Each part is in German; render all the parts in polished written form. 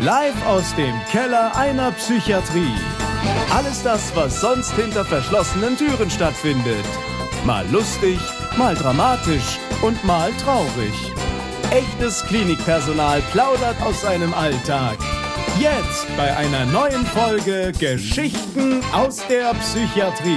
Live aus dem Keller einer Psychiatrie. Alles das, was sonst hinter verschlossenen Türen stattfindet. Mal lustig, mal dramatisch und mal traurig. Echtes Klinikpersonal plaudert aus seinem Alltag. Jetzt bei einer neuen Folge Geschichten aus der Psychiatrie.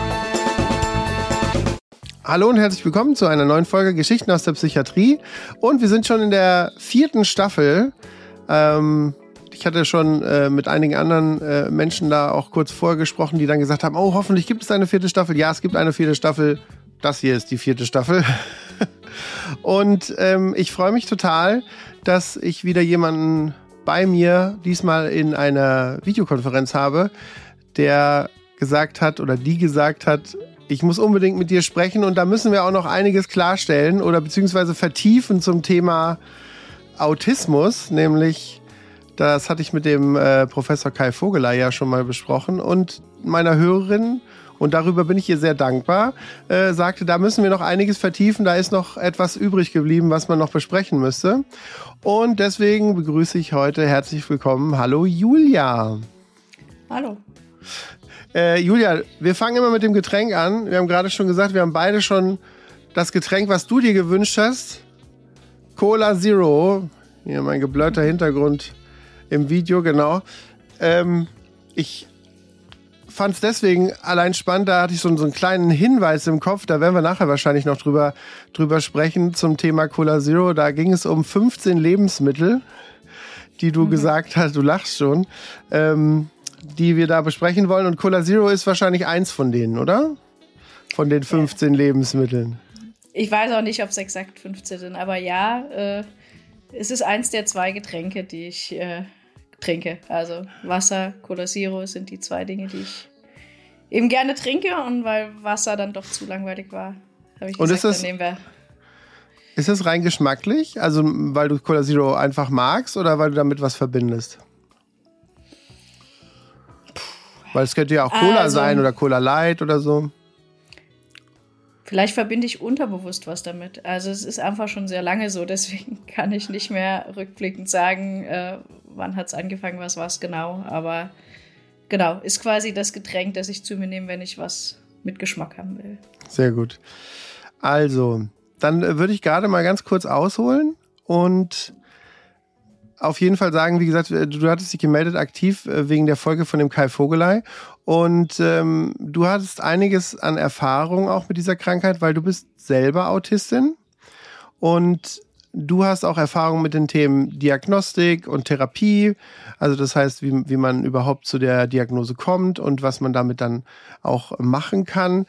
Hallo und herzlich willkommen zu einer neuen Folge Geschichten aus der Psychiatrie. Und wir sind schon in der 4. Staffel. Ich hatte schon mit einigen anderen Menschen da auch kurz vorher gesprochen, die dann gesagt haben, oh, hoffentlich gibt es eine 4. Staffel. Ja, es gibt eine 4. Staffel. Das hier ist die 4. Staffel. Und ich freue mich total, dass ich wieder jemanden bei mir diesmal in einer Videokonferenz habe, der gesagt hat oder die gesagt hat, ich muss unbedingt mit dir sprechen und da müssen wir auch noch einiges klarstellen oder beziehungsweise vertiefen zum Thema Autismus, nämlich das hatte ich mit dem Professor Kai Vogelei ja schon mal besprochen und meiner Hörerin, und darüber bin ich ihr sehr dankbar, sagte, da müssen wir noch einiges vertiefen, da ist noch etwas übrig geblieben, was man noch besprechen müsste. Und deswegen begrüße ich heute herzlich willkommen, hallo Julia. Hallo. Julia, wir fangen immer mit dem Getränk an. Wir haben gerade schon gesagt, wir haben beide schon das Getränk, was du dir gewünscht hast. Cola Zero. Hier mein geblurrter Hintergrund im Video, genau. Ich fand es deswegen allein spannend, da hatte ich so einen kleinen Hinweis im Kopf, da werden wir nachher wahrscheinlich noch drüber sprechen zum Thema Cola Zero. Da ging es um 15 Lebensmittel, die du gesagt hast, du lachst schon, die wir da besprechen wollen. Und Cola Zero ist wahrscheinlich eins von denen, oder? Von den 15 Lebensmitteln. Ich weiß auch nicht, ob es exakt 15 sind, aber ja, es ist eins der 2 Getränke, die ich trinke. Also Wasser, Cola Zero sind die 2 Dinge, die ich eben gerne trinke. Und weil Wasser dann doch zu langweilig war, habe ich gesagt, dann nehmen wir... Ist das rein geschmacklich? Also weil du Cola Zero einfach magst oder weil du damit was verbindest? Weil es könnte ja auch Cola sein oder Cola Light oder so. Vielleicht verbinde ich unterbewusst was damit. Also es ist einfach schon sehr lange so, deswegen kann ich nicht mehr rückblickend sagen, wann hat es angefangen, was war es genau. Aber genau, ist quasi das Getränk, das ich zu mir nehme, wenn ich was mit Geschmack haben will. Sehr gut. Also, dann würde ich gerade mal ganz kurz ausholen und auf jeden Fall sagen, wie gesagt, du hattest dich gemeldet aktiv wegen der Folge von dem Kai Vogelei und du hattest einiges an Erfahrung auch mit dieser Krankheit, weil du bist selber Autistin und du hast auch Erfahrung mit den Themen Diagnostik und Therapie, also das heißt, wie man überhaupt zu der Diagnose kommt und was man damit dann auch machen kann.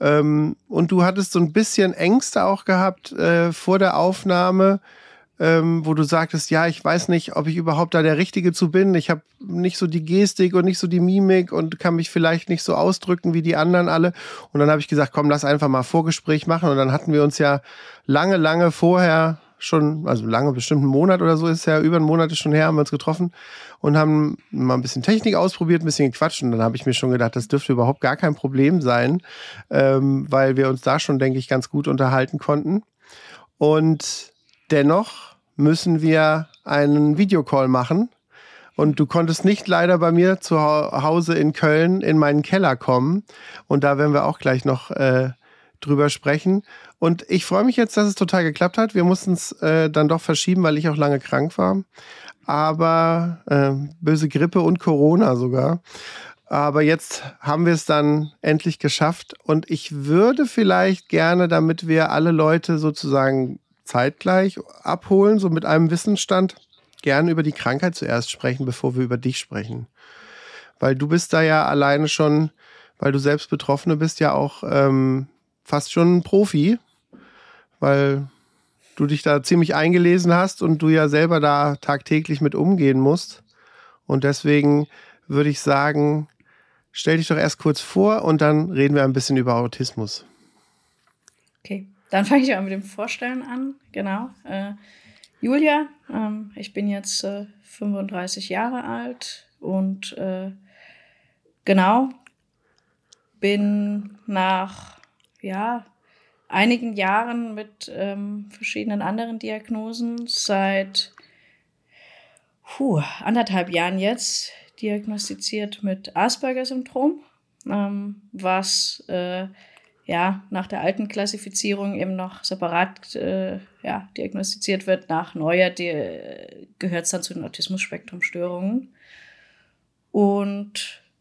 Und du hattest so ein bisschen Ängste auch gehabt vor der Aufnahme, wo du sagtest, ja, ich weiß nicht, ob ich überhaupt da der Richtige zu bin. Ich habe nicht so die Gestik und nicht so die Mimik und kann mich vielleicht nicht so ausdrücken wie die anderen alle. Und dann habe ich gesagt, komm, lass einfach mal Vorgespräch machen. Und dann hatten wir uns ja lange vorher schon, also lange, bestimmt einen Monat oder so ist ja, über einen Monat ist schon her, haben wir uns getroffen und haben mal ein bisschen Technik ausprobiert, ein bisschen gequatscht. Und dann habe ich mir schon gedacht, das dürfte überhaupt gar kein Problem sein, weil wir uns da schon, denke ich, ganz gut unterhalten konnten. Und dennoch müssen wir einen Videocall machen. Und du konntest nicht leider bei mir zu Hause in Köln in meinen Keller kommen. Und da werden wir auch gleich noch drüber sprechen. Und ich freue mich jetzt, dass es total geklappt hat. Wir mussten es dann doch verschieben, weil ich auch lange krank war. Aber böse Grippe und Corona sogar. Aber jetzt haben wir es dann endlich geschafft. Und ich würde vielleicht gerne, damit wir alle Leute sozusagen zeitgleich abholen, so mit einem Wissensstand, gerne über die Krankheit zuerst sprechen, bevor wir über dich sprechen. Weil du bist da ja alleine schon, weil du selbst Betroffene bist, ja auch fast schon ein Profi, weil du dich da ziemlich eingelesen hast und du ja selber da tagtäglich mit umgehen musst. Und deswegen würde ich sagen, stell dich doch erst kurz vor und dann reden wir ein bisschen über Autismus. Okay. Dann fange ich auch mit dem Vorstellen an. Genau. Julia, ich bin jetzt 35 Jahre alt und genau, bin nach einigen Jahren mit verschiedenen anderen Diagnosen seit 1,5 Jahren jetzt diagnostiziert mit Asperger-Syndrom, was nach der alten Klassifizierung eben noch separat diagnostiziert wird. Nach neuer gehört es dann zu den Autismus-Spektrum-Störungen. Und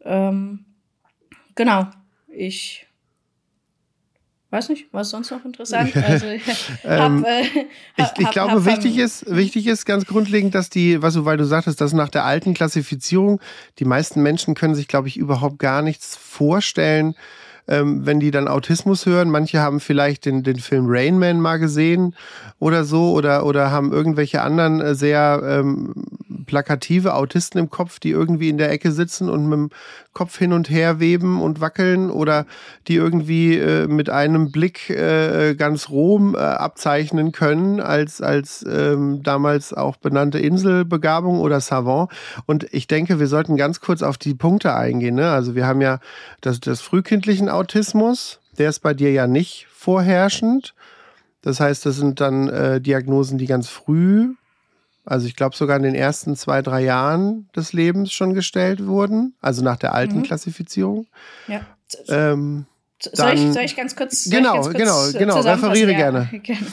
ich weiß nicht, was sonst noch interessant. Also, ich glaube, wichtig ist ganz grundlegend, dass weil du sagtest, dass nach der alten Klassifizierung, die meisten Menschen können sich, glaube ich, überhaupt gar nichts vorstellen, wenn die dann Autismus hören. Manche haben vielleicht den Film Rain Man mal gesehen oder so oder haben irgendwelche anderen sehr plakative Autisten im Kopf, die irgendwie in der Ecke sitzen und mit dem Kopf hin und her weben und wackeln oder die irgendwie mit einem Blick ganz Rom abzeichnen können als damals auch benannte Inselbegabung oder Savant. Und ich denke, wir sollten ganz kurz auf die Punkte eingehen. Ne? Also wir haben ja das frühkindlichen Autismus, der ist bei dir ja nicht vorherrschend. Das heißt, das sind dann Diagnosen, die ganz früh, also ich glaube sogar in den ersten 2-3 Jahren des Lebens schon gestellt wurden, also nach der alten Klassifizierung. Ja. Soll ich ganz kurz Genau, referiere gerne.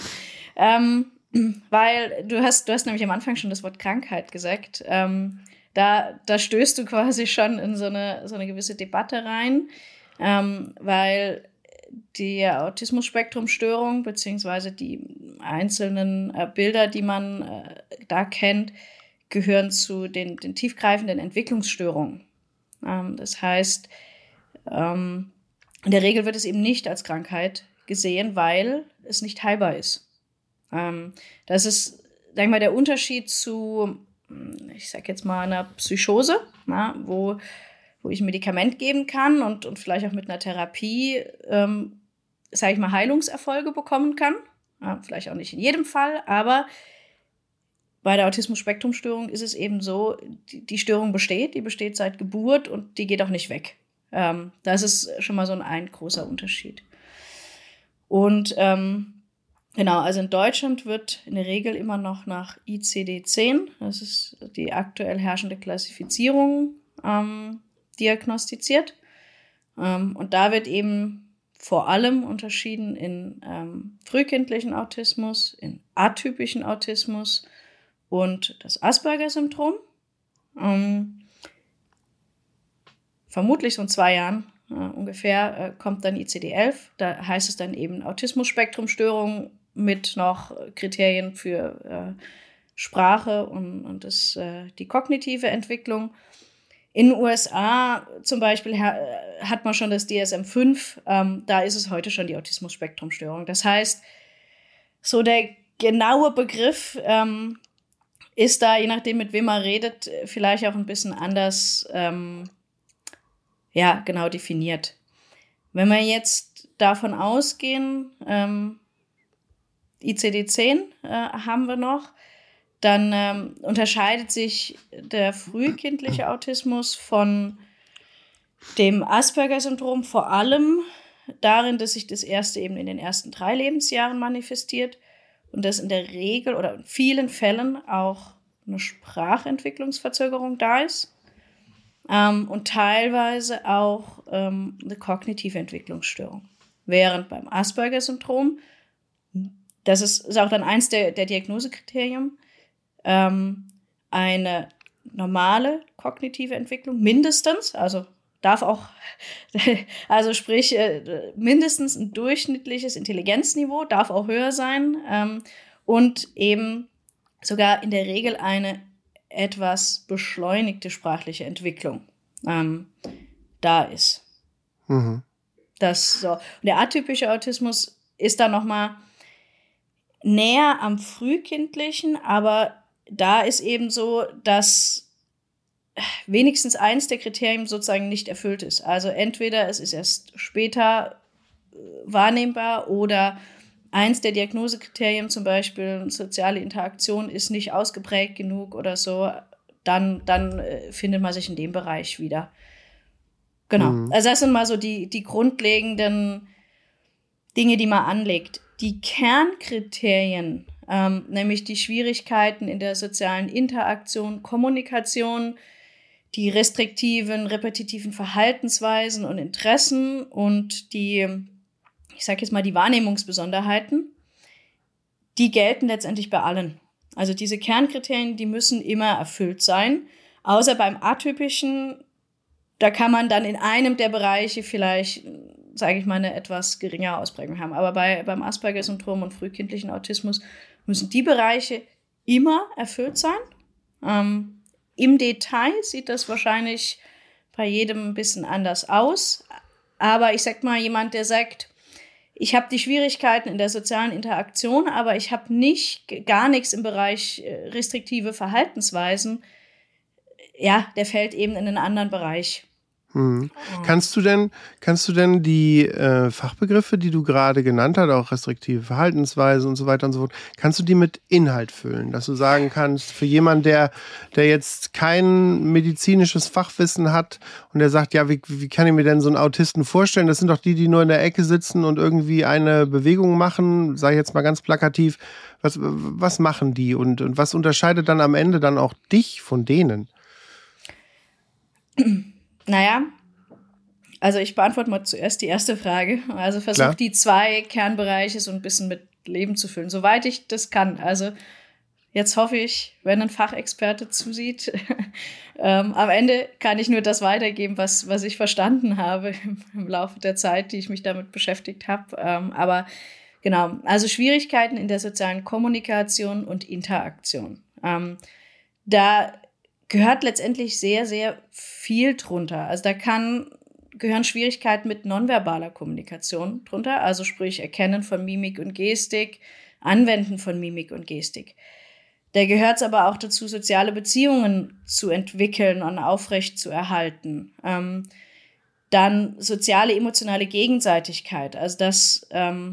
Weil du hast nämlich am Anfang schon das Wort Krankheit gesagt. Da stößt du quasi schon in so eine gewisse Debatte rein, weil die Autismus-Spektrum-Störung beziehungsweise die einzelnen Bilder, die man da kennt, gehören zu den tiefgreifenden Entwicklungsstörungen. Das heißt, in der Regel wird es eben nicht als Krankheit gesehen, weil es nicht heilbar ist. Das ist, sag ich mal, der Unterschied zu, ich sag jetzt mal, einer Psychose, wo ich ein Medikament geben kann und vielleicht auch mit einer Therapie, sage ich mal, Heilungserfolge bekommen kann. Vielleicht auch nicht in jedem Fall, aber bei der Autismus-Spektrum-Störung ist es eben so, die Störung besteht, die besteht seit Geburt und die geht auch nicht weg. Das ist schon mal so ein großer Unterschied. Und also in Deutschland wird in der Regel immer noch nach ICD-10, das ist die aktuell herrschende Klassifizierung, diagnostiziert. Und da wird eben vor allem unterschieden in frühkindlichen Autismus, in atypischen Autismus und das Asperger-Syndrom. Vermutlich so in 2 Jahren ungefähr kommt dann ICD-11. Da heißt es dann eben Autismus-Spektrum-Störung mit noch Kriterien für Sprache und die kognitive Entwicklung. In den USA zum Beispiel hat man schon das DSM-5, da ist es heute schon die Autismus-Spektrum-Störung. Das heißt, so der genaue Begriff ist da, je nachdem mit wem man redet, vielleicht auch ein bisschen anders genau definiert. Wenn wir jetzt davon ausgehen, ICD-10 haben wir noch, dann unterscheidet sich der frühkindliche Autismus von dem Asperger-Syndrom vor allem darin, dass sich das erste eben in den ersten 3 Lebensjahren manifestiert und dass in der Regel oder in vielen Fällen auch eine Sprachentwicklungsverzögerung da ist und teilweise auch eine kognitive Entwicklungsstörung. Während beim Asperger-Syndrom, das ist auch dann eins der Diagnosekriterien, eine normale kognitive Entwicklung, mindestens, also darf auch, also sprich, mindestens ein durchschnittliches Intelligenzniveau, darf auch höher sein und eben sogar in der Regel eine etwas beschleunigte sprachliche Entwicklung da ist. Mhm. Das so. Und der atypische Autismus ist dann nochmal näher am frühkindlichen, aber da ist eben so, dass wenigstens eins der Kriterien sozusagen nicht erfüllt ist. Also entweder es ist erst später wahrnehmbar oder eins der Diagnosekriterien, zum Beispiel soziale Interaktion, ist nicht ausgeprägt genug oder so, dann findet man sich in dem Bereich wieder. Genau. Mhm. Also das sind mal so die grundlegenden Dinge, die man anlegt. Die Kernkriterien nämlich die Schwierigkeiten in der sozialen Interaktion, Kommunikation, die restriktiven, repetitiven Verhaltensweisen und Interessen und die, ich sage jetzt mal, die Wahrnehmungsbesonderheiten, die gelten letztendlich bei allen. Also diese Kernkriterien, die müssen immer erfüllt sein, außer beim Atypischen, da kann man dann in einem der Bereiche vielleicht, sage ich mal, eine etwas geringere Ausprägung haben. Aber beim Asperger-Syndrom und frühkindlichen Autismus müssen die Bereiche immer erfüllt sein. Im Detail sieht das wahrscheinlich bei jedem ein bisschen anders aus. Aber ich sag mal, jemand, der sagt, ich habe die Schwierigkeiten in der sozialen Interaktion, aber ich habe gar nichts im Bereich restriktive Verhaltensweisen, ja, der fällt eben in einen anderen Bereich. Kannst du denn die Fachbegriffe, die du gerade genannt hast, auch restriktive Verhaltensweisen und so weiter und so fort, kannst du die mit Inhalt füllen, dass du sagen kannst, für jemanden, der jetzt kein medizinisches Fachwissen hat und der sagt, ja, wie kann ich mir denn so einen Autisten vorstellen? Das sind doch die nur in der Ecke sitzen und irgendwie eine Bewegung machen, sage ich jetzt mal ganz plakativ. Was machen die und was unterscheidet dann am Ende dann auch dich von denen? Naja, also ich beantworte mal zuerst die erste Frage. Also versuche die 2 Kernbereiche so ein bisschen mit Leben zu füllen, soweit ich das kann. Also jetzt hoffe ich, wenn ein Fachexperte zusieht, am Ende kann ich nur das weitergeben, was ich verstanden habe im Laufe der Zeit, die ich mich damit beschäftigt habe. Aber genau, also Schwierigkeiten in der sozialen Kommunikation und Interaktion. Da gehört letztendlich sehr, sehr viel drunter. Also da gehören Schwierigkeiten mit nonverbaler Kommunikation drunter, also sprich Erkennen von Mimik und Gestik, Anwenden von Mimik und Gestik. Da gehört es aber auch dazu, soziale Beziehungen zu entwickeln und aufrecht zu erhalten. Dann soziale, emotionale Gegenseitigkeit, also das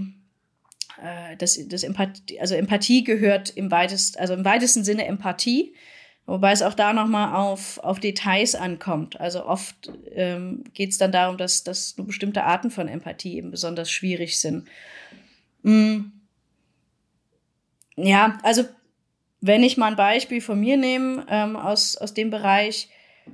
Empathie, also Empathie gehört im weitesten Sinne Empathie, wobei es auch da nochmal auf Details ankommt. Also oft geht es dann darum, dass nur bestimmte Arten von Empathie eben besonders schwierig sind. Ja, also wenn ich mal ein Beispiel von mir nehme aus dem Bereich,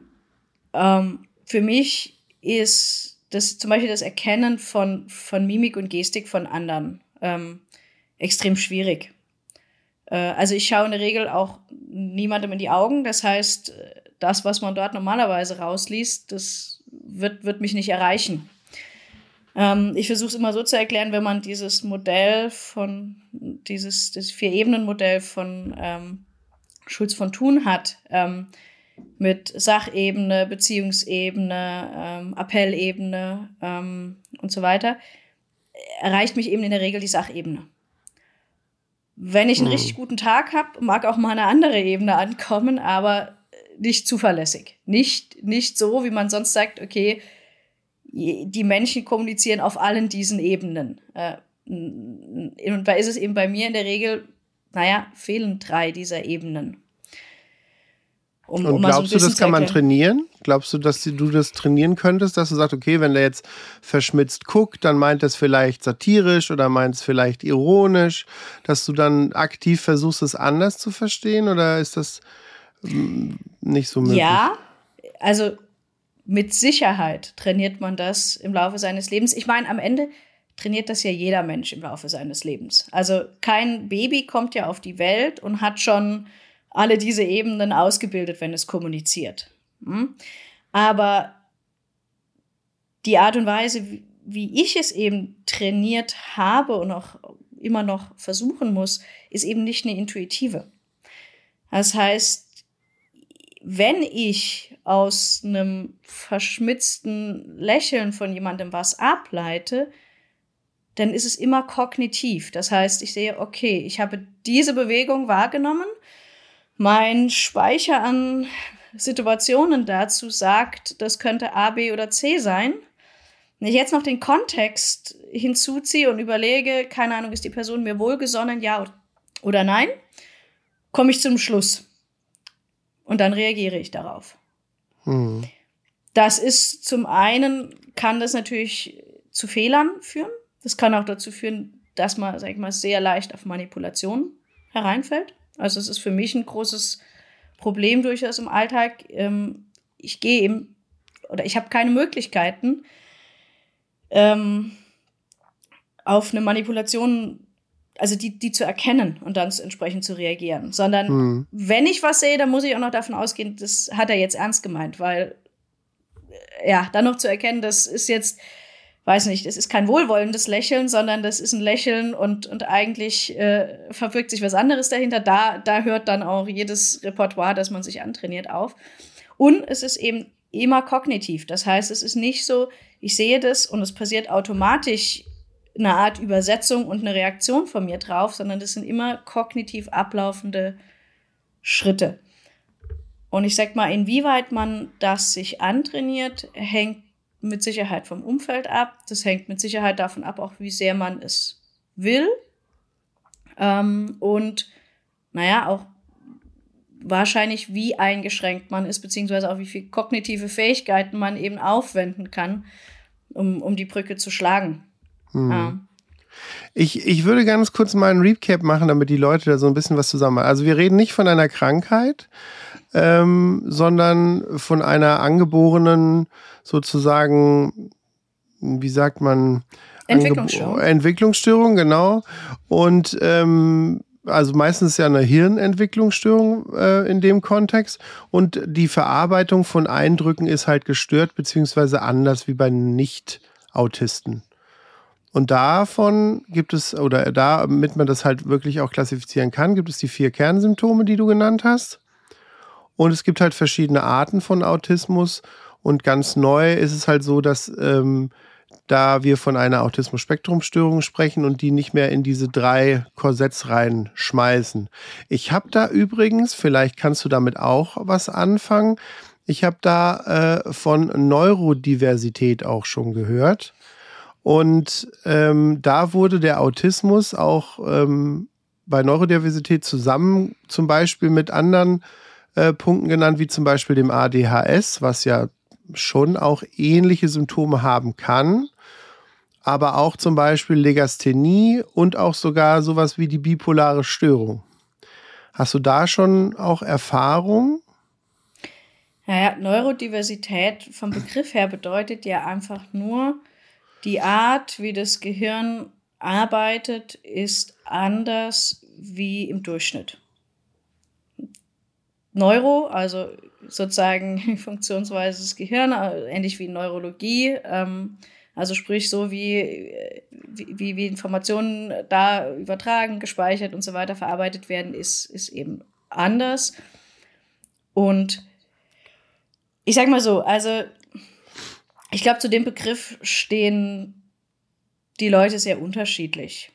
für mich ist das zum Beispiel das Erkennen von Mimik und Gestik von anderen extrem schwierig. Also ich schaue in der Regel auch niemandem in die Augen. Das heißt, das, was man dort normalerweise rausliest, das wird mich nicht erreichen. Ich versuche es immer so zu erklären, wenn man dieses 4-Ebenen-Modell von Schulz von Thun hat, mit Sachebene, Beziehungsebene, Appellebene und so weiter, erreicht mich eben in der Regel die Sachebene. Wenn ich einen richtig guten Tag habe, mag auch mal eine andere Ebene ankommen, aber nicht zuverlässig. Nicht so, wie man sonst sagt, okay, die Menschen kommunizieren auf allen diesen Ebenen. Und da ist es eben bei mir in der Regel, fehlen 3 dieser Ebenen. Und glaubst du, das kann man trainieren? Glaubst du, dass du das trainieren könntest, dass du sagst, okay, wenn der jetzt verschmitzt guckt, dann meint es vielleicht satirisch oder meint es vielleicht ironisch, dass du dann aktiv versuchst, es anders zu verstehen, oder ist das nicht so möglich? Ja, also mit Sicherheit trainiert man das im Laufe seines Lebens. Ich meine, am Ende trainiert das ja jeder Mensch im Laufe seines Lebens. Also kein Baby kommt ja auf die Welt und hat schon alle diese Ebenen ausgebildet, wenn es kommuniziert. Aber die Art und Weise, wie ich es eben trainiert habe und auch immer noch versuchen muss, ist eben nicht eine intuitive. Das heißt, wenn ich aus einem verschmitzten Lächeln von jemandem was ableite, dann ist es immer kognitiv. Das heißt, ich sehe, okay, ich habe diese Bewegung wahrgenommen, mein Speicher an Situationen dazu sagt, das könnte A, B oder C sein. Wenn ich jetzt noch den Kontext hinzuziehe und überlege, keine Ahnung, ist die Person mir wohlgesonnen, ja oder nein, komme ich zum Schluss. Und dann reagiere ich darauf. Das ist zum einen, kann das natürlich zu Fehlern führen. Das kann auch dazu führen, dass man, sag ich mal, sehr leicht auf Manipulation hereinfällt. Also es ist für mich ein großes Problem durchaus im Alltag. Ich gehe eben, oder ich habe keine Möglichkeiten, auf eine Manipulation, also die zu erkennen und dann entsprechend zu reagieren. Sondern wenn ich was sehe, dann muss ich auch noch davon ausgehen, das hat er jetzt ernst gemeint, weil dann noch zu erkennen, das ist jetzt, weiß nicht, das ist kein wohlwollendes Lächeln, sondern das ist ein Lächeln und eigentlich verbirgt sich was anderes dahinter. Da hört dann auch jedes Repertoire, das man sich antrainiert, auf. Und es ist eben immer kognitiv. Das heißt, es ist nicht so, ich sehe das und es passiert automatisch eine Art Übersetzung und eine Reaktion von mir drauf, sondern das sind immer kognitiv ablaufende Schritte. Und ich sag mal, inwieweit man das sich antrainiert, hängt mit Sicherheit vom Umfeld ab. Das hängt mit Sicherheit davon ab, auch wie sehr man es will. Und auch wahrscheinlich, wie eingeschränkt man ist, beziehungsweise auch wie viel kognitive Fähigkeiten man eben aufwenden kann, um die Brücke zu schlagen. Ich würde ganz kurz mal einen Recap machen, damit die Leute da so ein bisschen was zusammen haben. Also wir reden nicht von einer Krankheit, sondern von einer angeborenen, sozusagen, wie sagt man? Entwicklungsstörung, genau. Und also meistens ja eine Hirnentwicklungsstörung in dem Kontext. Und die Verarbeitung von Eindrücken ist halt gestört, beziehungsweise anders wie bei Nicht-Autisten. Und davon gibt es, oder damit man das halt wirklich auch klassifizieren kann, gibt es die 4 Kernsymptome, die du genannt hast. Und es gibt halt verschiedene Arten von Autismus. Und ganz neu ist es halt so, dass da wir von einer Autismus-Spektrum-Störung sprechen und die nicht mehr in diese 3 Korsetts reinschmeißen. Ich habe da übrigens, vielleicht kannst du damit auch was anfangen, ich habe da von Neurodiversität auch schon gehört. Und da wurde der Autismus auch bei Neurodiversität zusammen zum Beispiel mit anderen Punkten genannt, wie zum Beispiel dem ADHS, was ja schon auch ähnliche Symptome haben kann, aber auch zum Beispiel Legasthenie und auch sogar sowas wie die bipolare Störung. Hast du da schon auch Erfahrung? Naja, Neurodiversität vom Begriff her bedeutet ja einfach nur, die Art, wie das Gehirn arbeitet, ist anders wie im Durchschnitt. Neuro, also sozusagen Funktionsweise des Gehirns, ähnlich wie Neurologie, also sprich so wie Informationen da übertragen, gespeichert und so weiter verarbeitet werden, ist eben anders. Und ich sag mal so, also ich glaube, zu dem Begriff stehen die Leute sehr unterschiedlich.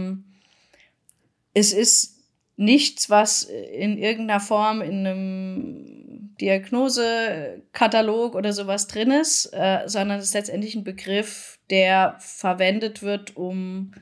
Es ist nichts, was in irgendeiner Form in einem Diagnosekatalog oder sowas drin ist, sondern es ist letztendlich ein Begriff, der verwendet wird, um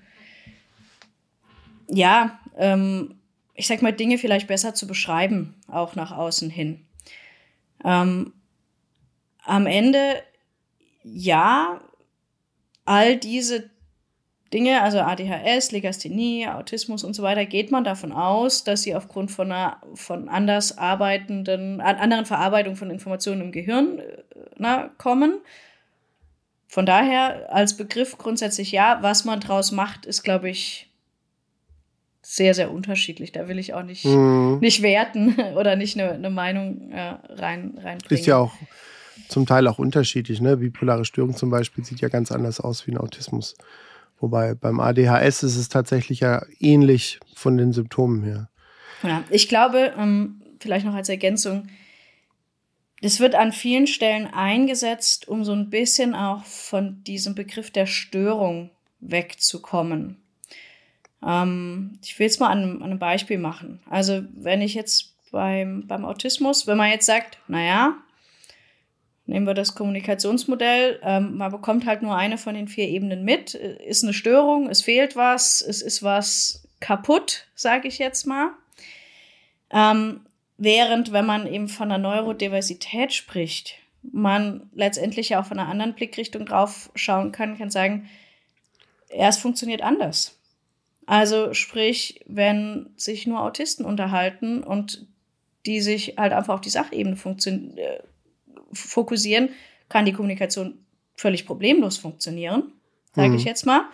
ich sag mal, Dinge vielleicht besser zu beschreiben, auch nach außen hin. Am Ende, ja, all diese Dinge, also ADHS, Legasthenie, Autismus und so weiter, geht man davon aus, dass sie aufgrund von anderen Verarbeitung von Informationen im Gehirn kommen. Von daher als Begriff grundsätzlich ja. Was man draus macht, ist, glaube ich, sehr, sehr unterschiedlich. Da will ich auch nicht werten oder nicht eine Meinung reinbringen. Ist ja auch zum Teil auch unterschiedlich, ne? Bipolare Störung zum Beispiel sieht ja ganz anders aus wie ein Autismus. Wobei beim ADHS ist es tatsächlich ja ähnlich von den Symptomen her. Ja, ich glaube, vielleicht noch als Ergänzung, das wird an vielen Stellen eingesetzt, um so ein bisschen auch von diesem Begriff der Störung wegzukommen. Ich will es mal an einem Beispiel machen. Also wenn ich jetzt beim Autismus, wenn man jetzt sagt, naja, nehmen wir das Kommunikationsmodell, man bekommt halt nur eine von den 4 Ebenen mit, ist eine Störung, es fehlt was, es ist was kaputt, sage ich jetzt mal. Während, wenn man eben von einer Neurodiversität spricht, man letztendlich ja auch von einer anderen Blickrichtung drauf schauen kann sagen, es funktioniert anders. Also sprich, wenn sich nur Autisten unterhalten und die sich halt einfach auf die Sachebene fokussieren, kann die Kommunikation völlig problemlos funktionieren, sage ich jetzt mal.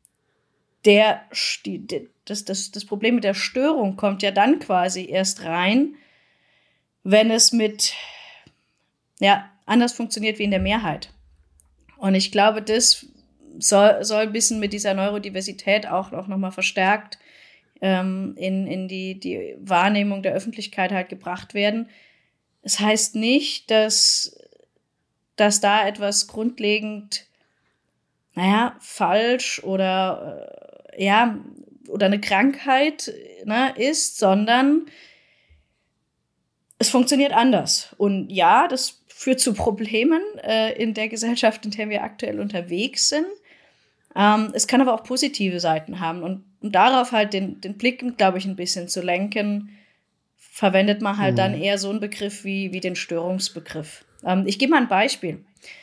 Das Problem mit der Störung kommt ja dann quasi erst rein, wenn es anders funktioniert wie in der Mehrheit. Und ich glaube, das soll ein bisschen mit dieser Neurodiversität auch nochmal verstärkt in die Wahrnehmung der Öffentlichkeit halt gebracht werden. Es heißt nicht, dass da etwas grundlegend, falsch oder eine Krankheit ist, sondern es funktioniert anders. Und ja, das führt zu Problemen in der Gesellschaft, in der wir aktuell unterwegs sind. Es kann aber auch positive Seiten haben. Und um darauf halt den Blick, glaube ich, ein bisschen zu lenken, verwendet man halt dann eher so einen Begriff wie den Störungsbegriff. Ich gebe mal ein Beispiel.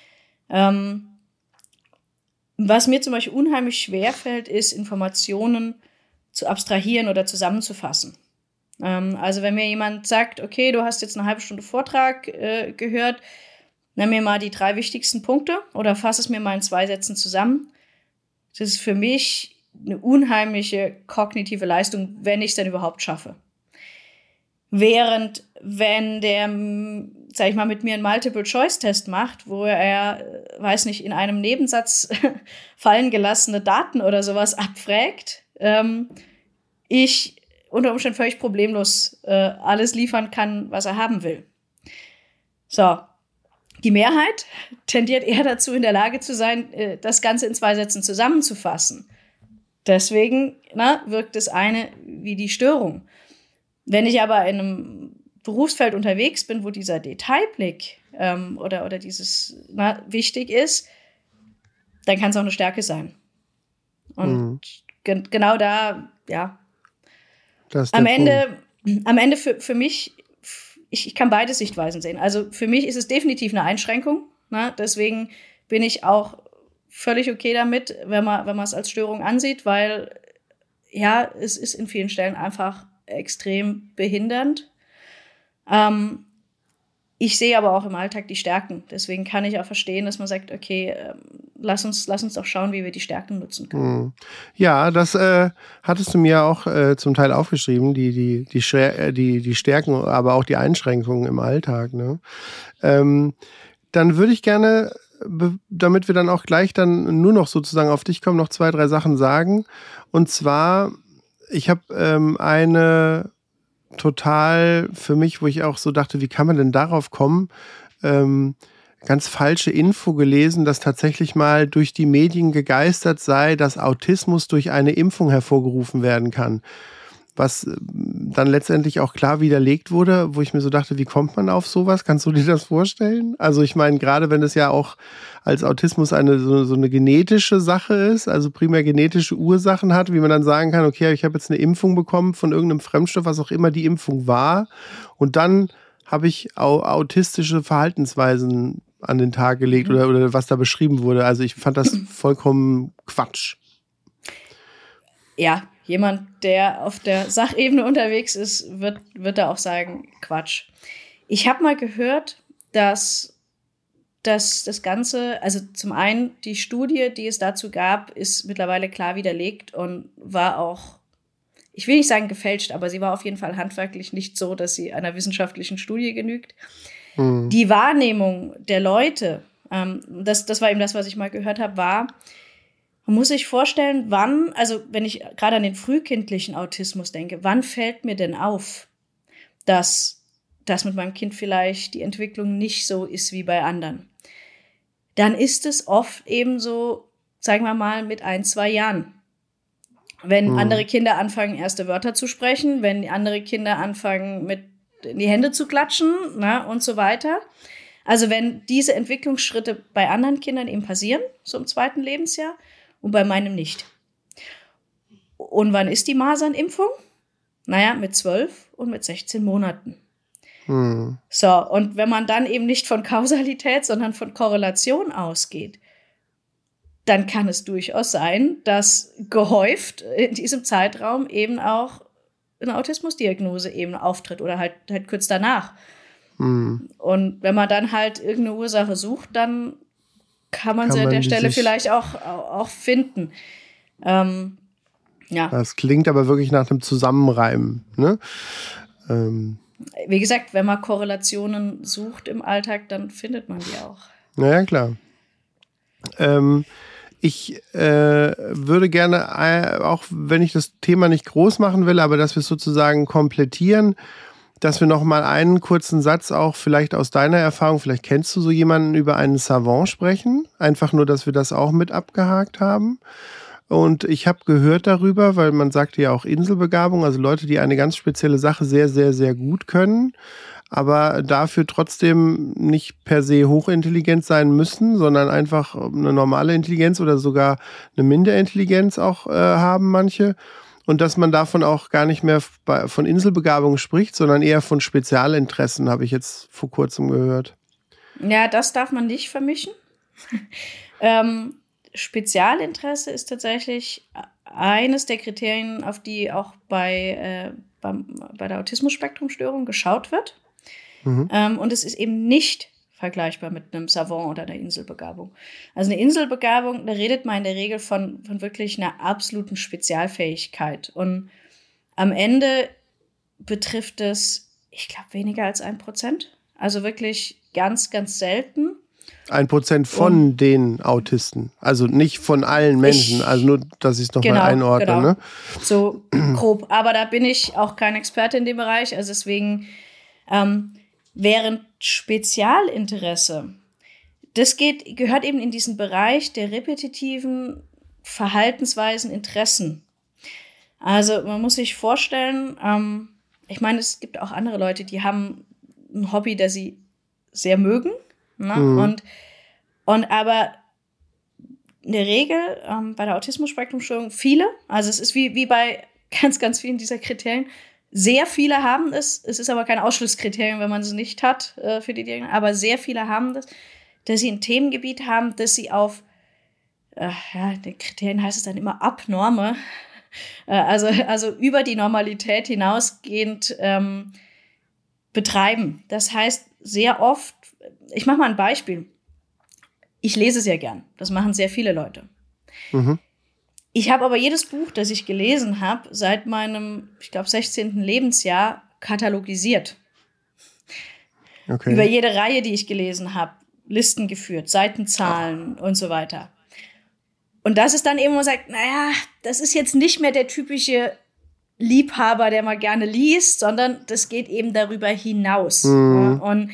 Was mir zum Beispiel unheimlich schwerfällt, ist, Informationen zu abstrahieren oder zusammenzufassen. Also wenn mir jemand sagt, okay, du hast jetzt eine halbe Stunde Vortrag gehört, nenn mir mal die 3 wichtigsten Punkte oder fass es mir mal in 2 Sätzen zusammen. Das ist für mich eine unheimliche kognitive Leistung, wenn ich es denn überhaupt schaffe. Während, wenn der, sag ich mal, mit mir einen Multiple-Choice-Test macht, wo er, in einem Nebensatz fallen gelassene Daten oder sowas abfragt, ich unter Umständen völlig problemlos alles liefern kann, was er haben will. So, die Mehrheit tendiert eher dazu, in der Lage zu sein, das Ganze in 2 Sätzen zusammenzufassen. Deswegen wirkt das eine wie die Störung. Wenn ich aber in einem Berufsfeld unterwegs bin, wo dieser Detailblick oder dieses wichtig ist, dann kann es auch eine Stärke sein. Und genau da, am Ende für mich, ich kann beide Sichtweisen sehen. Also für mich ist es definitiv eine Einschränkung. Deswegen bin ich auch völlig okay damit, wenn man es als Störung ansieht, weil es ist in vielen Stellen einfach extrem behindernd. Ich sehe aber auch im Alltag die Stärken. Deswegen kann ich auch verstehen, dass man sagt, okay, lass uns doch schauen, wie wir die Stärken nutzen können. Ja, das hattest du mir auch zum Teil aufgeschrieben, die Stärken, aber auch die Einschränkungen im Alltag. Ne? Dann würde ich gerne, damit wir dann auch gleich dann nur noch sozusagen auf dich kommen, noch 2, 3 Sachen sagen. Und zwar, ich habe eine total für mich, wo ich auch so dachte, wie kann man denn darauf kommen, ganz falsche Info gelesen, dass tatsächlich mal durch die Medien gegeistert sei, dass Autismus durch eine Impfung hervorgerufen werden kann. Was dann letztendlich auch klar widerlegt wurde, wo ich mir so dachte, wie kommt man auf sowas? Kannst du dir das vorstellen? Also ich meine, gerade wenn es ja auch als Autismus so eine genetische Sache ist, also primär genetische Ursachen hat, wie man dann sagen kann, okay, ich habe jetzt eine Impfung bekommen von irgendeinem Fremdstoff, was auch immer die Impfung war, und dann habe ich autistische Verhaltensweisen an den Tag gelegt oder was da beschrieben wurde. Also ich fand das vollkommen Quatsch. Ja, jemand, der auf der Sachebene unterwegs ist, wird da auch sagen, Quatsch. Ich habe mal gehört, dass das Ganze, also zum einen die Studie, die es dazu gab, ist mittlerweile klar widerlegt und war auch, ich will nicht sagen gefälscht, aber sie war auf jeden Fall handwerklich nicht so, dass sie einer wissenschaftlichen Studie genügt. Die Wahrnehmung der Leute, das war eben das, was ich mal gehört habe, war, man muss sich vorstellen, wenn ich gerade an den frühkindlichen Autismus denke, wann fällt mir denn auf, dass mit meinem Kind vielleicht die Entwicklung nicht so ist wie bei anderen? Dann ist es oft eben so, sagen wir mal, mit 1, 2 Jahren. Wenn andere Kinder anfangen, erste Wörter zu sprechen, wenn andere Kinder anfangen, mit in die Hände zu klatschen, und so weiter. Also wenn diese Entwicklungsschritte bei anderen Kindern eben passieren, so im 2. Lebensjahr, und bei meinem nicht. Und wann ist die Masernimpfung? Mit 12 und mit 16 Monaten. So, und wenn man dann eben nicht von Kausalität, sondern von Korrelation ausgeht, dann kann es durchaus sein, dass gehäuft in diesem Zeitraum eben auch eine Autismusdiagnose eben auftritt oder halt kurz danach. Und wenn man dann halt irgendeine Ursache sucht, dann kann man sie an der Stelle vielleicht auch finden. Ja. Das klingt aber wirklich nach einem Zusammenreimen, ne? Wie gesagt, wenn man Korrelationen sucht im Alltag, dann findet man die auch. Naja, klar. Ich würde gerne, auch wenn ich das Thema nicht groß machen will, aber dass wir es sozusagen komplettieren, dass wir noch mal einen kurzen Satz auch vielleicht aus deiner Erfahrung, vielleicht kennst du so jemanden, über einen Savant sprechen. Einfach nur, dass wir das auch mit abgehakt haben. Und ich habe gehört darüber, weil man sagte ja auch Inselbegabung, also Leute, die eine ganz spezielle Sache sehr, sehr, sehr gut können, aber dafür trotzdem nicht per se hochintelligent sein müssen, sondern einfach eine normale Intelligenz oder sogar eine Minderintelligenz auch haben manche. Und dass man davon auch gar nicht mehr von Inselbegabung spricht, sondern eher von Spezialinteressen, habe ich jetzt vor kurzem gehört. Ja, das darf man nicht vermischen. Spezialinteresse ist tatsächlich eines der Kriterien, auf die auch bei der Autismus-Spektrum-Störung geschaut wird. Und es ist eben nicht vergleichbar mit einem Savant oder einer Inselbegabung. Also eine Inselbegabung, da redet man in der Regel von wirklich einer absoluten Spezialfähigkeit. Und am Ende betrifft es, ich glaube, weniger als 1%. Also wirklich ganz, ganz selten. 1% von den Autisten, also nicht von allen Menschen, also nur, dass ich es nochmal einordne. Genau. Ne? So grob, aber da bin ich auch kein Experte in dem Bereich, also deswegen während Spezialinteresse, das gehört eben in diesen Bereich der repetitiven Verhaltensweisen, Interessen. Also man muss sich vorstellen, ich meine, es gibt auch andere Leute, die haben ein Hobby, das sie sehr mögen, ne? Und aber in der Regel bei der Autismus-Spektrum-Störung viele, also es ist wie bei ganz, ganz vielen dieser Kriterien, sehr viele haben es. Es ist aber kein Ausschlusskriterium, wenn man es nicht hat für die Diagnose. Aber sehr viele haben das, dass sie ein Themengebiet haben, das sie auf, den Kriterien heißt es dann immer abnorme, also über die Normalität hinausgehend betreiben. Das heißt, sehr oft, ich mache mal ein Beispiel. Ich lese sehr gern. Das machen sehr viele Leute. Ich habe aber jedes Buch, das ich gelesen habe, seit meinem, ich glaube, 16. Lebensjahr katalogisiert. Okay. Über jede Reihe, die ich gelesen habe, Listen geführt, Seitenzahlen und so weiter. Und das ist dann eben, wo man sagt, naja, das ist jetzt nicht mehr der typische Liebhaber, der mal gerne liest, sondern das geht eben darüber hinaus. Ja, und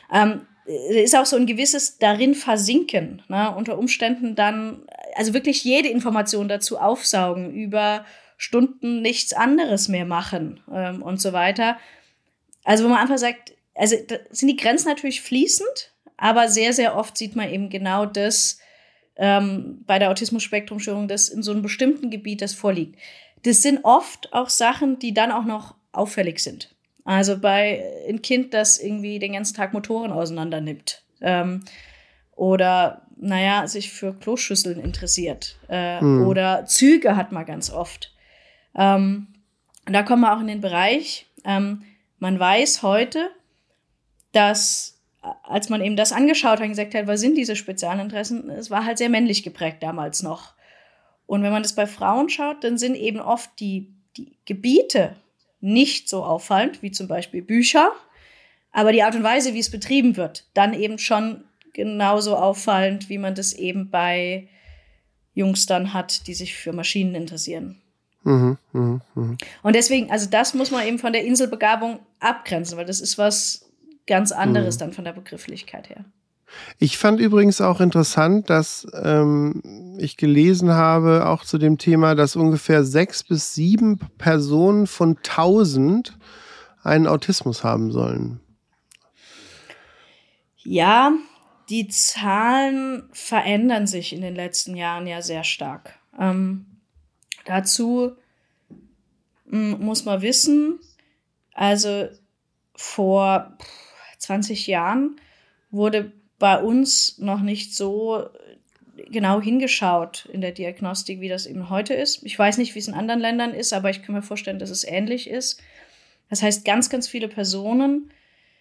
ist auch so ein gewisses darin versinken, ne? Unter Umständen dann, also wirklich jede Information dazu aufsaugen, über Stunden nichts anderes mehr machen und so weiter. Also wo man einfach sagt, also da sind die Grenzen natürlich fließend, aber sehr, sehr oft sieht man eben genau das bei der Autismus-Spektrum-Störung, das in so einem bestimmten Gebiet das vorliegt. Das sind oft auch Sachen, die dann auch noch auffällig sind. Also bei ein Kind, das irgendwie den ganzen Tag Motoren auseinander nimmt oder, sich für Kloschüsseln interessiert oder Züge hat man ganz oft. Und da kommen wir auch in den Bereich, man weiß heute, dass, als man eben das angeschaut hat und gesagt hat, was sind diese Spezialinteressen, es war halt sehr männlich geprägt damals noch. Und wenn man das bei Frauen schaut, dann sind eben oft die Gebiete nicht so auffallend, wie zum Beispiel Bücher, aber die Art und Weise, wie es betrieben wird, dann eben schon genauso auffallend, wie man das eben bei Jungs dann hat, die sich für Maschinen interessieren. Und deswegen, also das muss man eben von der Inselbegabung abgrenzen, weil das ist was ganz anderes dann von der Begrifflichkeit her. Ich fand übrigens auch interessant, dass ich gelesen habe, auch zu dem Thema, dass ungefähr 6 bis 7 Personen von 1000 einen Autismus haben sollen. Ja, die Zahlen verändern sich in den letzten Jahren ja sehr stark. Dazu muss man wissen, also vor 20 Jahren wurde bei uns noch nicht so genau hingeschaut in der Diagnostik, wie das eben heute ist. Ich weiß nicht, wie es in anderen Ländern ist, aber ich kann mir vorstellen, dass es ähnlich ist. Das heißt, ganz, ganz viele Personen,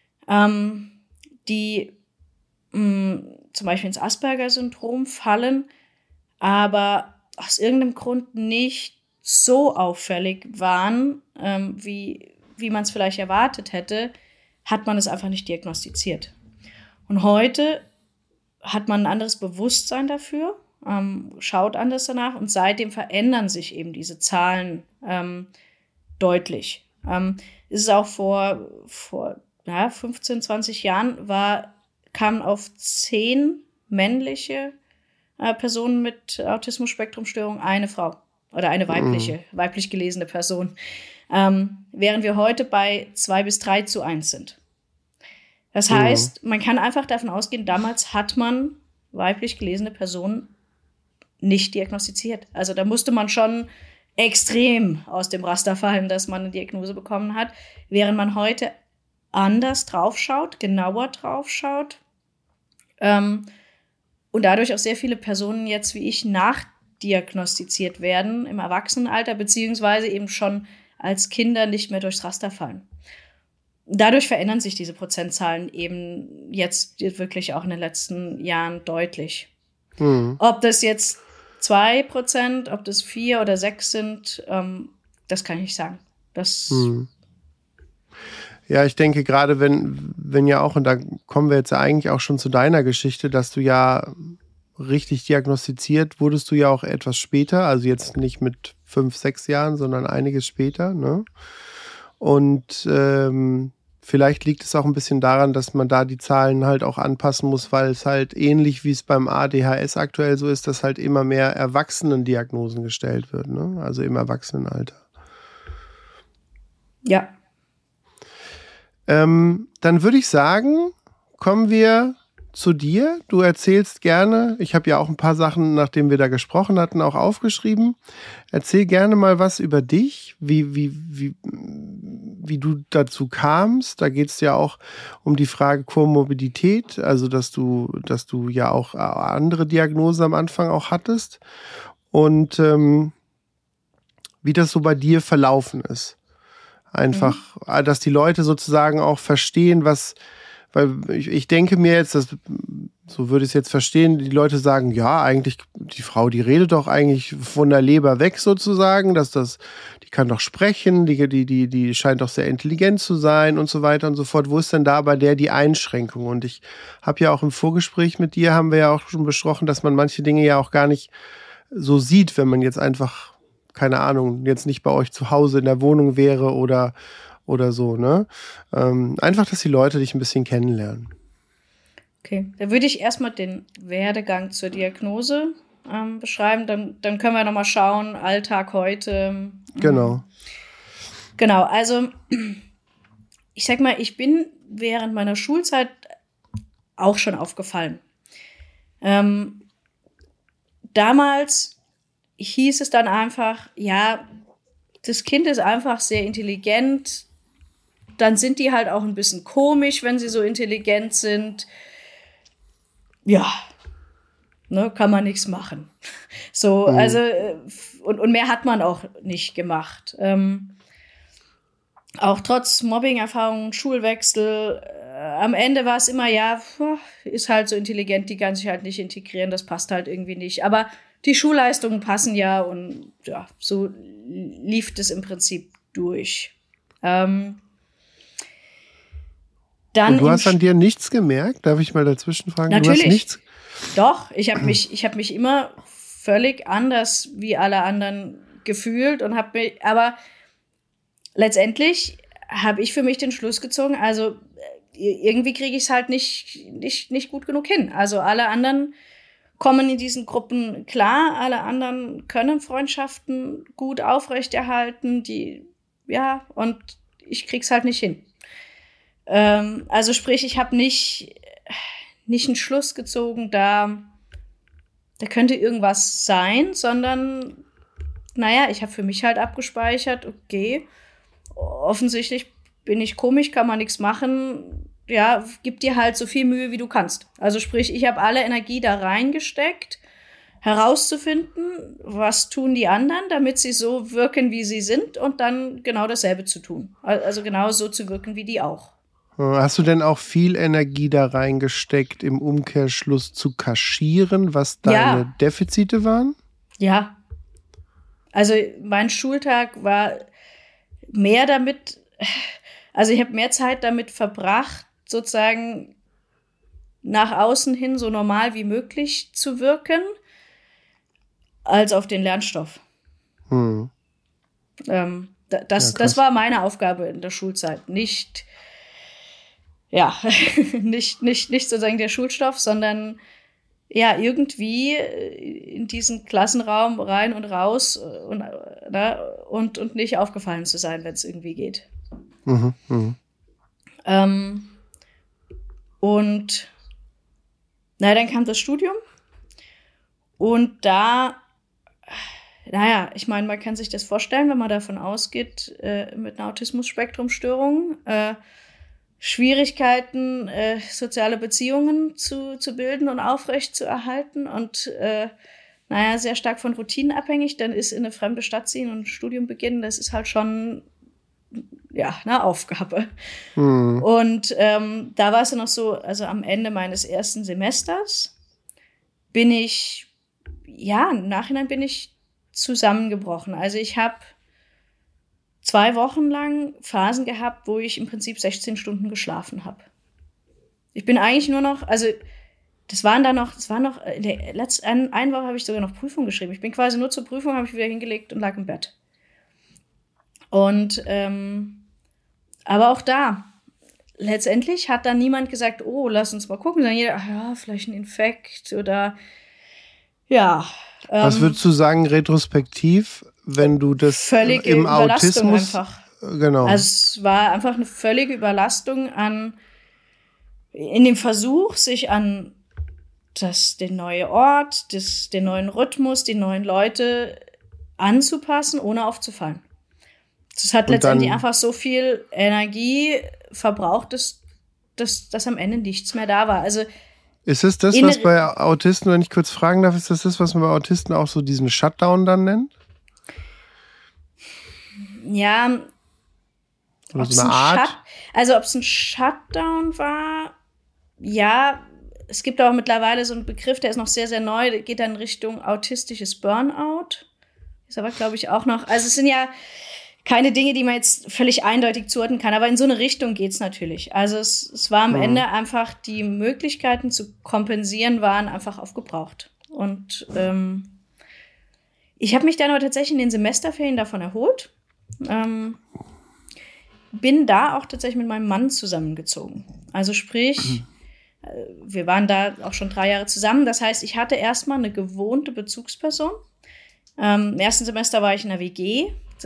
die zum Beispiel ins Asperger-Syndrom fallen, aber aus irgendeinem Grund nicht so auffällig waren, wie man es vielleicht erwartet hätte, hat man es einfach nicht diagnostiziert. Und heute hat man ein anderes Bewusstsein dafür, schaut anders danach und seitdem verändern sich eben diese Zahlen deutlich. Ist es auch vor 15, 20 Jahren kamen auf 10 männliche Personen mit Autismus-Spektrum-Störung eine Frau oder eine weiblich gelesene Person, während wir heute bei 2 bis 3 zu 1 sind. Das heißt, man kann einfach davon ausgehen, damals hat man weiblich gelesene Personen nicht diagnostiziert. Also da musste man schon extrem aus dem Raster fallen, dass man eine Diagnose bekommen hat, während man heute anders draufschaut, genauer draufschaut und dadurch auch sehr viele Personen jetzt wie ich nachdiagnostiziert werden im Erwachsenenalter, beziehungsweise eben schon als Kinder nicht mehr durchs Raster fallen. Dadurch verändern sich diese Prozentzahlen eben jetzt wirklich auch in den letzten Jahren deutlich. Ob das jetzt 2%, ob das 4 oder 6 sind, das kann ich nicht sagen. Ja, ich denke gerade, wenn ja auch, und da kommen wir jetzt ja eigentlich auch schon zu deiner Geschichte, dass du ja richtig diagnostiziert wurdest du ja auch etwas später, also jetzt nicht mit 5, 6 Jahren, sondern einiges später, ne? Und vielleicht liegt es auch ein bisschen daran, dass man da die Zahlen halt auch anpassen muss, weil es halt ähnlich wie es beim ADHS aktuell so ist, dass halt immer mehr Erwachsenendiagnosen gestellt wird, ne? Also im Erwachsenenalter. Ja. Dann würde ich sagen, kommen wir zu dir. Du erzählst gerne, ich habe ja auch ein paar Sachen, nachdem wir da gesprochen hatten, auch aufgeschrieben. Erzähl gerne mal was über dich, wie du dazu kamst. Da geht es ja auch um die Frage Komorbidität, also dass du ja auch andere Diagnosen am Anfang auch hattest und wie das so bei dir verlaufen ist. Einfach, dass die Leute sozusagen auch verstehen, weil ich denke mir jetzt, so würde ich es jetzt verstehen, die Leute sagen, ja, eigentlich, die Frau, die redet doch eigentlich von der Leber weg sozusagen, die kann doch sprechen, die scheint doch sehr intelligent zu sein und so weiter und so fort. Wo ist denn da bei der die Einschränkung? Und ich habe ja auch im Vorgespräch mit dir, haben wir ja auch schon besprochen, dass man manche Dinge ja auch gar nicht so sieht, wenn man jetzt einfach, keine Ahnung, jetzt nicht bei euch zu Hause in der Wohnung wäre oder so, ne? Einfach, dass die Leute dich ein bisschen kennenlernen. Okay, da würde ich erstmal den Werdegang zur Diagnose beschreiben, dann können wir nochmal schauen, Alltag heute. Genau. Genau, also ich sag mal, ich bin während meiner Schulzeit auch schon aufgefallen. Damals hieß es dann einfach, ja, das Kind ist einfach sehr intelligent, dann sind die halt auch ein bisschen komisch, wenn sie so intelligent sind. Ja, ne, kann man nichts machen. So, also, und mehr hat man auch nicht gemacht. Auch trotz Mobbing-Erfahrungen, Schulwechsel, am Ende war es immer, ja, ist halt so intelligent, die kann sich halt nicht integrieren, das passt halt irgendwie nicht. Aber die Schulleistungen passen ja und ja, so lief das im Prinzip durch. Und du hast an dir nichts gemerkt? Darf ich mal dazwischen fragen? Natürlich. Du hast nichts? Doch, ich habe mich immer völlig anders wie alle anderen gefühlt und aber letztendlich habe ich für mich den Schluss gezogen, also irgendwie kriege ich es halt nicht gut genug hin. Also alle anderen kommen in diesen Gruppen klar, alle anderen können Freundschaften gut aufrechterhalten, und ich krieg's halt nicht hin. Also sprich, ich habe nicht einen Schluss gezogen, da könnte irgendwas sein, sondern, naja, ich habe für mich halt abgespeichert, okay, offensichtlich bin ich komisch, kann man nichts machen, ja, gib dir halt so viel Mühe, wie du kannst. Also sprich, ich habe alle Energie da reingesteckt, herauszufinden, was tun die anderen, damit sie so wirken, wie sie sind und dann genau dasselbe zu tun. Also genau so zu wirken wie die auch. Hast du denn auch viel Energie da reingesteckt, im Umkehrschluss zu kaschieren, was deine Defizite waren? Ja. Also mein Schultag war mehr damit, also ich habe mehr Zeit damit verbracht, sozusagen nach außen hin so normal wie möglich zu wirken, als auf den Lernstoff. Das war meine Aufgabe in der Schulzeit. Nicht sozusagen der Schulstoff, sondern ja, irgendwie in diesen Klassenraum rein und raus und nicht aufgefallen zu sein, wenn es irgendwie geht. Und dann kam das Studium und da, ich meine, man kann sich das vorstellen, wenn man davon ausgeht, mit einer Autismus-Spektrum-Störung, Schwierigkeiten, soziale Beziehungen zu bilden und aufrecht zu erhalten und sehr stark von Routinen abhängig, dann ist in eine fremde Stadt ziehen und ein Studium beginnen, das ist halt schon eine Aufgabe. Und da war es dann noch so, also am Ende meines ersten Semesters im Nachhinein bin ich zusammengebrochen. Also ich habe 2 Wochen lang Phasen gehabt, wo ich im Prinzip 16 Stunden geschlafen habe. Ich bin eigentlich nur noch, also in der letzten eine Woche habe ich sogar noch Prüfung geschrieben. Ich bin quasi nur zur Prüfung, habe ich wieder hingelegt und lag im Bett. Und aber auch da, letztendlich hat dann niemand gesagt, oh, lass uns mal gucken, sondern jeder, vielleicht ein Infekt oder was würdest du sagen, retrospektiv, wenn du das völlige im Überlastung Autismus einfach. Genau. Also es war einfach eine völlige Überlastung in dem Versuch, sich an den neuen Ort, den neuen Rhythmus, die neuen Leute anzupassen, ohne aufzufallen. Das hat letztendlich einfach so viel Energie verbraucht, dass am Ende nichts mehr da war. Also ist es das, was bei Autisten, wenn ich kurz fragen darf, ist das, was man bei Autisten auch so diesen Shutdown dann nennt? Ja. Oder so eine Art? Ob es ein Shutdown war, ja. Es gibt auch mittlerweile so einen Begriff, der ist noch sehr, sehr neu, der geht dann in Richtung autistisches Burnout. Ist aber, glaube ich, auch noch, also es sind ja keine Dinge, die man jetzt völlig eindeutig zuordnen kann, aber in so eine Richtung geht's natürlich. Also es war am Ende einfach, die Möglichkeiten zu kompensieren waren einfach aufgebraucht. Und ich habe mich dann aber tatsächlich in den Semesterferien davon erholt. Bin da auch tatsächlich mit meinem Mann zusammengezogen. Also sprich, wir waren da auch schon 3 Jahre zusammen. Das heißt, ich hatte erstmal eine gewohnte Bezugsperson. Im ersten Semester war ich in der WG.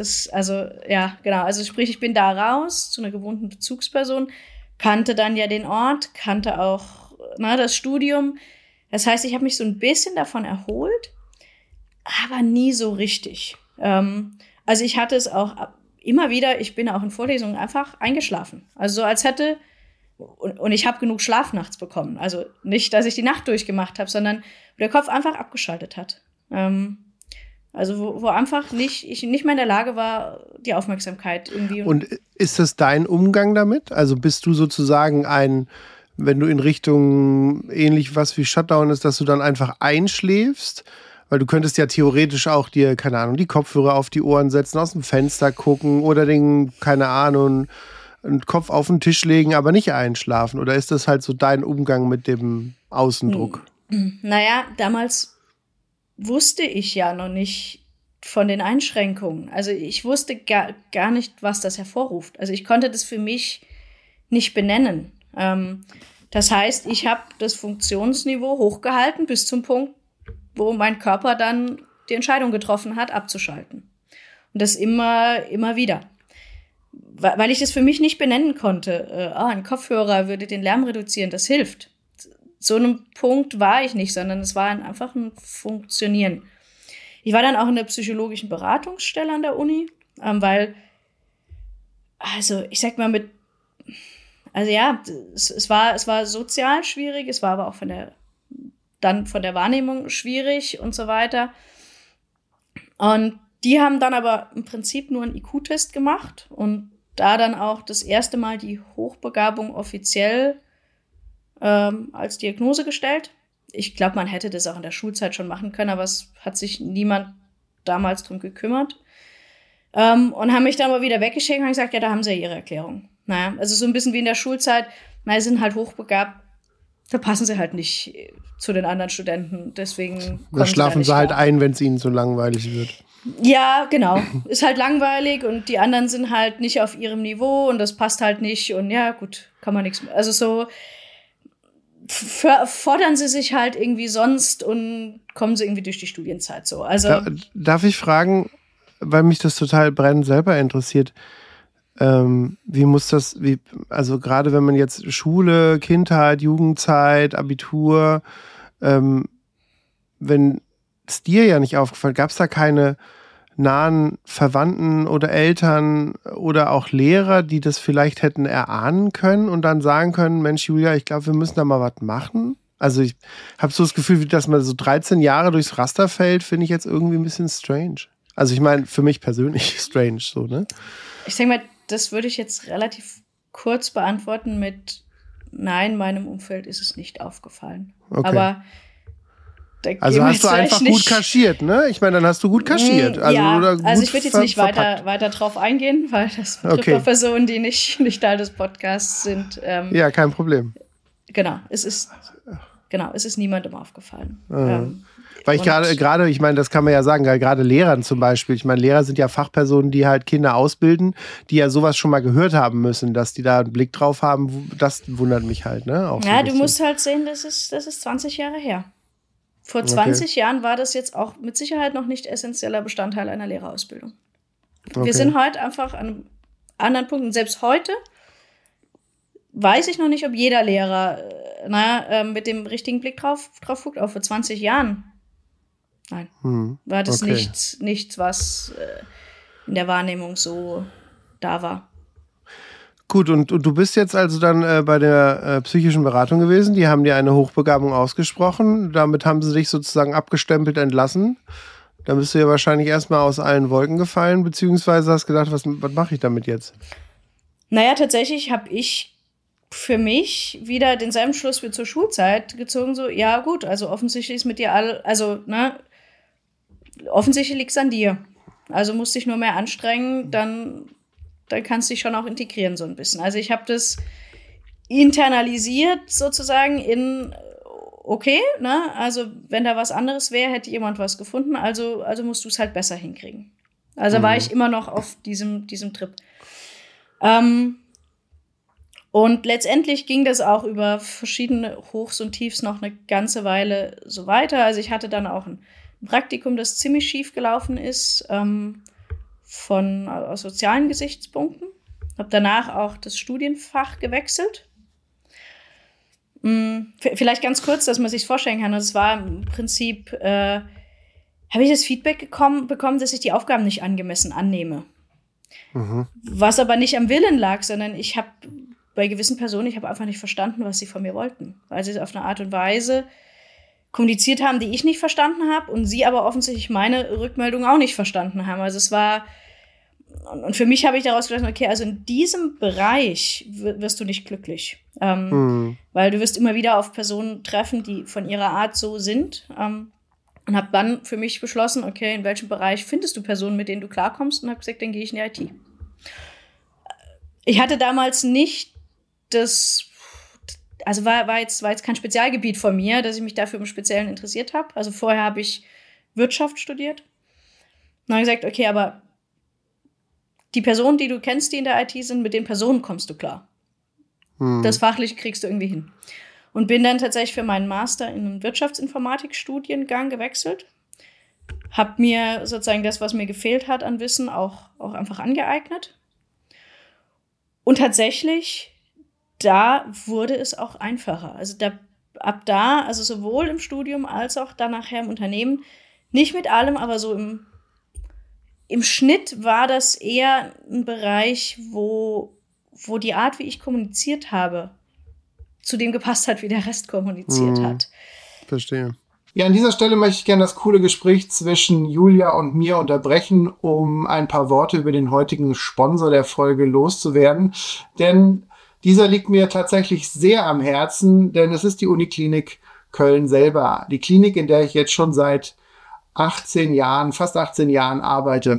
Also sprich, ich bin da raus zu einer gewohnten Bezugsperson, kannte dann ja den Ort, kannte auch das Studium. Das heißt, ich habe mich so ein bisschen davon erholt, aber nie so richtig. Also ich hatte es auch immer wieder, ich bin auch in Vorlesungen einfach eingeschlafen. Also so als hätte, und ich habe genug Schlaf nachts bekommen. Also nicht, dass ich die Nacht durchgemacht habe, sondern wo der Kopf einfach abgeschaltet hat. Also wo einfach ich nicht mehr in der Lage war, die Aufmerksamkeit irgendwie. Und ist das dein Umgang damit? Also bist du sozusagen wenn du in Richtung ähnlich was wie Shutdown ist, dass du dann einfach einschläfst? Weil du könntest ja theoretisch auch dir, keine Ahnung, die Kopfhörer auf die Ohren setzen, aus dem Fenster gucken oder einen Kopf auf den Tisch legen, aber nicht einschlafen. Oder ist das halt so dein Umgang mit dem Außendruck? Naja, damals wusste ich ja noch nicht von den Einschränkungen. Also ich wusste gar nicht, was das hervorruft. Also ich konnte das für mich nicht benennen. Das heißt, ich habe das Funktionsniveau hochgehalten bis zum Punkt, wo mein Körper dann die Entscheidung getroffen hat, abzuschalten. Und das immer wieder. Weil ich das für mich nicht benennen konnte. Ein Kopfhörer würde den Lärm reduzieren, das hilft. So einem Punkt war ich nicht, sondern es war einfach ein Funktionieren. Ich war dann auch in der psychologischen Beratungsstelle an der Uni, weil, also ich sag mal es war sozial schwierig, es war aber auch von der dann von der Wahrnehmung schwierig und so weiter. Und die haben dann aber im Prinzip nur einen IQ-Test gemacht und da dann auch das erste Mal die Hochbegabung offiziell als Diagnose gestellt. Ich glaube, man hätte das auch in der Schulzeit schon machen können, aber es hat sich niemand damals drum gekümmert. Und haben mich dann mal wieder weggeschickt und haben gesagt, ja, da haben sie ja ihre Erklärung. Naja, also so ein bisschen wie in der Schulzeit, sie sind halt hochbegabt, da passen sie halt nicht zu den anderen Studenten, deswegen da schlafen sie halt ein, wenn es ihnen so langweilig wird. Ja, genau. Ist halt langweilig und die anderen sind halt nicht auf ihrem Niveau und das passt halt nicht und ja, gut, kann man nichts mehr. Also so fordern sie sich halt irgendwie sonst und kommen sie irgendwie durch die Studienzeit so. Also darf ich fragen, weil mich das total brennend selber interessiert, wie muss das, also gerade wenn man jetzt Schule, Kindheit, Jugendzeit, Abitur, wenn es dir ja nicht aufgefallen, gab es da keine nahen Verwandten oder Eltern oder auch Lehrer, die das vielleicht hätten erahnen können und dann sagen können, Mensch, Julia, ich glaube, wir müssen da mal was machen? Also ich habe so das Gefühl, dass man so 13 Jahre durchs Raster fällt, finde ich jetzt irgendwie ein bisschen strange. Also ich meine, für mich persönlich strange so, ne? Ich denke mal, das würde ich jetzt relativ kurz beantworten mit nein, meinem Umfeld ist es nicht aufgefallen. Okay. Aber also hast du einfach gut kaschiert, ne? Ich meine, dann hast du gut kaschiert. Also, ja, oder gut also ich würde jetzt nicht weiter drauf eingehen, weil das betrifft Personen, die nicht Teil des Podcasts sind. Ja, kein Problem. Genau, es ist niemandem aufgefallen. Weil ich gerade, ich meine, das kann man ja sagen, gerade Lehrern zum Beispiel. Ich meine, Lehrer sind ja Fachpersonen, die halt Kinder ausbilden, die ja sowas schon mal gehört haben müssen, dass die da einen Blick drauf haben. Das wundert mich halt, ne? Auch ja, du musst halt sehen, das ist 20 Jahre her. Vor 20 Jahren war das jetzt auch mit Sicherheit noch nicht essentieller Bestandteil einer Lehrerausbildung. Okay. Wir sind heute einfach an einem anderen Punkt. Und selbst heute weiß ich noch nicht, ob jeder Lehrer mit dem richtigen Blick drauf guckt. Auch vor 20 Jahren. Nein, war das nichts, was in der Wahrnehmung so da war. Gut, und du bist jetzt also dann bei der psychischen Beratung gewesen. Die haben dir eine Hochbegabung ausgesprochen. Damit haben sie dich sozusagen abgestempelt entlassen. Dann bist du ja wahrscheinlich erstmal aus allen Wolken gefallen, beziehungsweise hast gedacht, was mache ich damit jetzt? Naja, tatsächlich habe ich für mich wieder denselben Schluss wie zur Schulzeit gezogen. So, ja gut, also offensichtlich ist mit dir offensichtlich liegt es an dir. Also musst dich nur mehr anstrengen, dann kannst du dich schon auch integrieren so ein bisschen. Also ich habe das internalisiert sozusagen in, okay, ne, also wenn da was anderes wäre, hätte jemand was gefunden, also musst du es halt besser hinkriegen. Also war ich immer noch auf diesem Trip. Und letztendlich ging das auch über verschiedene Hochs und Tiefs noch eine ganze Weile so weiter. Also ich hatte dann auch ein Praktikum, das ziemlich schief gelaufen ist, aus sozialen Gesichtspunkten. Habe danach auch das Studienfach gewechselt. Vielleicht ganz kurz, dass man sich vorstellen kann. Es war im Prinzip, habe ich das Feedback bekommen, dass ich die Aufgaben nicht angemessen annehme. Was aber nicht am Willen lag, sondern ich habe bei gewissen Personen, ich habe einfach nicht verstanden, was sie von mir wollten. Weil sie es auf eine Art und Weise kommuniziert haben, die ich nicht verstanden habe und sie aber offensichtlich meine Rückmeldung auch nicht verstanden haben. Also es war, und für mich habe ich daraus gedacht, okay, also in diesem Bereich wirst du nicht glücklich. Weil du wirst immer wieder auf Personen treffen, die von ihrer Art so sind. Und habe dann für mich beschlossen, okay, in welchem Bereich findest du Personen, mit denen du klarkommst? Und habe gesagt, dann gehe ich in die IT. Ich hatte damals nicht also war jetzt kein Spezialgebiet von mir, dass ich mich dafür im Speziellen interessiert habe. Also vorher habe ich Wirtschaft studiert. Und dann habe ich gesagt, okay, aber die Personen, die du kennst, die in der IT sind, mit den Personen kommst du klar. Das Fachliche kriegst du irgendwie hin. Und bin dann tatsächlich für meinen Master in einen Wirtschaftsinformatik-Studiengang gewechselt. Habe mir sozusagen das, was mir gefehlt hat an Wissen, auch einfach angeeignet. Und tatsächlich, da wurde es auch einfacher. Also ab da, also sowohl im Studium als auch dann nachher im Unternehmen, nicht mit allem, aber so im Schnitt war das eher ein Bereich, wo die Art, wie ich kommuniziert habe, zu dem gepasst hat, wie der Rest kommuniziert hat. Verstehe. Ja, an dieser Stelle möchte ich gerne das coole Gespräch zwischen Julia und mir unterbrechen, um ein paar Worte über den heutigen Sponsor der Folge loszuwerden. Denn dieser liegt mir tatsächlich sehr am Herzen, denn es ist die Uniklinik Köln selber. Die Klinik, in der ich jetzt schon seit fast 18 Jahren arbeite.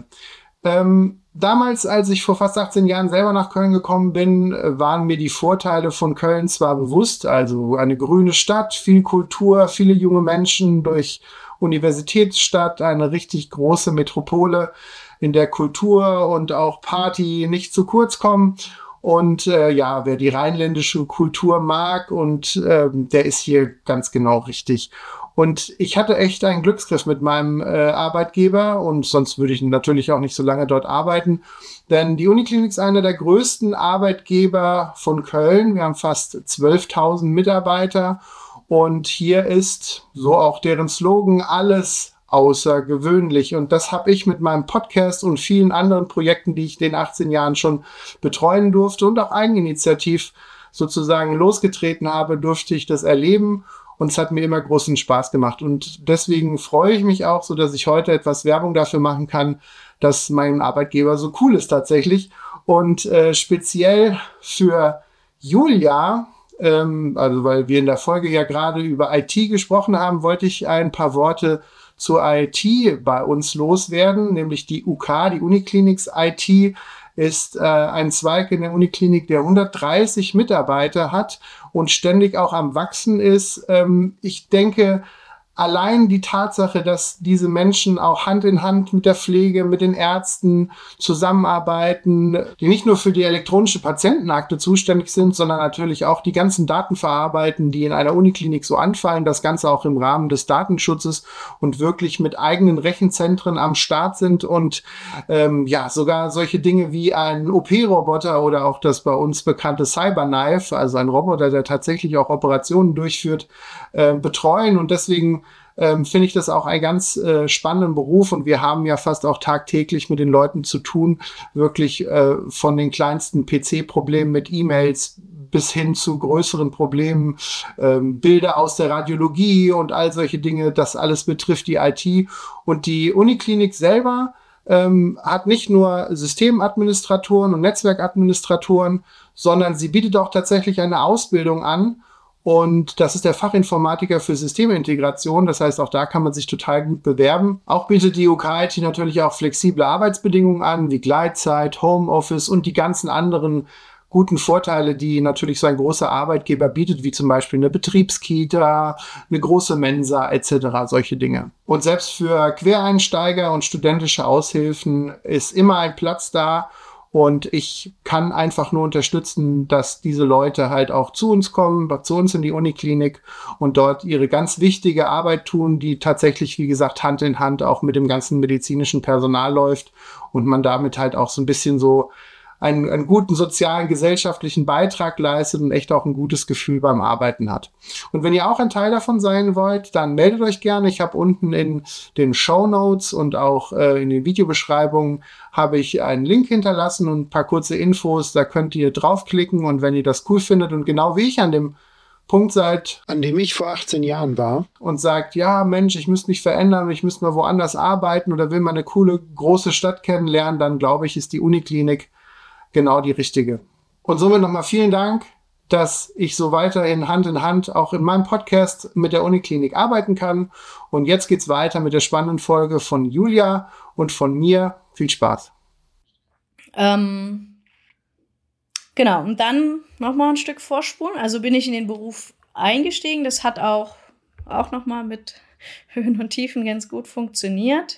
Damals, als ich vor fast 18 Jahren selber nach Köln gekommen bin, waren mir die Vorteile von Köln zwar bewusst, also eine grüne Stadt, viel Kultur, viele junge Menschen, durch Universitätsstadt, eine richtig große Metropole, in der Kultur und auch Party nicht zu kurz kommen. Und wer die rheinländische Kultur mag, und der ist hier ganz genau richtig. Und ich hatte echt einen Glücksgriff mit meinem Arbeitgeber, und sonst würde ich natürlich auch nicht so lange dort arbeiten. Denn die Uniklinik ist einer der größten Arbeitgeber von Köln. Wir haben fast 12.000 Mitarbeiter, und hier ist, so auch deren Slogan, alles außergewöhnlich. Und das habe ich mit meinem Podcast und vielen anderen Projekten, die ich in den 18 Jahren schon betreuen durfte und auch eigeninitiativ sozusagen losgetreten habe, durfte ich das erleben. Und es hat mir immer großen Spaß gemacht. Und deswegen freue ich mich auch so, dass ich heute etwas Werbung dafür machen kann, dass mein Arbeitgeber so cool ist tatsächlich. Und speziell für Julia, also weil wir in der Folge ja gerade über IT gesprochen haben, wollte ich ein paar Worte zur IT bei uns loswerden, nämlich die UK, die Unikliniks IT, ist ein Zweig in der Uniklinik, der 130 Mitarbeiter hat und ständig auch am Wachsen ist. Ich denke, allein die Tatsache, dass diese Menschen auch Hand in Hand mit der Pflege, mit den Ärzten zusammenarbeiten, die nicht nur für die elektronische Patientenakte zuständig sind, sondern natürlich auch die ganzen Daten verarbeiten, die in einer Uniklinik so anfallen, das Ganze auch im Rahmen des Datenschutzes, und wirklich mit eigenen Rechenzentren am Start sind und sogar solche Dinge wie ein OP-Roboter oder auch das bei uns bekannte Cyberknife, also ein Roboter, der tatsächlich auch Operationen durchführt, betreuen. Und deswegen finde ich das auch einen ganz spannenden Beruf, und wir haben ja fast auch tagtäglich mit den Leuten zu tun, wirklich von den kleinsten PC-Problemen mit E-Mails bis hin zu größeren Problemen, Bilder aus der Radiologie und all solche Dinge, das alles betrifft die IT. Und die Uniklinik selber hat nicht nur Systemadministratoren und Netzwerkadministratoren, sondern sie bietet auch tatsächlich eine Ausbildung an. Und das ist der Fachinformatiker für Systemintegration. Das heißt, auch da kann man sich total gut bewerben. Auch bietet die UK-IT natürlich auch flexible Arbeitsbedingungen an, wie Gleitzeit, Homeoffice und die ganzen anderen guten Vorteile, die natürlich so ein großer Arbeitgeber bietet, wie zum Beispiel eine Betriebskita, eine große Mensa etc., solche Dinge. Und selbst für Quereinsteiger und studentische Aushilfen ist immer ein Platz da. Und ich kann einfach nur unterstützen, dass diese Leute halt auch zu uns kommen, zu uns in die Uniklinik, und dort ihre ganz wichtige Arbeit tun, die tatsächlich, wie gesagt, Hand in Hand auch mit dem ganzen medizinischen Personal läuft, und man damit halt auch so ein bisschen so einen guten sozialen, gesellschaftlichen Beitrag leistet und echt auch ein gutes Gefühl beim Arbeiten hat. Und wenn ihr auch ein Teil davon sein wollt, dann meldet euch gerne. Ich habe unten in den Shownotes und auch in den Videobeschreibungen habe ich einen Link hinterlassen und ein paar kurze Infos. Da könnt ihr draufklicken, und wenn ihr das cool findet und genau wie ich an dem Punkt seid, an dem ich vor 18 Jahren war, und sagt, ja Mensch, ich müsste mich verändern, ich müsste mal woanders arbeiten oder will mal eine coole, große Stadt kennenlernen, dann glaube ich, ist die Uniklinik genau die richtige. Und somit nochmal vielen Dank, dass ich so weiterhin Hand in Hand auch in meinem Podcast mit der Uniklinik arbeiten kann. Und jetzt geht's weiter mit der spannenden Folge von Julia und von mir. Viel Spaß. Genau, und dann nochmal ein Stück vorspulen. Also bin ich in den Beruf eingestiegen. Das hat auch nochmal mit Höhen und Tiefen ganz gut funktioniert.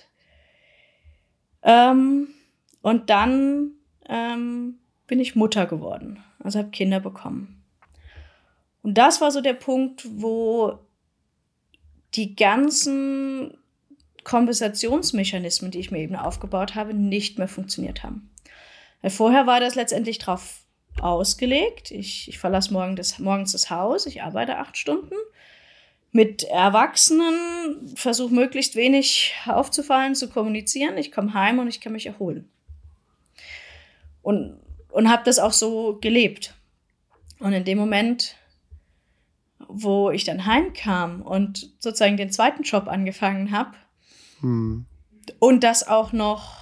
Und dann bin ich Mutter geworden, also habe Kinder bekommen. Und das war so der Punkt, wo die ganzen Kompensationsmechanismen, die ich mir eben aufgebaut habe, nicht mehr funktioniert haben. Weil vorher war das letztendlich drauf ausgelegt. Ich verlasse morgens das Haus, ich arbeite 8 Stunden mit Erwachsenen, versuche möglichst wenig aufzufallen, zu kommunizieren. Ich komme heim und ich kann mich erholen. Und habe das auch so gelebt. Und in dem Moment wo ich dann heimkam und sozusagen den zweiten Job angefangen habe und das auch noch,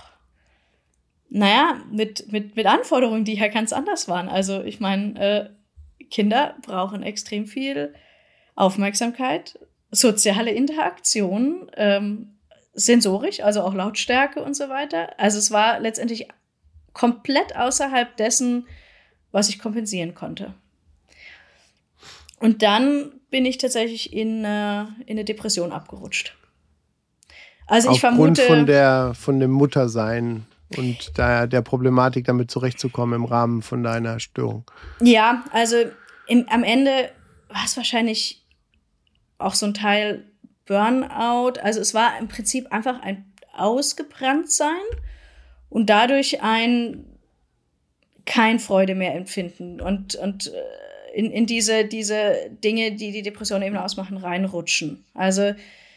mit Anforderungen, die ja ganz anders waren. Also ich meine, Kinder brauchen extrem viel Aufmerksamkeit, soziale Interaktion, sensorisch, also auch Lautstärke und so weiter. Also es war letztendlich komplett außerhalb dessen, was ich kompensieren konnte. Und dann bin ich tatsächlich in eine Depression abgerutscht. Also ich Aufgrund vermute von dem Muttersein und der Problematik, damit zurechtzukommen im Rahmen von deiner Störung. Ja, also am Ende war es wahrscheinlich auch so ein Teil Burnout. Also es war im Prinzip einfach ein Ausgebranntsein und dadurch kein Freude mehr empfinden und in diese Dinge, die die Depression eben ausmachen, reinrutschen. Also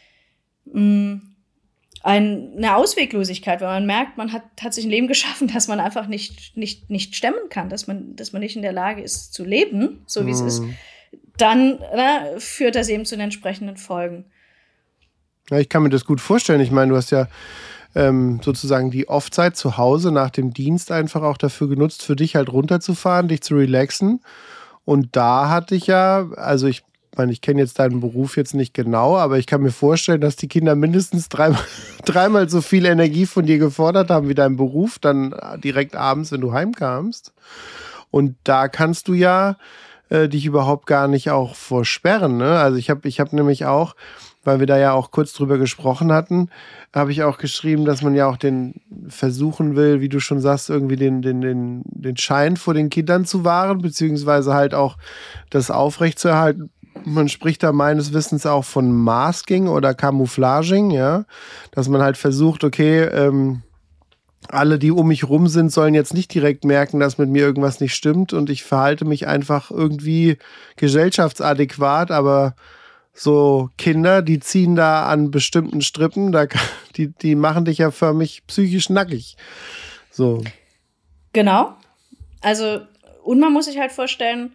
eine Ausweglosigkeit, weil man merkt, man hat sich ein Leben geschaffen, das man einfach nicht stemmen kann, dass man nicht in der Lage ist zu leben, so wie es ist, dann führt das eben zu den entsprechenden Folgen. Ja, ich kann mir das gut vorstellen. Ich meine, du hast ja sozusagen die Off-Zeit zu Hause nach dem Dienst einfach auch dafür genutzt, für dich halt runterzufahren, dich zu relaxen. Und da hatte ich ja, also ich meine, ich kenne jetzt deinen Beruf jetzt nicht genau, aber ich kann mir vorstellen, dass die Kinder mindestens dreimal so viel Energie von dir gefordert haben wie dein Beruf, dann direkt abends, wenn du heimkamst. Und da kannst du ja dich überhaupt gar nicht auch vorsperren, ne? Also ich hab nämlich auch, weil wir da ja auch kurz drüber gesprochen hatten, habe ich auch geschrieben, dass man ja auch den versuchen will, wie du schon sagst, irgendwie den Schein vor den Kindern zu wahren, beziehungsweise halt auch das aufrechtzuerhalten. Man spricht da meines Wissens auch von Masking oder Camouflaging, ja, dass man halt versucht, okay, alle, die um mich rum sind, sollen jetzt nicht direkt merken, dass mit mir irgendwas nicht stimmt und ich verhalte mich einfach irgendwie gesellschaftsadäquat, aber so Kinder, die ziehen da an bestimmten Strippen, die machen dich ja förmlich psychisch nackig. So. Genau. Also, und man muss sich halt vorstellen,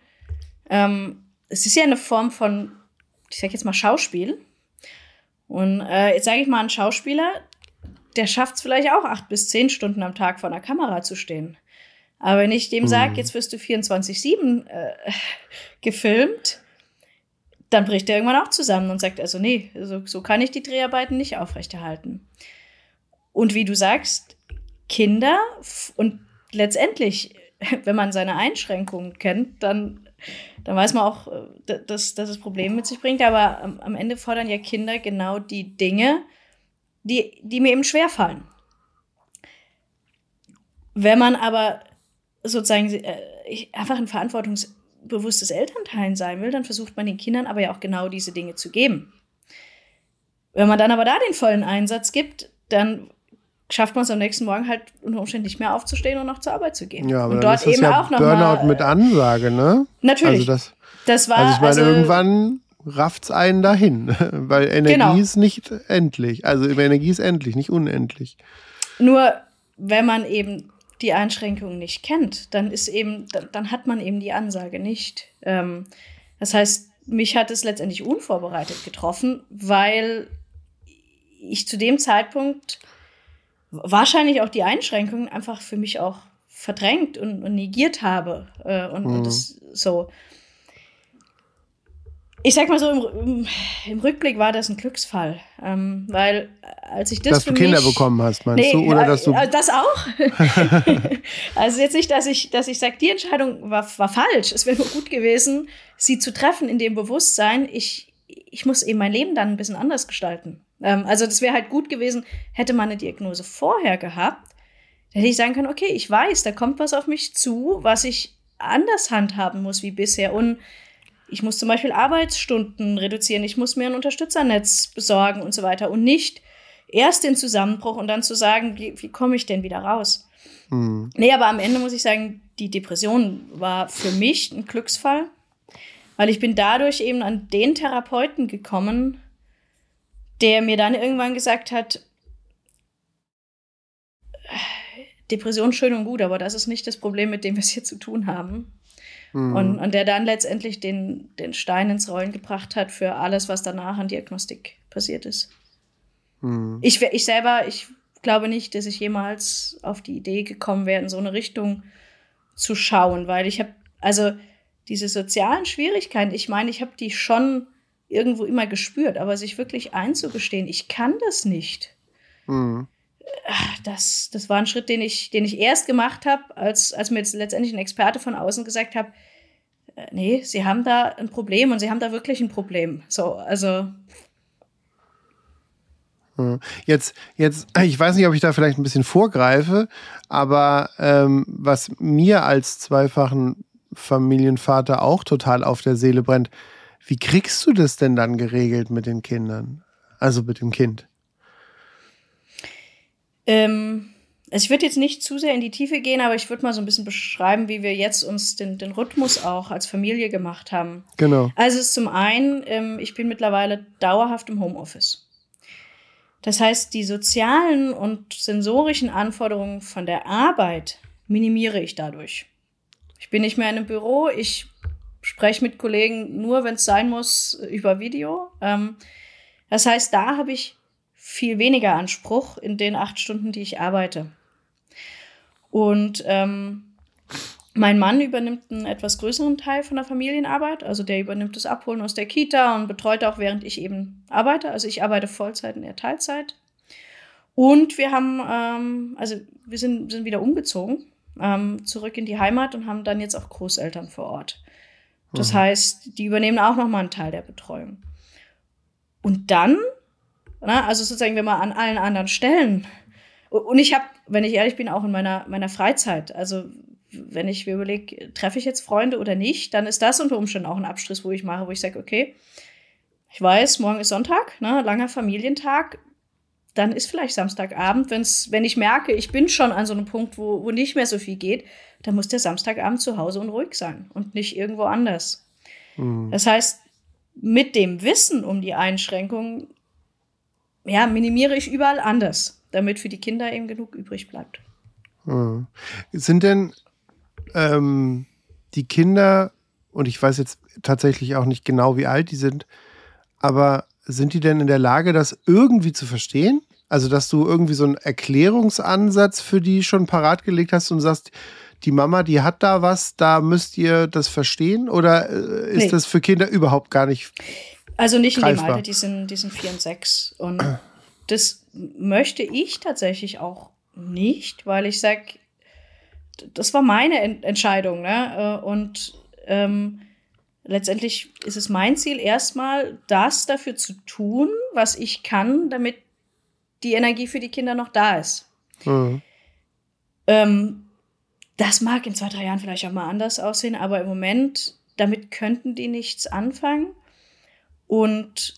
es ist ja eine Form von, ich sag jetzt mal Schauspiel. Und jetzt sage ich mal, ein Schauspieler, der schafft es vielleicht auch 8 bis 10 Stunden am Tag vor einer Kamera zu stehen. Aber wenn ich dem sage, jetzt wirst du 24/7 gefilmt, dann bricht er irgendwann auch zusammen und sagt, also nee, so kann ich die Dreharbeiten nicht aufrechterhalten. Und wie du sagst, Kinder und letztendlich, wenn man seine Einschränkungen kennt, dann weiß man auch, dass es Probleme mit sich bringt. Aber am Ende fordern ja Kinder genau die Dinge, die mir eben schwerfallen. Wenn man aber sozusagen einfach ein verantwortungsbewusstes Elternteil sein will, dann versucht man den Kindern aber ja auch genau diese Dinge zu geben. Wenn man dann aber da den vollen Einsatz gibt, dann schafft man es am nächsten Morgen halt unter Umständen nicht mehr aufzustehen und noch zur Arbeit zu gehen. Ja, aber und dann dort ist das eben ja auch noch Burnout mal, mit Ansage, ne? Natürlich. Also das war, ich meine, irgendwann rafft's einen dahin, weil Energie ist nicht endlich. Also Energie ist endlich, nicht unendlich. Nur wenn man eben die Einschränkungen nicht kennt, dann hat man eben die Ansage nicht. Das heißt, mich hat es letztendlich unvorbereitet getroffen, weil ich zu dem Zeitpunkt wahrscheinlich auch die Einschränkungen einfach für mich auch verdrängt und negiert habe. Und das so. Ich sag mal so, im Rückblick war das ein Glücksfall. Weil als ich das dass du Kinder bekommen hast, meinst du? Oder dass du das auch. Also jetzt nicht, dass ich sage, die Entscheidung war falsch. Es wäre nur gut gewesen, sie zu treffen in dem Bewusstsein, ich muss eben mein Leben dann ein bisschen anders gestalten. Also das wäre halt gut gewesen, hätte man eine Diagnose vorher gehabt, dann hätte ich sagen können, okay, ich weiß, da kommt was auf mich zu, was ich anders handhaben muss wie bisher. Und ich muss zum Beispiel Arbeitsstunden reduzieren, ich muss mir ein Unterstützernetz besorgen und so weiter. Und nicht erst den Zusammenbruch und dann zu sagen, wie komme ich denn wieder raus? Nee, aber am Ende muss ich sagen, die Depression war für mich ein Glücksfall, weil ich bin dadurch eben an den Therapeuten gekommen, der mir dann irgendwann gesagt hat, Depression schön und gut, aber das ist nicht das Problem, mit dem wir es hier zu tun haben. Und der dann letztendlich den Stein ins Rollen gebracht hat für alles, was danach an Diagnostik passiert ist. Ich glaube nicht, dass ich jemals auf die Idee gekommen wäre, in so eine Richtung zu schauen, weil ich habe, also diese sozialen Schwierigkeiten, ich meine, ich habe die schon irgendwo immer gespürt, aber sich wirklich einzugestehen, ich kann das nicht. Das war ein Schritt, den ich erst gemacht habe, als mir jetzt letztendlich ein Experte von außen gesagt hat, nee, Sie haben da ein Problem und Sie haben da wirklich ein Problem. So, also. Jetzt, ich weiß nicht, ob ich da vielleicht ein bisschen vorgreife, aber was mir als zweifachen Familienvater auch total auf der Seele brennt, wie kriegst du das denn dann geregelt mit den Kindern? Also mit dem Kind? Ich würde jetzt nicht zu sehr in die Tiefe gehen, aber ich würde mal so ein bisschen beschreiben, wie wir jetzt uns den Rhythmus auch als Familie gemacht haben. Genau. Also es ist zum einen, ich bin mittlerweile dauerhaft im Homeoffice. Das heißt, die sozialen und sensorischen Anforderungen von der Arbeit minimiere ich dadurch. Ich bin nicht mehr in einem Büro, ich spreche mit Kollegen nur, wenn es sein muss, über Video. Das heißt, da habe ich viel weniger Anspruch in den 8 Stunden, die ich arbeite. Und mein Mann übernimmt einen etwas größeren Teil von der Familienarbeit. Also der übernimmt das Abholen aus der Kita und betreut auch, während ich eben arbeite. Also ich arbeite Vollzeit und er Teilzeit. Und wir haben, wir sind wieder umgezogen, zurück in die Heimat und haben dann jetzt auch Großeltern vor Ort. Das heißt, die übernehmen auch nochmal einen Teil der Betreuung. Und dann, also sozusagen, wenn man an allen anderen Stellen, und ich habe, wenn ich ehrlich bin, auch in meiner Freizeit, also wenn ich mir überlege, treffe ich jetzt Freunde oder nicht, dann ist das unter Umständen auch ein Abstrich, wo ich mache, wo ich sage, okay, ich weiß, morgen ist Sonntag, langer Familientag, dann ist vielleicht Samstagabend, wenn ich merke, ich bin schon an so einem Punkt, wo nicht mehr so viel geht, dann muss der Samstagabend zu Hause und ruhig sein und nicht irgendwo anders. Das heißt, mit dem Wissen um die Einschränkungen, minimiere ich überall anders, damit für die Kinder eben genug übrig bleibt. Sind denn die Kinder, und ich weiß jetzt tatsächlich auch nicht genau, wie alt die sind, aber sind die denn in der Lage, das irgendwie zu verstehen? Also, dass du irgendwie so einen Erklärungsansatz für die schon parat gelegt hast und sagst, die Mama, die hat da was, da müsst ihr das verstehen? Oder ist das für Kinder überhaupt gar nicht Also nicht greifbar? In dem Alter, die sind 4 und 6. Und das möchte ich tatsächlich auch nicht, weil ich sage, das war meine Entscheidung. Ne? Und letztendlich ist es mein Ziel, erstmal das dafür zu tun, was ich kann, damit die Energie für die Kinder noch da ist. Das mag in 2-3 Jahren vielleicht auch mal anders aussehen, aber im Moment, damit könnten die nichts anfangen. Und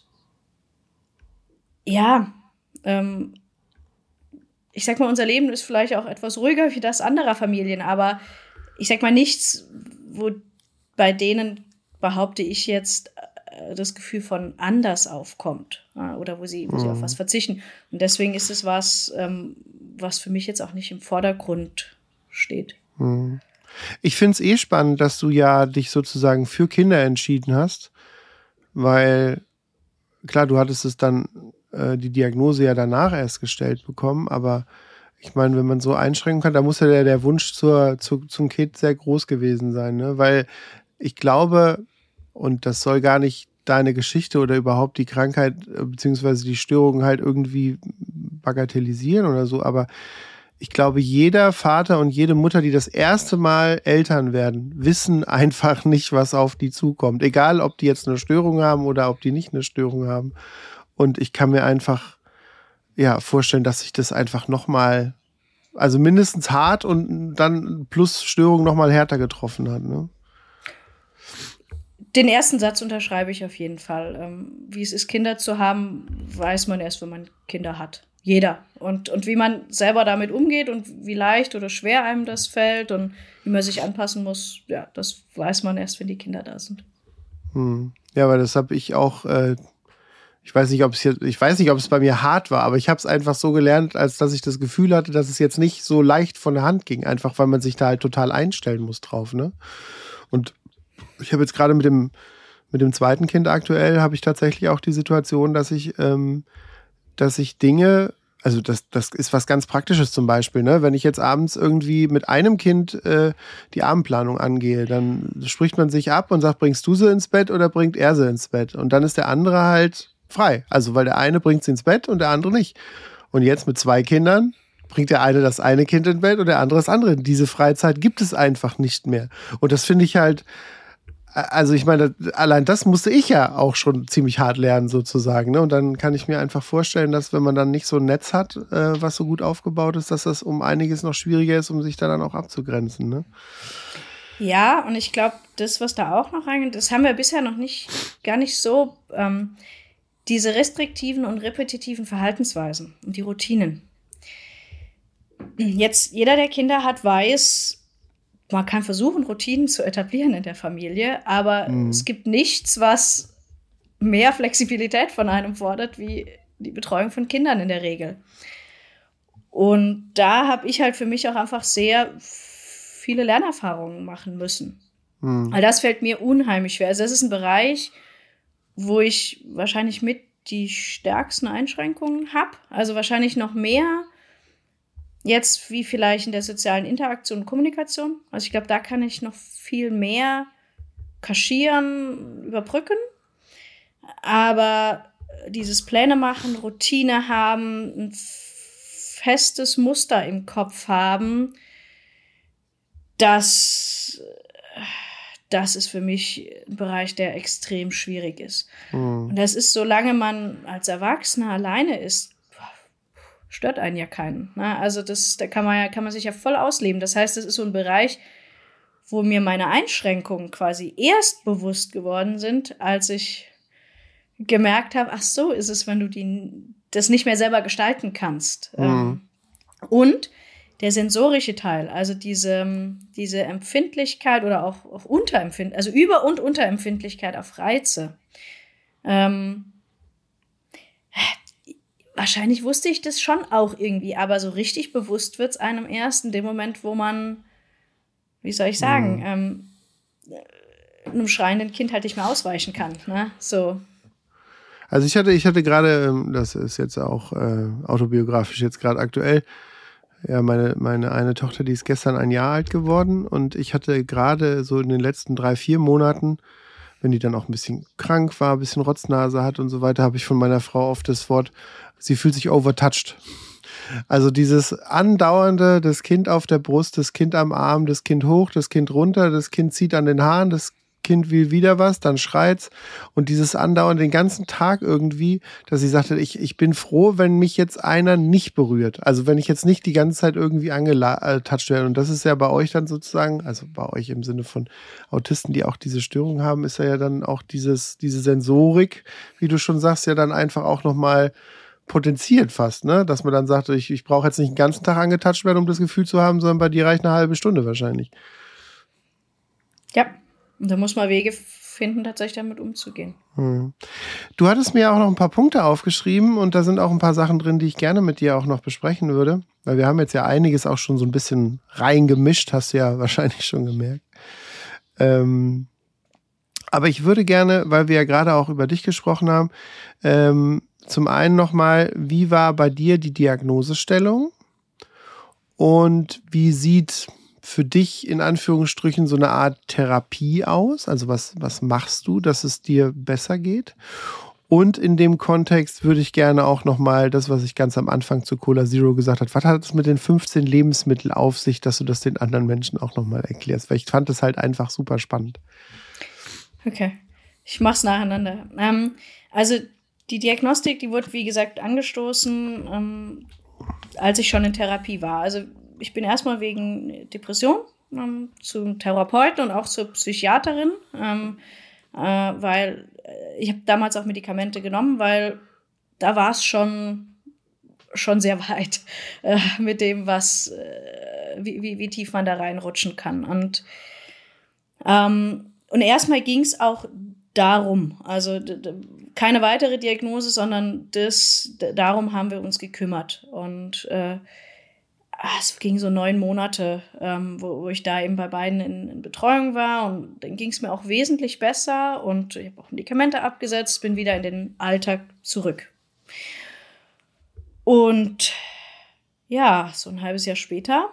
ich sag mal, unser Leben ist vielleicht auch etwas ruhiger wie das anderer Familien, aber ich sag mal, nichts, wo bei denen, behaupte ich jetzt, das Gefühl von anders aufkommt oder wo sie auf was verzichten. Und deswegen ist es was für mich jetzt auch nicht im Vordergrund steht. Ich finde es spannend, dass du ja dich sozusagen für Kinder entschieden hast, weil klar, du hattest es dann die Diagnose ja danach erst gestellt bekommen, aber ich meine, wenn man so einschränken kann, da muss ja der Wunsch zum Kind sehr groß gewesen sein, ne? Weil ich glaube, und das soll gar nicht deine Geschichte oder überhaupt die Krankheit beziehungsweise die Störung halt irgendwie bagatellisieren oder so, aber ich glaube, jeder Vater und jede Mutter, die das erste Mal Eltern werden, wissen einfach nicht, was auf die zukommt. Egal, ob die jetzt eine Störung haben oder ob die nicht eine Störung haben. Und ich kann mir einfach vorstellen, dass sich das einfach nochmal, also mindestens hart und dann plus Störung nochmal härter getroffen hat. Ne? Den ersten Satz unterschreibe ich auf jeden Fall. Wie es ist, Kinder zu haben, weiß man erst, wenn man Kinder hat. Jeder. Und wie man selber damit umgeht und wie leicht oder schwer einem das fällt und wie man sich anpassen muss, das weiß man erst, wenn die Kinder da sind. Ja, aber das habe ich auch, ich weiß nicht, ob es bei mir hart war, aber ich habe es einfach so gelernt, als dass ich das Gefühl hatte, dass es jetzt nicht so leicht von der Hand ging, einfach weil man sich da halt total einstellen muss drauf, ne? Und Ich habe jetzt gerade mit dem zweiten Kind aktuell, habe ich tatsächlich auch die Situation, dass ich Dinge, also das ist was ganz Praktisches zum Beispiel, ne? Wenn ich jetzt abends irgendwie mit einem Kind die Abendplanung angehe, dann spricht man sich ab und sagt, bringst du sie ins Bett oder bringt er sie ins Bett? Und dann ist der andere halt frei. Also weil der eine bringt sie ins Bett und der andere nicht. Und jetzt mit 2 Kindern bringt der eine das eine Kind ins Bett und der andere das andere. Diese Freizeit gibt es einfach nicht mehr. Und das finde ich halt, also ich meine, allein das musste ich ja auch schon ziemlich hart lernen sozusagen. Ne? Und dann kann ich mir einfach vorstellen, dass wenn man dann nicht so ein Netz hat, was so gut aufgebaut ist, dass das um einiges noch schwieriger ist, um sich da dann auch abzugrenzen. Ne? Ja, und ich glaube, das, was da auch noch reingeht, das haben wir bisher noch gar nicht so, diese restriktiven und repetitiven Verhaltensweisen und die Routinen. Jetzt, jeder, der Kinder hat, weiß, man kann versuchen, Routinen zu etablieren in der Familie, aber es gibt nichts, was mehr Flexibilität von einem fordert, wie die Betreuung von Kindern in der Regel. Und da habe ich halt für mich auch einfach sehr viele Lernerfahrungen machen müssen. Weil das fällt mir unheimlich schwer. Also das ist ein Bereich, wo ich wahrscheinlich mit die stärksten Einschränkungen habe. Also wahrscheinlich noch mehr jetzt wie vielleicht in der sozialen Interaktion und Kommunikation. Also ich glaube, da kann ich noch viel mehr kaschieren, überbrücken. Aber dieses Pläne machen, Routine haben, ein festes Muster im Kopf haben, das ist für mich ein Bereich, der extrem schwierig ist. Und das ist, solange man als Erwachsener alleine ist, stört einen ja keinen. Ne? Also da kann man sich ja voll ausleben. Das heißt, das ist so ein Bereich, wo mir meine Einschränkungen quasi erst bewusst geworden sind, als ich gemerkt habe, ach so ist es, wenn du das nicht mehr selber gestalten kannst. Und der sensorische Teil, also diese Empfindlichkeit oder auch Unterempfindlichkeit, also Über- und Unterempfindlichkeit auf Reize. Wahrscheinlich wusste ich das schon auch irgendwie, aber so richtig bewusst wird es einem erst in dem Moment, wo man, wie soll ich sagen, einem schreienden Kind halt nicht mehr ausweichen kann. Ne? So. Also ich hatte gerade, das ist jetzt auch autobiografisch jetzt gerade aktuell, ja, meine eine Tochter, die ist gestern 1 Jahr alt geworden und ich hatte gerade so in den letzten 3-4 Monaten, wenn die dann auch ein bisschen krank war, ein bisschen Rotznase hat und so weiter, habe ich von meiner Frau oft das Wort, sie fühlt sich overtouched. Also dieses andauernde, das Kind auf der Brust, das Kind am Arm, das Kind hoch, das Kind runter, das Kind zieht an den Haaren, das Kind will wieder was, dann schreit's. Und dieses andauernde den ganzen Tag irgendwie, dass sie sagte, ich bin froh, wenn mich jetzt einer nicht berührt. Also wenn ich jetzt nicht die ganze Zeit irgendwie angetatscht werde. Und das ist ja bei euch dann sozusagen, also bei euch im Sinne von Autisten, die auch diese Störung haben, ist ja dann auch diese Sensorik, wie du schon sagst, ja dann einfach auch nochmal potenziert fast, ne? Dass man dann sagt, ich brauche jetzt nicht den ganzen Tag angetatscht werden, um das Gefühl zu haben, sondern bei dir reicht eine halbe Stunde wahrscheinlich. Ja, und da muss man Wege finden, tatsächlich damit umzugehen. Du hattest mir auch noch ein paar Punkte aufgeschrieben und da sind auch ein paar Sachen drin, die ich gerne mit dir auch noch besprechen würde, weil wir haben jetzt ja einiges auch schon so ein bisschen reingemischt, hast du ja wahrscheinlich schon gemerkt. Aber ich würde gerne, weil wir ja gerade auch über dich gesprochen haben, zum einen nochmal, wie war bei dir die Diagnosestellung und wie sieht für dich in Anführungsstrichen so eine Art Therapie aus? Also was machst du, dass es dir besser geht? Und in dem Kontext würde ich gerne auch nochmal das, was ich ganz am Anfang zu Cola Zero gesagt habe, was hat es mit den 15 Lebensmitteln auf sich, dass du das den anderen Menschen auch nochmal erklärst? Weil ich fand das halt einfach super spannend. Okay, ich mach's nacheinander. Also die Diagnostik, die wurde, wie gesagt, angestoßen, als ich schon in Therapie war. Also ich bin erstmal wegen Depression zum Therapeuten und auch zur Psychiaterin, weil ich habe damals auch Medikamente genommen, weil da war es schon sehr weit mit dem, wie tief man da reinrutschen kann. Und erstmal ging es auch darum, also keine weitere Diagnose, sondern darum haben wir uns gekümmert. Und es ging so 9 Monate, wo ich da eben bei beiden in Betreuung war. Und dann ging es mir auch wesentlich besser. Und ich habe auch Medikamente abgesetzt, bin wieder in den Alltag zurück. Und ja, so ein halbes Jahr später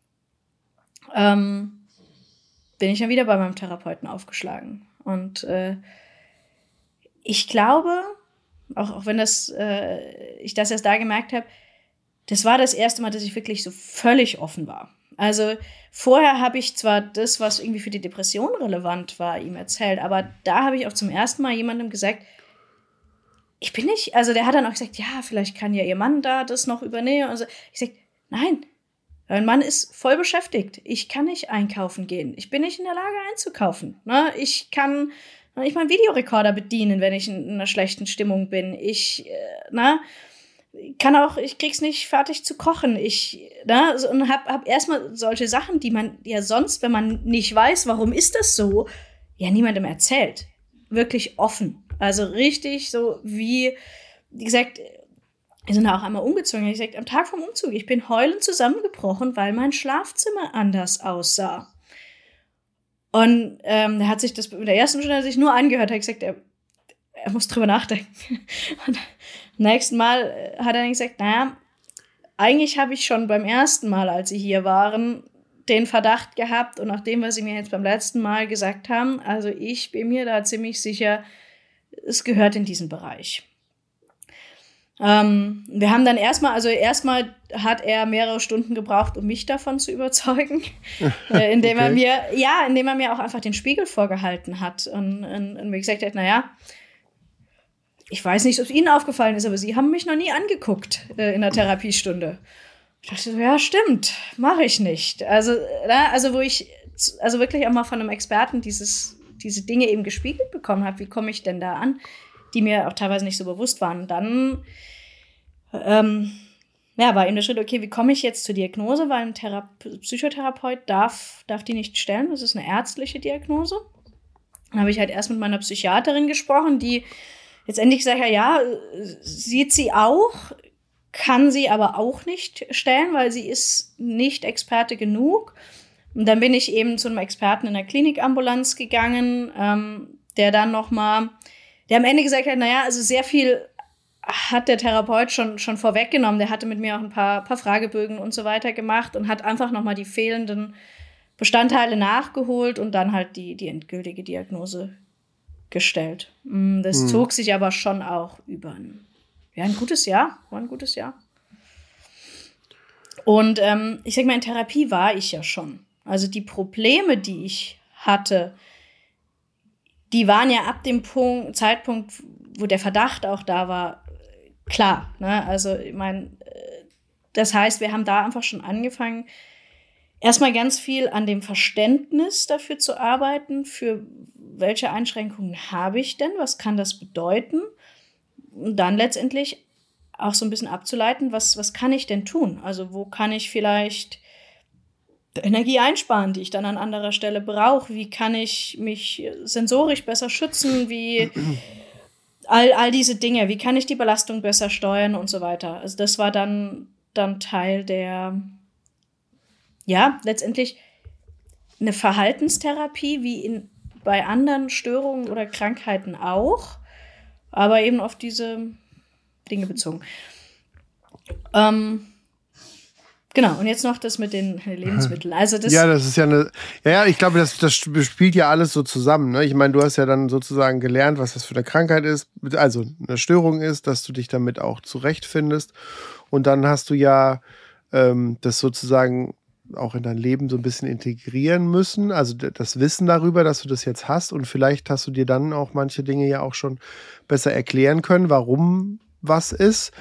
bin ich dann wieder bei meinem Therapeuten aufgeschlagen. Und ich glaube, auch wenn ich das erst da gemerkt habe, das war das erste Mal, dass ich wirklich so völlig offen war. Also vorher habe ich zwar das, was irgendwie für die Depression relevant war, ihm erzählt, aber da habe ich auch zum ersten Mal jemandem gesagt, ich bin nicht, also der hat dann auch gesagt, ja, vielleicht kann ja ihr Mann da das noch übernehmen. Also ich sage, nein, mein Mann ist voll beschäftigt. Ich kann nicht einkaufen gehen. Ich bin nicht in der Lage einzukaufen. Ne? Ich kann nicht mal einen Videorekorder bedienen, wenn ich in einer schlechten Stimmung bin. Ich krieg's nicht fertig zu kochen. Und hab erstmal solche Sachen, die man ja sonst, wenn man nicht weiß, warum ist das so, ja niemandem erzählt. Wirklich offen. Also richtig so wie gesagt, wir sind auch einmal umgezogen. Ich gesagt, am Tag vom Umzug, ich bin heulend zusammengebrochen, weil mein Schlafzimmer anders aussah. Und er hat sich das in der ersten Stunde sich nur angehört, hat gesagt, er muss drüber nachdenken. Und beim nächsten Mal hat er dann gesagt, naja, eigentlich habe ich schon beim ersten Mal, als Sie hier waren, den Verdacht gehabt und nach dem, was Sie mir jetzt beim letzten Mal gesagt haben, also ich bin mir da ziemlich sicher, es gehört in diesen Bereich. Wir haben dann erstmal hat er mehrere Stunden gebraucht, um mich davon zu überzeugen, indem er mir auch einfach den Spiegel vorgehalten hat und mir gesagt hat, naja, ich weiß nicht, ob es Ihnen aufgefallen ist, aber Sie haben mich noch nie angeguckt in der Therapiestunde. Ich dachte so, ja, stimmt, mache ich nicht. Also wo ich wirklich auch mal von einem Experten diese Dinge eben gespiegelt bekommen habe, wie komme ich denn da an, die mir auch teilweise nicht so bewusst waren. Dann war eben der Schritt, okay, wie komme ich jetzt zur Diagnose, weil ein Psychotherapeut darf die nicht stellen, das ist eine ärztliche Diagnose. Dann habe ich halt erst mit meiner Psychiaterin gesprochen, die letztendlich gesagt hat, ja, sieht sie auch, kann sie aber auch nicht stellen, weil sie ist nicht Experte genug. Und dann bin ich eben zu einem Experten in der Klinikambulanz gegangen, der am Ende gesagt hat, naja, also sehr viel hat der Therapeut schon vorweggenommen. Der hatte mit mir auch ein paar Fragebögen und so weiter gemacht und hat einfach nochmal die fehlenden Bestandteile nachgeholt und dann halt die endgültige Diagnose gestellt. Das zog sich aber schon auch über ein gutes Jahr. Und ich sag mal, in Therapie war ich ja schon. Also die Probleme, die ich hatte, die waren ja ab dem Zeitpunkt, wo der Verdacht auch da war, klar. Ne? Also ich meine, das heißt, wir haben da einfach schon angefangen, erstmal ganz viel an dem Verständnis dafür zu arbeiten, für welche Einschränkungen habe ich denn, was kann das bedeuten? Und dann letztendlich auch so ein bisschen abzuleiten, was kann ich denn tun? Also wo kann ich vielleicht Energie einsparen, die ich dann an anderer Stelle brauche? Wie kann ich mich sensorisch besser schützen? Wie all diese Dinge, wie kann ich die Belastung besser steuern und so weiter? Also das war dann Teil der, ja, letztendlich eine Verhaltenstherapie, wie bei anderen Störungen oder Krankheiten auch, aber eben auf diese Dinge bezogen. Genau, und jetzt noch das mit den Lebensmitteln. Also das ist ja ich glaube, das spielt ja alles so zusammen. Ne? Ich meine, du hast ja dann sozusagen gelernt, was das für eine Krankheit ist, also eine Störung ist, dass du dich damit auch zurechtfindest. Und dann hast du ja das sozusagen auch in dein Leben so ein bisschen integrieren müssen. Also das Wissen darüber, dass du das jetzt hast. Und vielleicht hast du dir dann auch manche Dinge ja auch schon besser erklären können, warum was ist.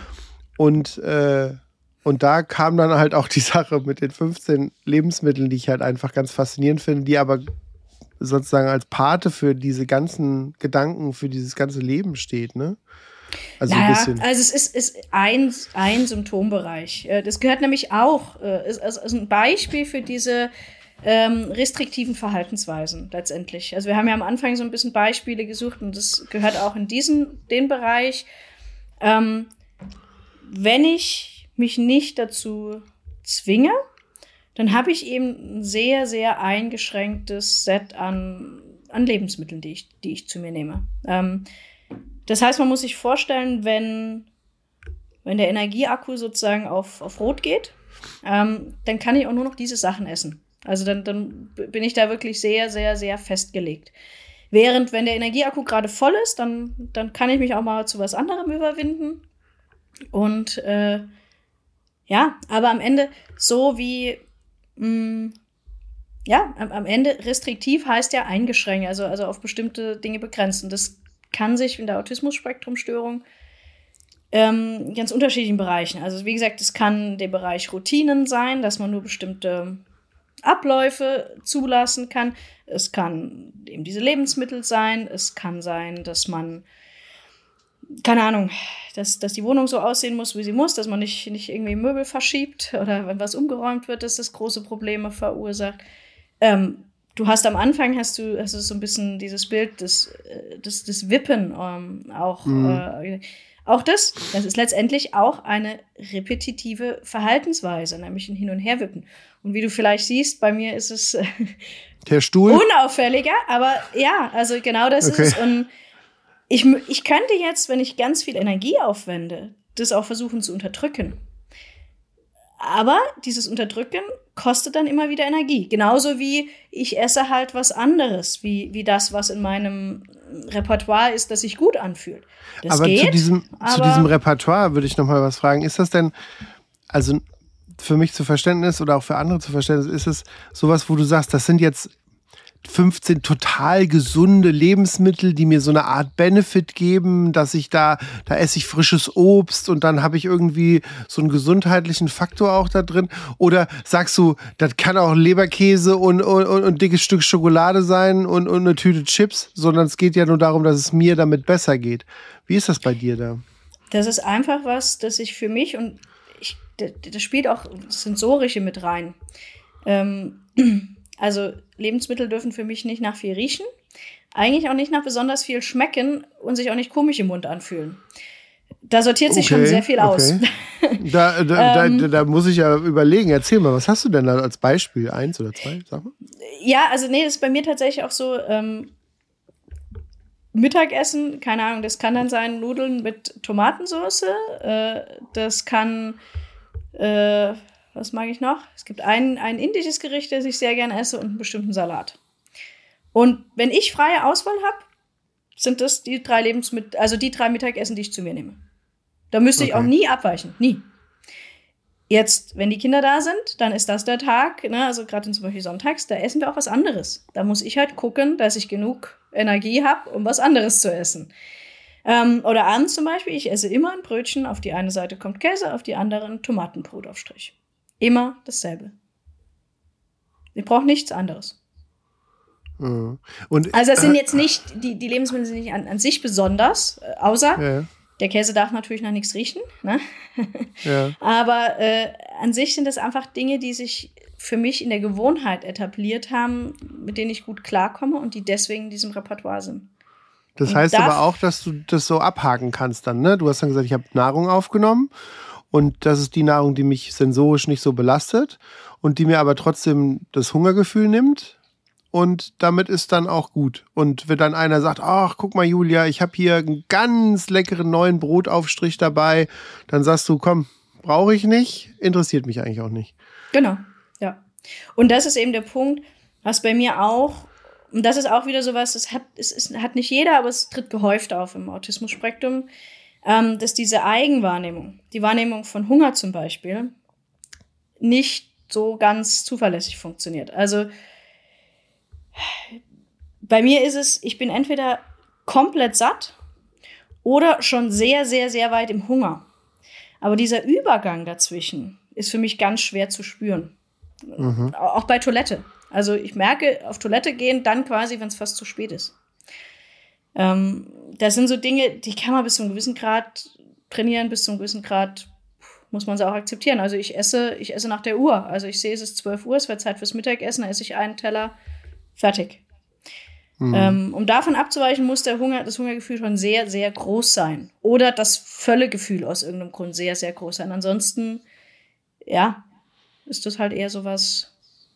Und da kam dann halt auch die Sache mit den 15 Lebensmitteln, die ich halt einfach ganz faszinierend finde, die aber sozusagen als Pate für diese ganzen Gedanken, für dieses ganze Leben steht, ne? Also ein bisschen. Also es ist ein Symptombereich. Das gehört nämlich auch, ist ein Beispiel für diese restriktiven Verhaltensweisen letztendlich. Also wir haben ja am Anfang so ein bisschen Beispiele gesucht und das gehört auch in den Bereich. Wenn ich mich nicht dazu zwinge, dann habe ich eben ein sehr, sehr eingeschränktes Set an Lebensmitteln, die ich zu mir nehme. Das heißt, man muss sich vorstellen, wenn der Energieakku sozusagen auf Rot geht, dann kann ich auch nur noch diese Sachen essen. Also dann bin ich da wirklich sehr, sehr, sehr festgelegt. Während, wenn der Energieakku gerade voll ist, dann kann ich mich auch mal zu was anderem überwinden. Und aber am Ende so wie am Ende restriktiv heißt ja eingeschränkt, also auf bestimmte Dinge begrenzen. Das kann sich in der Autismus-Spektrum-Störung ganz unterschiedlichen Bereichen. Also wie gesagt, es kann der Bereich Routinen sein, dass man nur bestimmte Abläufe zulassen kann. Es kann eben diese Lebensmittel sein. Es kann sein, dass man, keine Ahnung, dass die Wohnung so aussehen muss, wie sie muss, dass man nicht irgendwie Möbel verschiebt oder wenn was umgeräumt wird, dass das große Probleme verursacht. Du hast am Anfang hast du so ein bisschen dieses Bild des Wippen auch. Auch das ist letztendlich auch eine repetitive Verhaltensweise, nämlich ein Hin- und Herwippen. Und wie du vielleicht siehst, bei mir ist es der Stuhl unauffälliger, aber ja, also genau das ist es. Und ich könnte jetzt, wenn ich ganz viel Energie aufwende, das auch versuchen zu unterdrücken. Aber dieses Unterdrücken kostet dann immer wieder Energie. Genauso wie ich esse halt was anderes, wie das, was in meinem Repertoire ist, das sich gut anfühlt. Das aber geht, zu diesem Repertoire würde ich noch mal was fragen. Ist das denn, also für mich zu Verständnis oder auch für andere zu Verständnis, ist es sowas, wo du sagst, das sind jetzt 15 total gesunde Lebensmittel, die mir so eine Art Benefit geben, dass ich da esse ich frisches Obst und dann habe ich irgendwie so einen gesundheitlichen Faktor auch da drin? Oder sagst du, das kann auch Leberkäse und ein dickes Stück Schokolade sein und eine Tüte Chips, sondern es geht ja nur darum, dass es mir damit besser geht. Wie ist das bei dir da? Das ist einfach was, das ich für mich und das spielt auch das Sensorische mit rein. Also Lebensmittel dürfen für mich nicht nach viel riechen, eigentlich auch nicht nach besonders viel schmecken und sich auch nicht komisch im Mund anfühlen. Da sortiert sich schon sehr viel aus. Da muss ich ja überlegen. Erzähl mal, was hast du denn da als Beispiel? 1 oder 2? Sag mal. Ja, also nee, das ist bei mir tatsächlich auch so Mittagessen, keine Ahnung, das kann dann sein Nudeln mit Tomatensauce, das kann was mag ich noch? Es gibt ein indisches Gericht, das ich sehr gerne esse und einen bestimmten Salat. Und wenn ich freie Auswahl habe, sind das die 3 Lebensmittel, also die 3 Mittagessen, die ich zu mir nehme. Da müsste ich auch nie abweichen. Nie. Jetzt, wenn die Kinder da sind, dann ist das der Tag, ne, also gerade zum Beispiel sonntags, da essen wir auch was anderes. Da muss ich halt gucken, dass ich genug Energie habe, um was anderes zu essen. Oder abends zum Beispiel, ich esse immer ein Brötchen, auf die eine Seite kommt Käse, auf die andere ein Tomatenbrotaufstrich. Immer dasselbe. Ich brauche nichts anderes. Und, also es sind jetzt nicht, die Lebensmittel sind nicht an sich besonders, außer der Käse darf natürlich nach nichts riechen. Ne? Ja. Aber an sich sind das einfach Dinge, die sich für mich in der Gewohnheit etabliert haben, mit denen ich gut klarkomme und die deswegen in diesem Repertoire sind. Das heißt aber auch, dass du das so abhaken kannst dann, ne? Du hast dann gesagt, ich habe Nahrung aufgenommen und das ist die Nahrung, die mich sensorisch nicht so belastet und die mir aber trotzdem das Hungergefühl nimmt und damit ist dann auch gut. Und wenn dann einer sagt, ach, guck mal Julia, ich habe hier einen ganz leckeren neuen Brotaufstrich dabei, dann sagst du, komm, brauche ich nicht, interessiert mich eigentlich auch nicht. Genau, ja. Und das ist eben der Punkt, was bei mir auch, und das ist auch wieder sowas, es hat nicht jeder, aber es tritt gehäuft auf im Autismus-Spektrum, dass diese Eigenwahrnehmung, die Wahrnehmung von Hunger zum Beispiel, nicht so ganz zuverlässig funktioniert. Also bei mir ist es, ich bin entweder komplett satt oder schon sehr, sehr, sehr weit im Hunger. Aber dieser Übergang dazwischen ist für mich ganz schwer zu spüren. Mhm. Auch bei Toilette. Also ich merke, auf Toilette gehen dann quasi, wenn es fast zu spät ist. Das sind so Dinge, die kann man bis zu einem gewissen Grad trainieren, bis zu einem gewissen Grad muss man sie auch akzeptieren. Also ich esse nach der Uhr. Also ich sehe, es ist 12 Uhr, es wird Zeit fürs Mittagessen, da esse ich einen Teller, fertig. Mhm. Um davon abzuweichen, muss das Hungergefühl schon sehr, sehr groß sein. Oder das Völlegefühl aus irgendeinem Grund sehr, sehr groß sein. Ansonsten, ja, ist das halt eher sowas.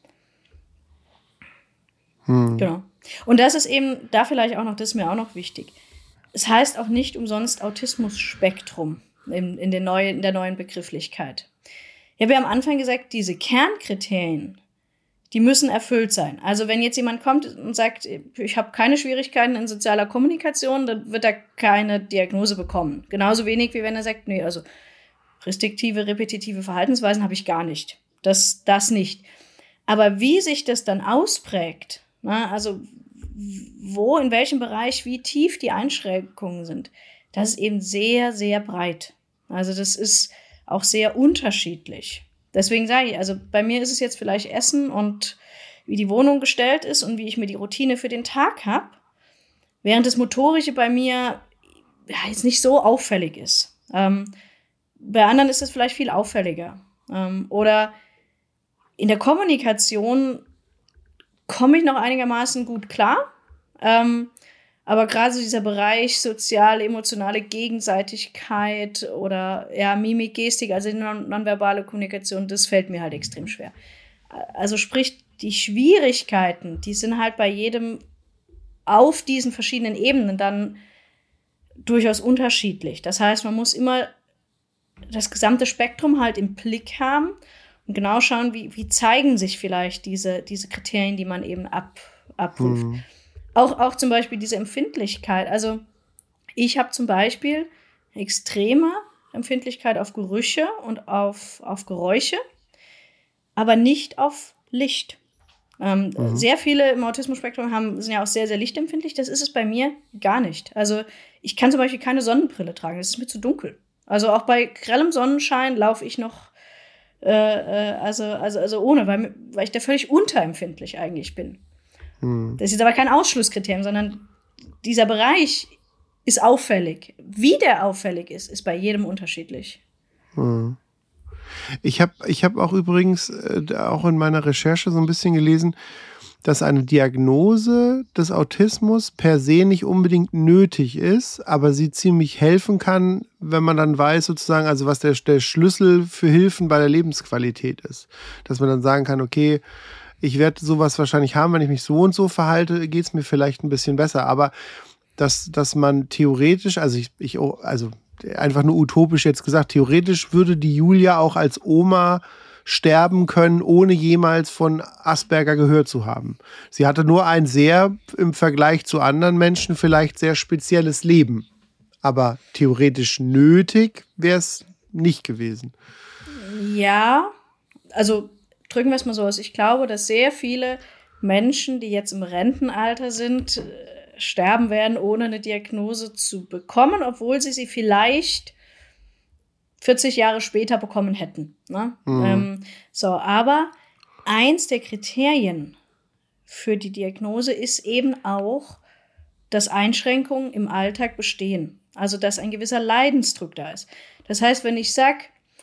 Genau. Und das ist eben, da vielleicht auch noch, das ist mir auch noch wichtig. Es heißt auch nicht umsonst Autismus-Spektrum in der neuen Begrifflichkeit. Ich habe ja am Anfang gesagt, diese Kernkriterien, die müssen erfüllt sein. Also wenn jetzt jemand kommt und sagt, ich habe keine Schwierigkeiten in sozialer Kommunikation, dann wird er keine Diagnose bekommen. Genauso wenig, wie wenn er sagt, nee, also restriktive, repetitive Verhaltensweisen habe ich gar nicht. Das nicht. Aber wie sich das dann ausprägt, also wo, in welchem Bereich, wie tief die Einschränkungen sind, das ist eben sehr, sehr breit. Also das ist auch sehr unterschiedlich. Deswegen sage ich, also bei mir ist es jetzt vielleicht Essen und wie die Wohnung gestellt ist und wie ich mir die Routine für den Tag habe, während das Motorische bei mir jetzt nicht so auffällig ist. Bei anderen ist es vielleicht viel auffälliger. Oder in der Kommunikation komme ich noch einigermaßen gut klar. Aber gerade so dieser Bereich sozial-emotionale Gegenseitigkeit oder Mimik, Gestik, also die nonverbale Kommunikation, das fällt mir halt extrem schwer. Also sprich, die Schwierigkeiten, die sind halt bei jedem auf diesen verschiedenen Ebenen dann durchaus unterschiedlich. Das heißt, man muss immer das gesamte Spektrum halt im Blick haben und genau schauen, wie zeigen sich vielleicht diese Kriterien, die man eben abruft. Auch zum Beispiel diese Empfindlichkeit. Also ich habe zum Beispiel extreme Empfindlichkeit auf Gerüche und auf Geräusche, aber nicht auf Licht. Sehr viele im Autismus-Spektrum sind ja auch sehr, sehr lichtempfindlich. Das ist es bei mir gar nicht. Also ich kann zum Beispiel keine Sonnenbrille tragen. Das ist mir zu dunkel. Also auch bei grellem Sonnenschein laufe ich noch also ohne, weil ich da völlig unterempfindlich eigentlich bin. Das ist jetzt aber kein Ausschlusskriterium, sondern dieser Bereich ist auffällig. Wie der auffällig ist bei jedem unterschiedlich. Ich hab auch übrigens auch in meiner Recherche so ein bisschen gelesen, dass eine Diagnose des Autismus per se nicht unbedingt nötig ist, aber sie ziemlich helfen kann, wenn man dann weiß sozusagen, also was der Schlüssel für Hilfen bei der Lebensqualität ist. Dass man dann sagen kann, okay, ich werde sowas wahrscheinlich haben, wenn ich mich so und so verhalte, geht es mir vielleicht ein bisschen besser. Aber dass man theoretisch, also einfach nur utopisch jetzt gesagt, theoretisch würde die Julia auch als Oma sterben können, ohne jemals von Asperger gehört zu haben. Sie hatte nur ein sehr, im Vergleich zu anderen Menschen, vielleicht sehr spezielles Leben. Aber theoretisch nötig wäre es nicht gewesen. Ja, also drücken wir es mal so aus. Ich glaube, dass sehr viele Menschen, die jetzt im Rentenalter sind, sterben werden, ohne eine Diagnose zu bekommen, obwohl sie vielleicht 40 Jahre später bekommen hätten. Ne? Aber eins der Kriterien für die Diagnose ist eben auch, dass Einschränkungen im Alltag bestehen. Also, dass ein gewisser Leidensdruck da ist. Das heißt, wenn ich sage,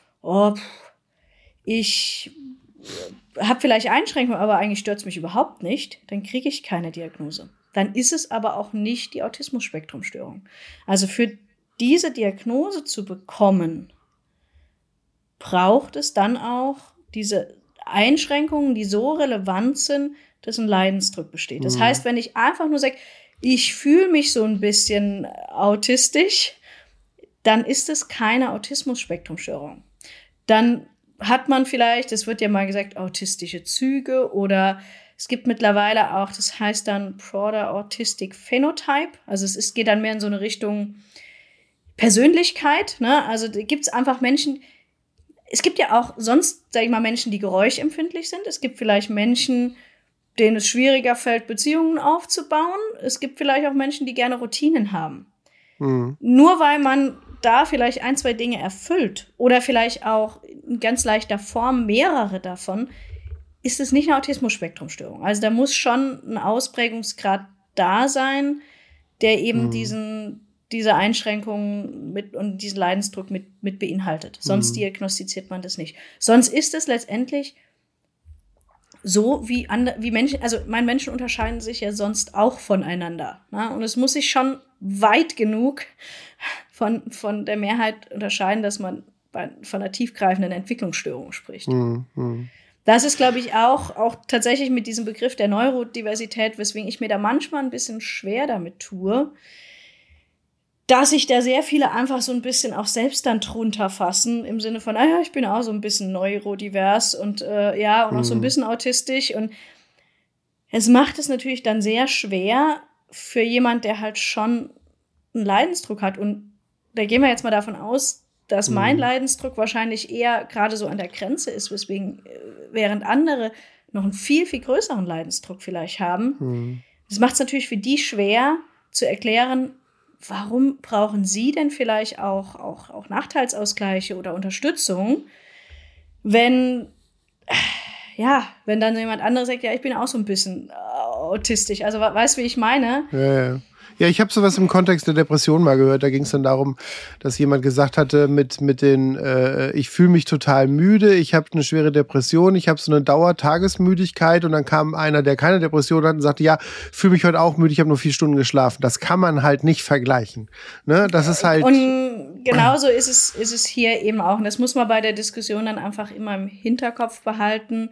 ich habe vielleicht Einschränkungen, aber eigentlich stört es mich überhaupt nicht, dann kriege ich keine Diagnose. Dann ist es aber auch nicht die Autismus-Spektrum-Störung. Also für diese Diagnose zu bekommen, braucht es dann auch diese Einschränkungen, die so relevant sind, dass ein Leidensdruck besteht. Das heißt, wenn ich einfach nur sage, ich fühle mich so ein bisschen autistisch, dann ist es keine Autismus-Spektrum-Störung. Dann hat man vielleicht, es wird ja mal gesagt, autistische Züge oder es gibt mittlerweile auch, das heißt dann Broader Autistic Phenotype, also es geht dann mehr in so eine Richtung Persönlichkeit, ne? Also da gibt es einfach Menschen, es gibt ja auch sonst, sag ich mal, Menschen, die geräuschempfindlich sind. Es gibt vielleicht Menschen, denen es schwieriger fällt, Beziehungen aufzubauen. Es gibt vielleicht auch Menschen, die gerne Routinen haben. Nur weil man da vielleicht 1, 2 Dinge erfüllt oder vielleicht auch in ganz leichter Form mehrere davon, ist es nicht eine Autismus-Spektrum-Störung. Also da muss schon ein Ausprägungsgrad da sein, der eben diese Einschränkungen und diesen Leidensdruck mit beinhaltet. Sonst diagnostiziert man das nicht. Sonst ist es letztendlich so wie Menschen, also Menschen unterscheiden sich ja sonst auch voneinander. Ne? Und es muss sich schon weit genug von der Mehrheit unterscheiden, dass man von einer tiefgreifenden Entwicklungsstörung spricht. Das ist, glaube ich, auch tatsächlich mit diesem Begriff der Neurodiversität, weswegen ich mir da manchmal ein bisschen schwer damit tue, dass sich da sehr viele einfach so ein bisschen auch selbst dann drunter fassen, im Sinne von, ich bin auch so ein bisschen neurodivers und auch so ein bisschen autistisch. Und es macht es natürlich dann sehr schwer für jemand, der halt schon einen Leidensdruck hat. Und da gehen wir jetzt mal davon aus, dass mein Leidensdruck wahrscheinlich eher gerade so an der Grenze ist, weswegen, während andere noch einen viel, viel größeren Leidensdruck vielleicht haben. Das macht es natürlich für die schwer zu erklären, warum brauchen sie denn vielleicht auch Nachteilsausgleiche oder Unterstützung, wenn dann jemand anderes sagt, ich bin auch so ein bisschen autistisch. Also weißt du, wie ich meine? Ja. Ja, ich habe sowas im Kontext der Depression mal gehört. Da ging es dann darum, dass jemand gesagt hatte, ich fühle mich total müde, ich habe eine schwere Depression, ich habe so eine Dauertagesmüdigkeit, und dann kam einer, der keine Depression hat, und sagte, fühle mich heute auch müde, ich habe nur 4 Stunden geschlafen. Das kann man halt nicht vergleichen. Ne? Das ist halt. Und genauso ist es hier eben auch. Und das muss man bei der Diskussion dann einfach immer im Hinterkopf behalten.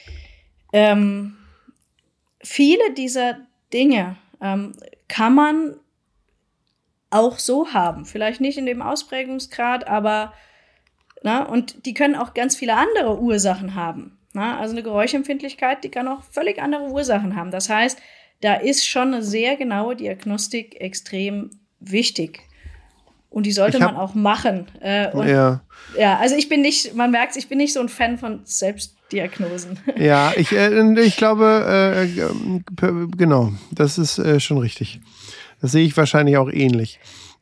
Viele dieser Dinge kann man auch so haben. Vielleicht nicht in dem Ausprägungsgrad, aber und die können auch ganz viele andere Ursachen haben. Also eine Geräuschempfindlichkeit, die kann auch völlig andere Ursachen haben. Das heißt, da ist schon eine sehr genaue Diagnostik extrem wichtig. Und die sollte man auch machen. Also man merkt, ich bin nicht so ein Fan von Selbstdiagnosen. Ja, ich glaube, genau, das ist schon richtig. Das sehe ich wahrscheinlich auch ähnlich.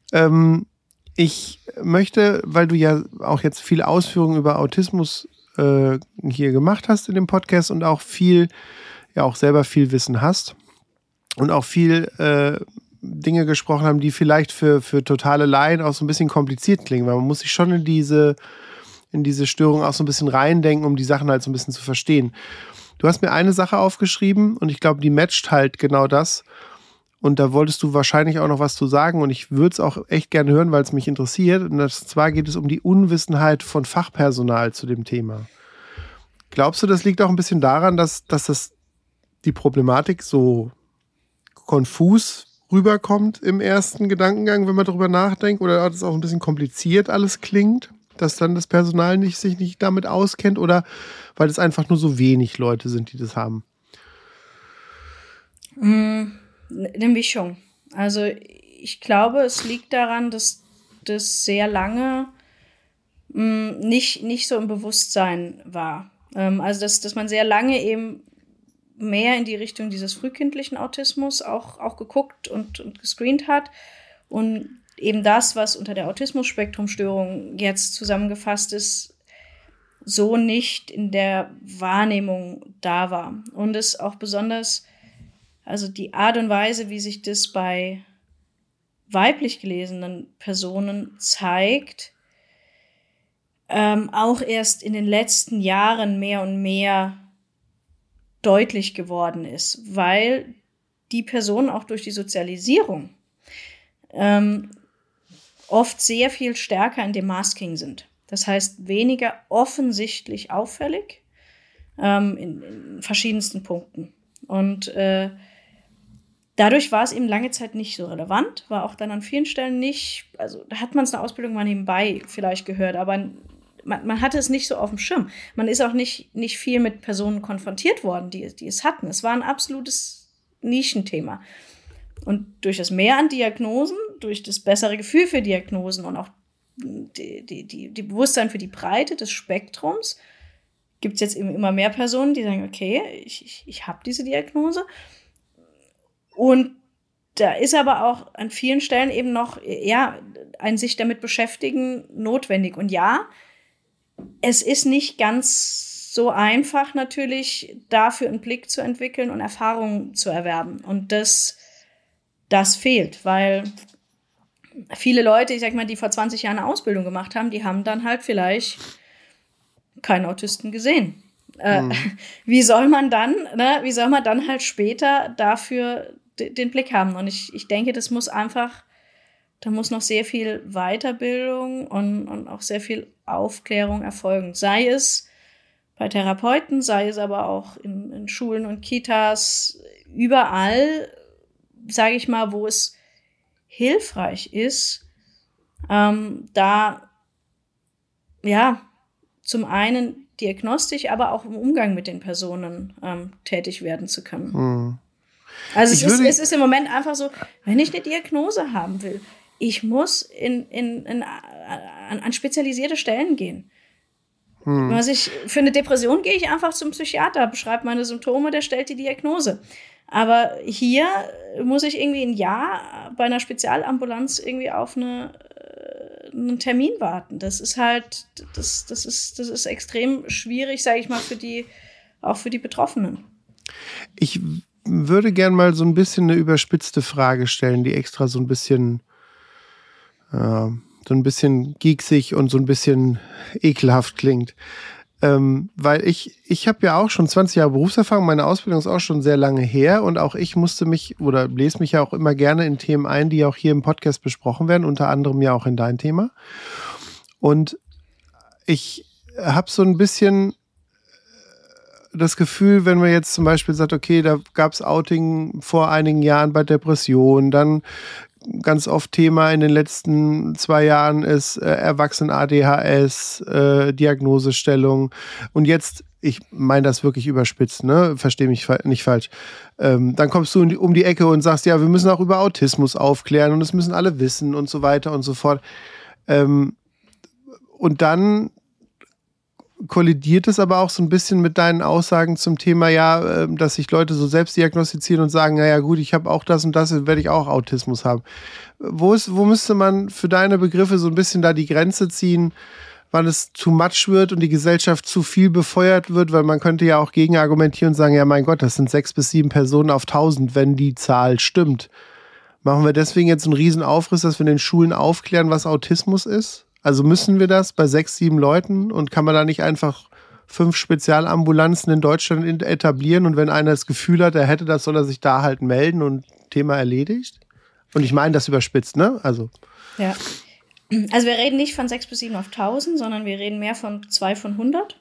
Ich möchte, weil du ja auch jetzt viele Ausführungen über Autismus hier gemacht hast in dem Podcast und auch auch selber viel Wissen hast und auch viel Dinge gesprochen haben, die vielleicht für totale Laien auch so ein bisschen kompliziert klingen, weil man muss sich schon in diese Störung auch so ein bisschen reindenken, um die Sachen halt so ein bisschen zu verstehen. Du hast mir eine Sache aufgeschrieben und ich glaube, die matcht halt genau das. Und da wolltest du wahrscheinlich auch noch was zu sagen und ich würde es auch echt gerne hören, weil es mich interessiert. Und zwar geht es um die Unwissenheit von Fachpersonal zu dem Thema. Glaubst du, das liegt auch ein bisschen daran, dass die Problematik so konfus rüberkommt im ersten Gedankengang, wenn man darüber nachdenkt? Oder dass es auch ein bisschen kompliziert alles klingt, dass dann das Personal sich nicht damit auskennt? Oder weil es einfach nur so wenig Leute sind, die das haben? Eine Mischung. Also ich glaube, es liegt daran, dass das sehr lange nicht so im Bewusstsein war. Also dass man sehr lange eben mehr in die Richtung dieses frühkindlichen Autismus auch geguckt und gescreent hat. Und eben das, was unter der Autismus-Spektrum-Störung jetzt zusammengefasst ist, so nicht in der Wahrnehmung da war. Und es auch besonders, also die Art und Weise, wie sich das bei weiblich gelesenen Personen zeigt, auch erst in den letzten Jahren mehr und mehr deutlich geworden ist, weil die Personen auch durch die Sozialisierung oft sehr viel stärker in dem Masking sind. Das heißt, weniger offensichtlich auffällig in verschiedensten Punkten. Und dadurch war es eben lange Zeit nicht so relevant, war auch dann an vielen Stellen nicht, also da hat man es in der Ausbildung mal nebenbei vielleicht gehört, aber man hatte es nicht so auf dem Schirm. Man ist auch nicht viel mit Personen konfrontiert worden, die es hatten. Es war ein absolutes Nischenthema. Und durch das Mehr an Diagnosen, durch das bessere Gefühl für Diagnosen und auch die Bewusstsein für die Breite des Spektrums gibt es jetzt eben immer mehr Personen, die sagen, okay, ich habe diese Diagnose. Und da ist aber auch an vielen Stellen eben noch ein sich damit beschäftigen notwendig. Und ja, es ist nicht ganz so einfach natürlich, dafür einen Blick zu entwickeln und Erfahrungen zu erwerben. Und das fehlt, weil viele Leute, ich sag mal, die vor 20 Jahren eine Ausbildung gemacht haben, die haben dann halt vielleicht keinen Autisten gesehen. Wie soll man dann halt später dafür den Blick haben? Und ich denke, das muss einfach da muss noch sehr viel Weiterbildung und auch sehr viel Aufklärung erfolgen. Sei es bei Therapeuten, sei es aber auch in Schulen und Kitas, überall, sage ich mal, wo es hilfreich ist, da ja zum einen diagnostisch, aber auch im Umgang mit den Personen tätig werden zu können. Mhm. Also es ist im Moment einfach so, wenn ich eine Diagnose haben will, ich muss an spezialisierte Stellen gehen. Für eine Depression gehe ich einfach zum Psychiater, beschreibe meine Symptome, der stellt die Diagnose. Aber hier muss ich irgendwie ein Jahr bei einer Spezialambulanz irgendwie auf einen Termin warten. Das ist halt, das ist extrem schwierig, sage ich mal, auch für die Betroffenen. Ich würde gern mal so ein bisschen eine überspitzte Frage stellen, die extra so ein bisschen gieksig und so ein bisschen ekelhaft klingt. Weil ich habe ja auch schon 20 Jahre Berufserfahrung, meine Ausbildung ist auch schon sehr lange her und auch ich musste mich oder lese mich ja auch immer gerne in Themen ein, die auch hier im Podcast besprochen werden, unter anderem ja auch in dein Thema. Und ich habe so ein bisschen das Gefühl, wenn man jetzt zum Beispiel sagt, okay, da gab es Outing vor einigen Jahren bei Depressionen, dann ganz oft Thema in den letzten 2 Jahren ist Erwachsenen-ADHS, Diagnosestellung. Und jetzt, ich meine das wirklich überspitzt, ne? Verstehe mich nicht falsch. Dann kommst du um die Ecke und sagst, ja, wir müssen auch über Autismus aufklären und das müssen alle wissen und so weiter und so fort. Und dann kollidiert es aber auch so ein bisschen mit deinen Aussagen zum Thema, ja, dass sich Leute so selbst diagnostizieren und sagen, naja gut, ich habe auch das und das, werde ich auch Autismus haben. Wo müsste man für deine Begriffe so ein bisschen da die Grenze ziehen, wann es too much wird und die Gesellschaft zu viel befeuert wird, weil man könnte ja auch gegen argumentieren und sagen, ja mein Gott, das sind 6 bis 7 Personen auf 1000, wenn die Zahl stimmt. Machen wir deswegen jetzt einen riesen Aufriss, dass wir in den Schulen aufklären, was Autismus ist? Also müssen wir das bei 6, 7 Leuten und kann man da nicht einfach 5 Spezialambulanzen in Deutschland etablieren und wenn einer das Gefühl hat, er hätte das, soll er sich da halt melden und Thema erledigt? Und ich meine das überspitzt, ne? Also. Ja. Also wir reden nicht von 6 bis 7 auf 1000, sondern wir reden mehr von 2 von 100.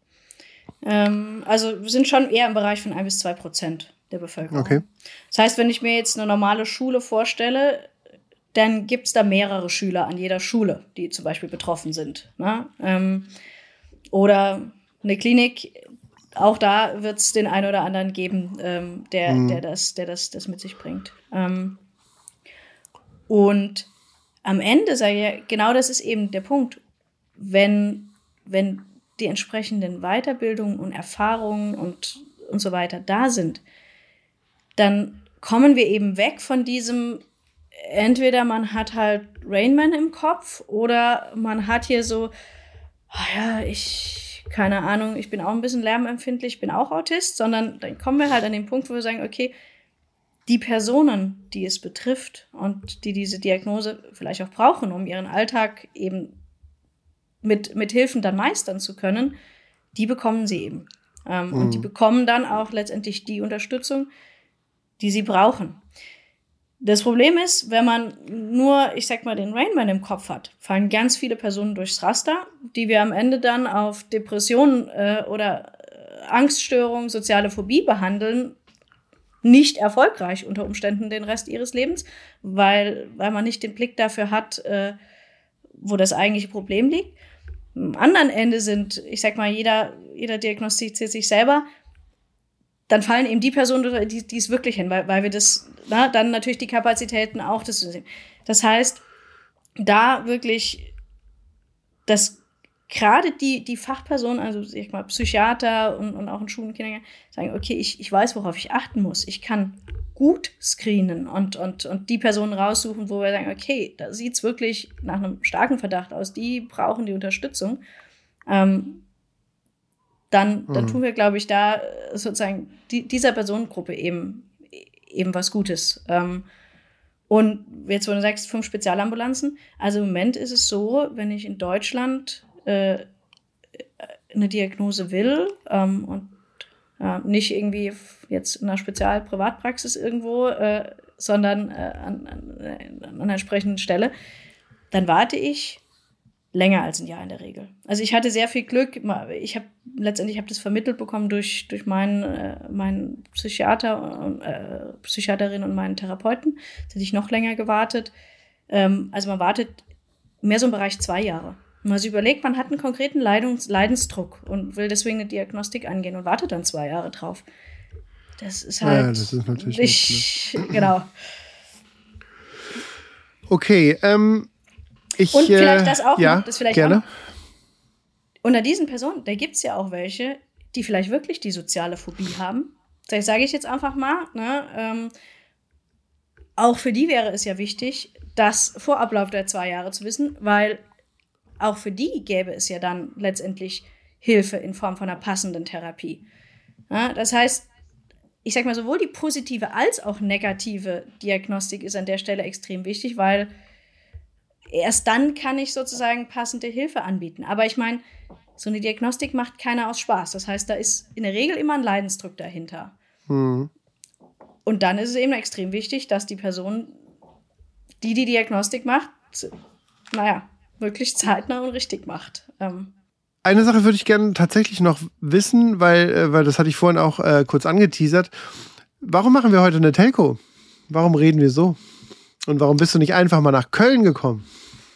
Also wir sind schon eher im Bereich von 1 bis 2% der Bevölkerung. Okay. Das heißt, wenn ich mir jetzt eine normale Schule vorstelle, dann gibt es da mehrere Schüler an jeder Schule, die zum Beispiel betroffen sind. Ne? Oder eine Klinik, auch da wird es den einen oder anderen geben, der das mit sich bringt. Und am Ende sage ich ja, genau das ist eben der Punkt, wenn die entsprechenden Weiterbildungen und Erfahrungen und so weiter da sind, dann kommen wir eben weg von diesem, entweder man hat halt Rain Man im Kopf oder man hat hier so, keine Ahnung, ich bin auch ein bisschen lärmempfindlich, ich bin auch Autist, sondern dann kommen wir halt an den Punkt, wo wir sagen, okay, die Personen, die es betrifft und die diese Diagnose vielleicht auch brauchen, um ihren Alltag eben mit Hilfen dann meistern zu können, die bekommen sie eben. Und die bekommen dann auch letztendlich die Unterstützung, die sie brauchen. Das Problem ist, wenn man nur, ich sag mal, den Rain Man im Kopf hat, fallen ganz viele Personen durchs Raster, die wir am Ende dann auf Depressionen oder Angststörungen, soziale Phobie behandeln, nicht erfolgreich unter Umständen den Rest ihres Lebens, weil man nicht den Blick dafür hat, wo das eigentliche Problem liegt. Am anderen Ende sind, ich sag mal, jeder diagnostiziert sich selber, dann fallen eben die Personen, die es wirklich hin, weil wir das, dann natürlich die Kapazitäten auch das zu sehen. Das heißt, da wirklich, dass gerade die Fachpersonen, also ich mal Psychiater und auch in Schulen und Kindergärten, sagen, okay, ich weiß, worauf ich achten muss. Ich kann gut screenen und die Personen raussuchen, wo wir sagen, okay, da sieht's wirklich nach einem starken Verdacht aus, die brauchen die Unterstützung. Dann tun wir, glaube ich, da sozusagen dieser Personengruppe eben was Gutes. Und jetzt, wo du sagst, 5 Spezialambulanzen, also im Moment ist es so, wenn ich in Deutschland eine Diagnose will und nicht irgendwie jetzt in einer Spezialprivatpraxis irgendwo sondern an einer entsprechenden Stelle, dann warte ich länger als ein Jahr in der Regel. Also ich hatte sehr viel Glück. Ich habe das vermittelt bekommen durch meinen Psychiaterin und meinen Therapeuten. Da hätte ich noch länger gewartet. Also man wartet mehr so im Bereich 2 Jahre. Und man sich überlegt, man hat einen konkreten Leidensdruck und will deswegen eine Diagnostik angehen und wartet dann 2 Jahre drauf. Das ist halt ja, das ist natürlich nicht, genau. Okay, und vielleicht das auch ja, noch, das vielleicht gerne. auch noch. Unter diesen Personen, da gibt es ja auch welche, die vielleicht wirklich die soziale Phobie haben. Das sage ich jetzt einfach mal. Ne? Auch für die wäre es ja wichtig, das vor Ablauf der 2 Jahre zu wissen, weil auch für die gäbe es ja dann letztendlich Hilfe in Form von einer passenden Therapie. Ja, das heißt, ich sag mal, sowohl die positive als auch negative Diagnostik ist an der Stelle extrem wichtig, weil erst dann kann ich sozusagen passende Hilfe anbieten. Aber ich meine, so eine Diagnostik macht keiner aus Spaß. Das heißt, da ist in der Regel immer ein Leidensdruck dahinter. Mhm. Und dann ist es eben extrem wichtig, dass die Person, die Diagnostik macht, wirklich zeitnah und richtig macht. Eine Sache würde ich gerne tatsächlich noch wissen, weil das hatte ich vorhin auch kurz angeteasert. Warum machen wir heute eine Telco? Warum reden wir so? Und warum bist du nicht einfach mal nach Köln gekommen?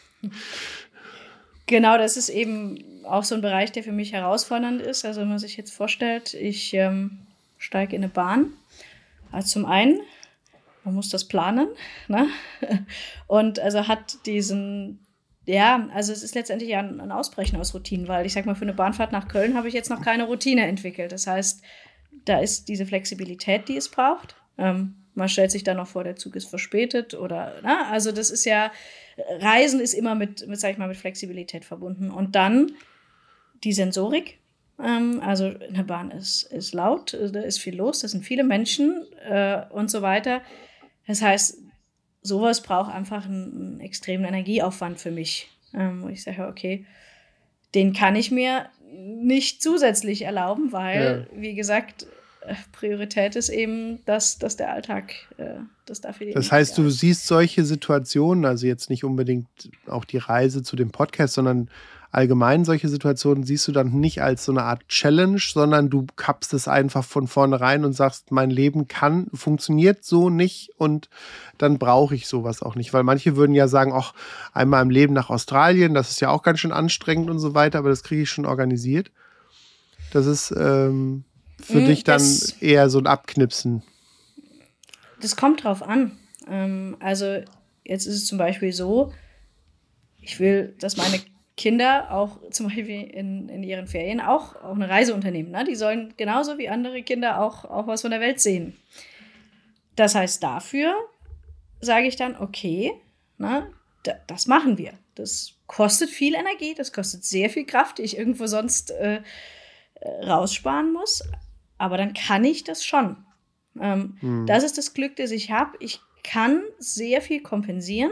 Genau, das ist eben auch so ein Bereich, der für mich herausfordernd ist. Also wenn man sich jetzt vorstellt, ich steige in eine Bahn. Also zum einen, man muss das planen, ne? Und also hat diesen, also es ist letztendlich ja ein Ausbrechen aus Routinen, weil ich sag mal, für eine Bahnfahrt nach Köln habe ich jetzt noch keine Routine entwickelt. Das heißt, da ist diese Flexibilität, die es braucht. Man stellt sich dann noch vor, der Zug ist verspätet oder, also das ist ja, Reisen ist immer mit Flexibilität verbunden. Und dann die Sensorik. Also eine Bahn ist laut, da ist viel los, da sind viele Menschen und so weiter. Das heißt, sowas braucht einfach einen extremen Energieaufwand für mich, wo ich sage, okay, den kann ich mir nicht zusätzlich erlauben, weil, wie gesagt, Priorität ist eben, dass der Alltag, das dafür die Das heißt, du siehst solche Situationen, also jetzt nicht unbedingt auch die Reise zu dem Podcast, sondern allgemein solche Situationen siehst du dann nicht als so eine Art Challenge, sondern du kappst es einfach von vornherein und sagst, mein Leben funktioniert so nicht und dann brauche ich sowas auch nicht. Weil manche würden ja sagen, ach, einmal im Leben nach Australien, das ist ja auch ganz schön anstrengend und so weiter, aber das kriege ich schon organisiert. Das ist für dich dann eher so ein Abknipsen. Das kommt drauf an. Also jetzt ist es zum Beispiel so, ich will, dass meine Kinder auch zum Beispiel in ihren Ferien auch eine Reise unternehmen. Ne? Die sollen genauso wie andere Kinder auch was von der Welt sehen. Das heißt, dafür sage ich dann, okay, das machen wir. Das kostet viel Energie, das kostet sehr viel Kraft, die ich irgendwo sonst raussparen muss. Aber dann kann ich das schon. Das ist das Glück, das ich habe. Ich kann sehr viel kompensieren.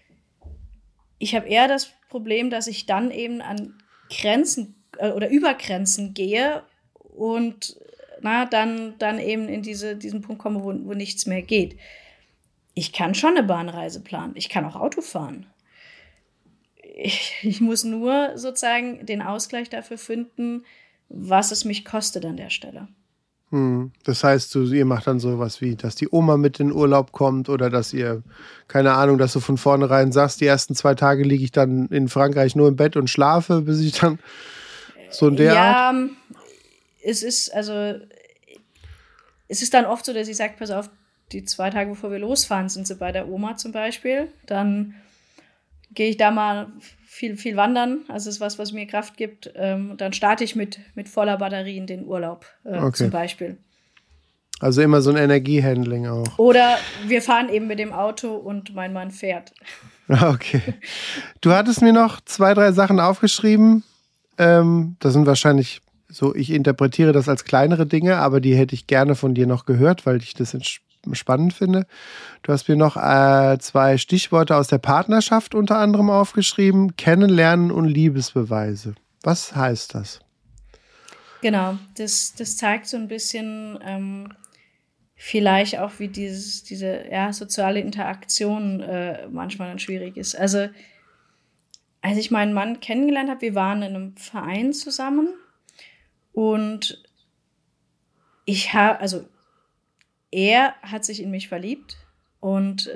Ich habe eher das Problem, dass ich dann eben an Grenzen oder über Grenzen gehe und dann eben in diesen Punkt komme, wo nichts mehr geht. Ich kann schon eine Bahnreise planen. Ich kann auch Auto fahren. Ich muss nur sozusagen den Ausgleich dafür finden, was es mich kostet an der Stelle. Das heißt, ihr macht dann sowas wie, dass die Oma mit in den Urlaub kommt oder dass ihr, keine Ahnung, dass du von vornherein sagst, die ersten 2 Tage liege ich dann in Frankreich nur im Bett und schlafe, bis ich dann so in der Art? Ja, es ist dann oft so, dass ich sage, pass auf, die 2 Tage, bevor wir losfahren, sind sie bei der Oma zum Beispiel. Dann gehe ich da mal viel wandern, also das ist was mir Kraft gibt. Dann starte ich mit voller Batterie in den Urlaub zum Beispiel. Also immer so ein Energiehandling auch. Oder wir fahren eben mit dem Auto und mein Mann fährt. Okay. Du hattest mir noch 2, 3 Sachen aufgeschrieben. Das sind wahrscheinlich so, ich interpretiere das als kleinere Dinge, aber die hätte ich gerne von dir noch gehört, weil ich das spannend finde. Du hast mir noch 2 Stichworte aus der Partnerschaft unter anderem aufgeschrieben. Kennenlernen und Liebesbeweise. Was heißt das? Genau, das zeigt so ein bisschen, vielleicht auch wie diese soziale Interaktion manchmal dann schwierig ist. Also als ich meinen Mann kennengelernt habe, wir waren in einem Verein zusammen und er hat sich in mich verliebt und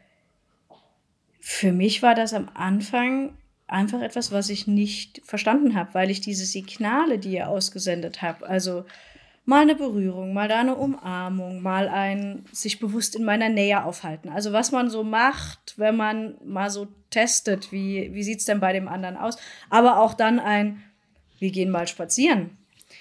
für mich war das am Anfang einfach etwas, was ich nicht verstanden habe, weil ich diese Signale, die er ausgesendet hat, also mal eine Berührung, mal da eine Umarmung, mal ein sich bewusst in meiner Nähe aufhalten. Also was man so macht, wenn man mal so testet, wie sieht es denn bei dem anderen aus, aber auch dann wir gehen mal spazieren.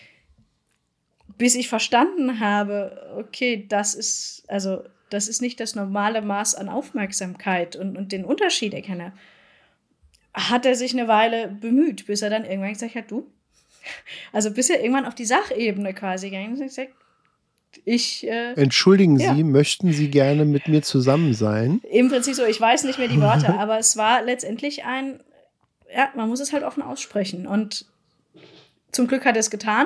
Bis ich verstanden habe, okay, das ist nicht das normale Maß an Aufmerksamkeit und den Unterschied erkenne, hat er sich eine Weile bemüht, bis er dann irgendwann gesagt hat, du, also bis er irgendwann auf die Sachebene quasi gegangen ist und gesagt, entschuldigen Sie, möchten Sie gerne mit mir zusammen sein? Im Prinzip so, ich weiß nicht mehr die Worte, aber es war letztendlich man muss es halt offen aussprechen und zum Glück hat er es getan.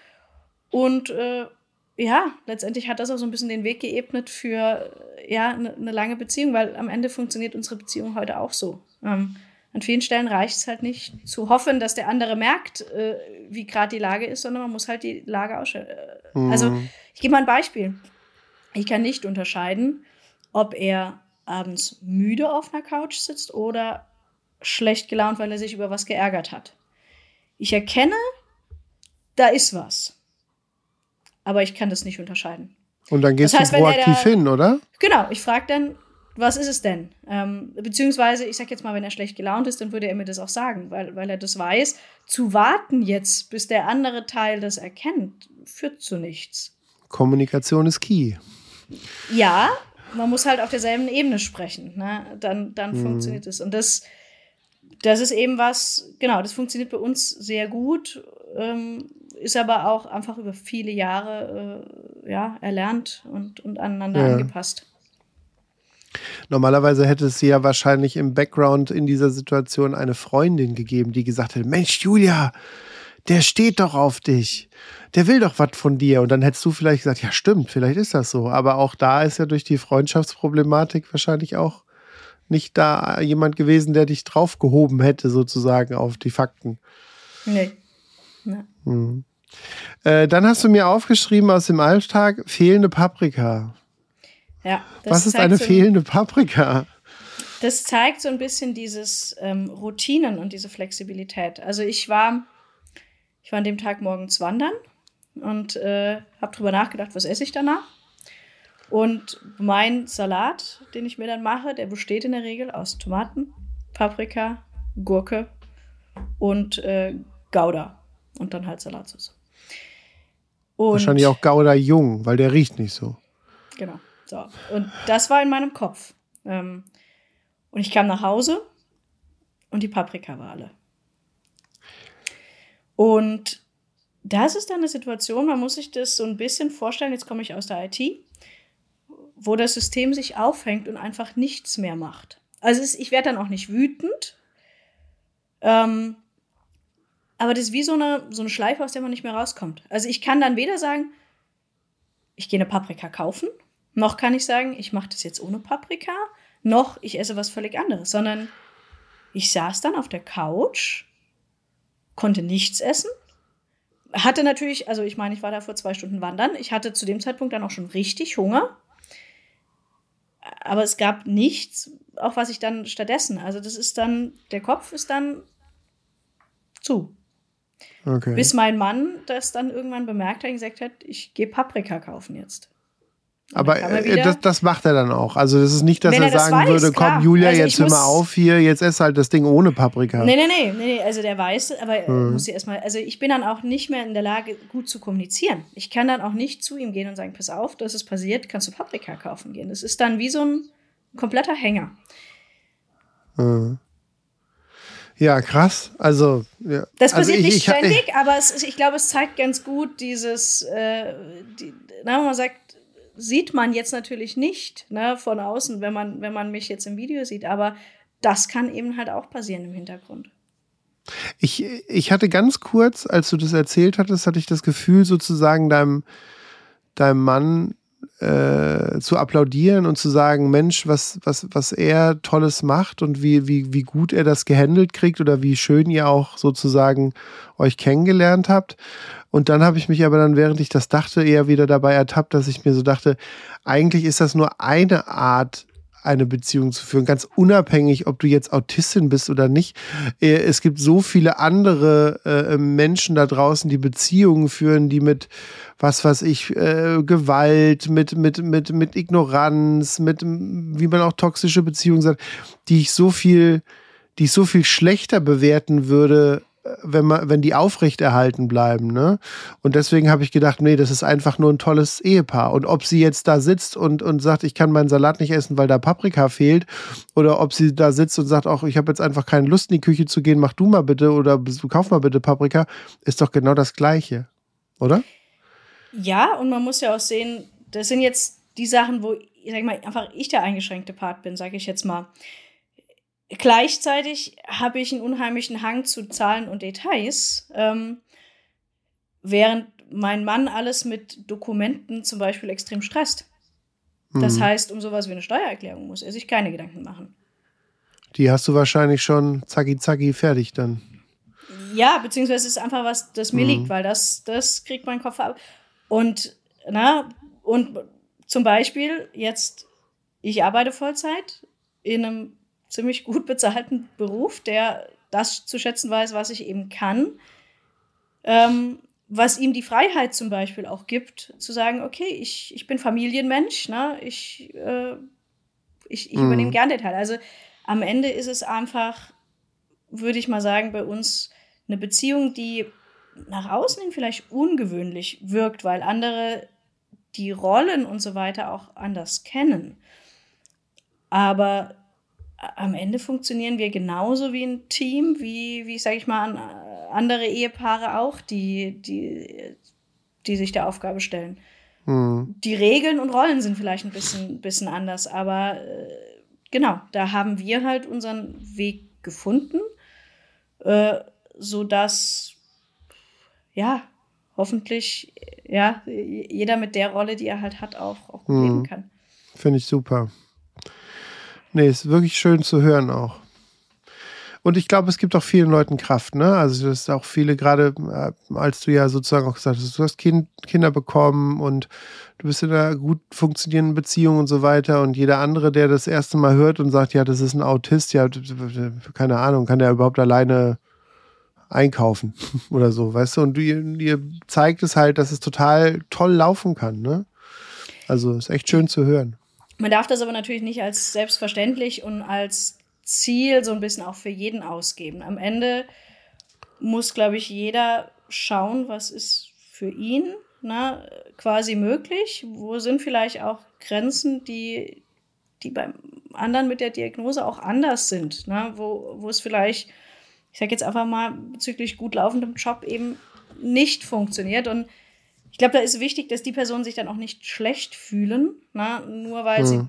Und letztendlich hat das auch so ein bisschen den Weg geebnet für eine lange Beziehung, weil am Ende funktioniert unsere Beziehung heute auch so. An vielen Stellen reicht es halt nicht zu hoffen, dass der andere merkt, wie gerade die Lage ist, sondern man muss halt die Lage ausstellen. Also ich gebe mal ein Beispiel. Ich kann nicht unterscheiden, ob er abends müde auf einer Couch sitzt oder schlecht gelaunt, weil er sich über was geärgert hat. Ich erkenne, da ist was. Aber ich kann das nicht unterscheiden. Und dann gehst du proaktiv hin, oder? Genau, ich frage dann, was ist es denn? Beziehungsweise, ich sag jetzt mal, wenn er schlecht gelaunt ist, dann würde er mir das auch sagen, weil er das weiß. Zu warten jetzt, bis der andere Teil das erkennt, führt zu nichts. Kommunikation ist key. Ja, man muss halt auf derselben Ebene sprechen. Ne? Dann funktioniert es. Und das ist eben was, genau, das funktioniert bei uns sehr gut. Ist aber auch einfach über viele Jahre erlernt und aneinander angepasst. Normalerweise hätte es ja wahrscheinlich im Background in dieser Situation eine Freundin gegeben, die gesagt hätte, Mensch, Julia, der steht doch auf dich. Der will doch was von dir. Und dann hättest du vielleicht gesagt, ja stimmt, vielleicht ist das so. Aber auch da ist ja durch die Freundschaftsproblematik wahrscheinlich auch nicht da jemand gewesen, der dich draufgehoben hätte, sozusagen auf die Fakten. Nee. Dann hast du mir aufgeschrieben aus dem Alltag, fehlende Paprika. Ja, was ist eine fehlende Paprika? Das zeigt so ein bisschen dieses Routinen und diese Flexibilität. Also ich war an dem Tag morgens wandern und habe drüber nachgedacht, was esse ich danach. Und mein Salat, den ich mir dann mache, der besteht in der Regel aus Tomaten, Paprika, Gurke und Gouda und dann halt Salatsauce. Und wahrscheinlich auch Gouda jung, weil der riecht nicht so. Genau. So. Und das war in meinem Kopf. Und ich kam nach Hause und die Paprika war alle. Und das ist dann eine Situation, man muss sich das so ein bisschen vorstellen, jetzt komme ich aus der IT, wo das System sich aufhängt und einfach nichts mehr macht. Also ich werde dann auch nicht wütend, aber das ist wie so eine Schleife, aus der man nicht mehr rauskommt. Also ich kann dann weder sagen, ich gehe eine Paprika kaufen, noch kann ich sagen, ich mache das jetzt ohne Paprika, noch ich esse was völlig anderes, sondern ich saß dann auf der Couch, konnte nichts essen, hatte natürlich, also ich meine, ich war da vor 2 Stunden wandern, ich hatte zu dem Zeitpunkt dann auch schon richtig Hunger, aber es gab nichts, auch was ich dann stattdessen, also das ist dann, der Kopf ist dann zu. Okay. Bis mein Mann das dann irgendwann bemerkt hat und gesagt hat, ich gehe Paprika kaufen jetzt. Aber das macht er dann auch. Also das ist nicht, dass er sagen würde, komm Julia, also jetzt hör mal auf hier, jetzt ess halt das Ding ohne Paprika. Nee, also der weiß, aber muss ja erstmal, also ich bin dann auch nicht mehr in der Lage, gut zu kommunizieren. Ich kann dann auch nicht zu ihm gehen und sagen, pass auf, das ist passiert, kannst du Paprika kaufen gehen. Das ist dann wie so ein kompletter Hänger. Ja, krass. Also, ja. Das passiert nicht ständig, aber ich glaube, es zeigt ganz gut dieses, man sagt, sieht man jetzt natürlich nicht, ne, von außen, wenn man mich jetzt im Video sieht, aber das kann eben halt auch passieren im Hintergrund. Ich hatte ganz kurz, als du das erzählt hattest, hatte ich das Gefühl, sozusagen deinem Mann zu applaudieren und zu sagen, Mensch, was er Tolles macht und wie gut er das gehandelt kriegt oder wie schön ihr auch sozusagen euch kennengelernt habt. Und dann habe ich mich aber dann, während ich das dachte, eher wieder dabei ertappt, dass ich mir so dachte, eigentlich ist das nur eine Art, eine Beziehung zu führen, ganz unabhängig, ob du jetzt Autistin bist oder nicht. Es gibt so viele andere Menschen da draußen, die Beziehungen führen, die mit, was weiß ich, Gewalt, mit Ignoranz, mit, wie man auch toxische Beziehungen sagt, die ich so viel schlechter bewerten würde, wenn die aufrechterhalten bleiben, ne? Und deswegen habe ich gedacht, nee, das ist einfach nur ein tolles Ehepaar. Und ob sie jetzt da sitzt und sagt, ich kann meinen Salat nicht essen, weil da Paprika fehlt, oder ob sie da sitzt und sagt, auch ich habe jetzt einfach keine Lust in die Küche zu gehen, mach du mal bitte oder du kauf mal bitte Paprika, ist doch genau das Gleiche, oder? Ja, und man muss ja auch sehen, das sind jetzt die Sachen, wo, ich sag mal, einfach ich der eingeschränkte Part bin, sage ich jetzt mal. Gleichzeitig habe ich einen unheimlichen Hang zu Zahlen und Details, während mein Mann alles mit Dokumenten zum Beispiel extrem stresst. Das heißt, um sowas wie eine Steuererklärung muss er sich keine Gedanken machen. Die hast du wahrscheinlich schon zacki fertig dann. Ja, beziehungsweise ist einfach was, das mir liegt, weil das kriegt mein Kopf ab. Und zum Beispiel jetzt, ich arbeite Vollzeit in einem ziemlich gut bezahlten Beruf, der das zu schätzen weiß, was ich eben kann, was ihm die Freiheit zum Beispiel auch gibt, zu sagen, okay, ich bin Familienmensch, ne? Ich übernehme gern den Teil. Also am Ende ist es einfach, würde ich mal sagen, bei uns eine Beziehung, die nach außen hin vielleicht ungewöhnlich wirkt, weil andere die Rollen und so weiter auch anders kennen. Aber am Ende funktionieren wir genauso wie ein Team, wie sage ich mal, andere Ehepaare auch, die sich der Aufgabe stellen. Die Regeln und Rollen sind vielleicht ein bisschen anders, aber genau, da haben wir halt unseren Weg gefunden, sodass ja hoffentlich ja jeder mit der Rolle, die er halt hat, auch gut leben kann. Finde ich super. Nee, ist wirklich schön zu hören auch. Und ich glaube, es gibt auch vielen Leuten Kraft, ne? Also das ist auch viele, gerade als du ja sozusagen auch gesagt hast, du hast Kinder bekommen und du bist in einer gut funktionierenden Beziehung und so weiter und jeder andere, der das erste Mal hört und sagt, ja, das ist ein Autist, ja, keine Ahnung, kann der überhaupt alleine einkaufen oder so, weißt du? Und ihr zeigt es halt, dass es total toll laufen kann, ne? Also ist echt schön zu hören. Man darf das aber natürlich nicht als selbstverständlich und als Ziel so ein bisschen auch für jeden ausgeben. Am Ende muss, glaube ich, jeder schauen, was ist für ihn quasi möglich. Wo sind vielleicht auch Grenzen, die beim anderen mit der Diagnose auch anders sind. Ne? Wo es vielleicht, ich sage jetzt einfach mal, bezüglich gut laufendem Job eben nicht funktioniert. Und ich glaube, da ist wichtig, dass die Personen sich dann auch nicht schlecht fühlen, nur weil sie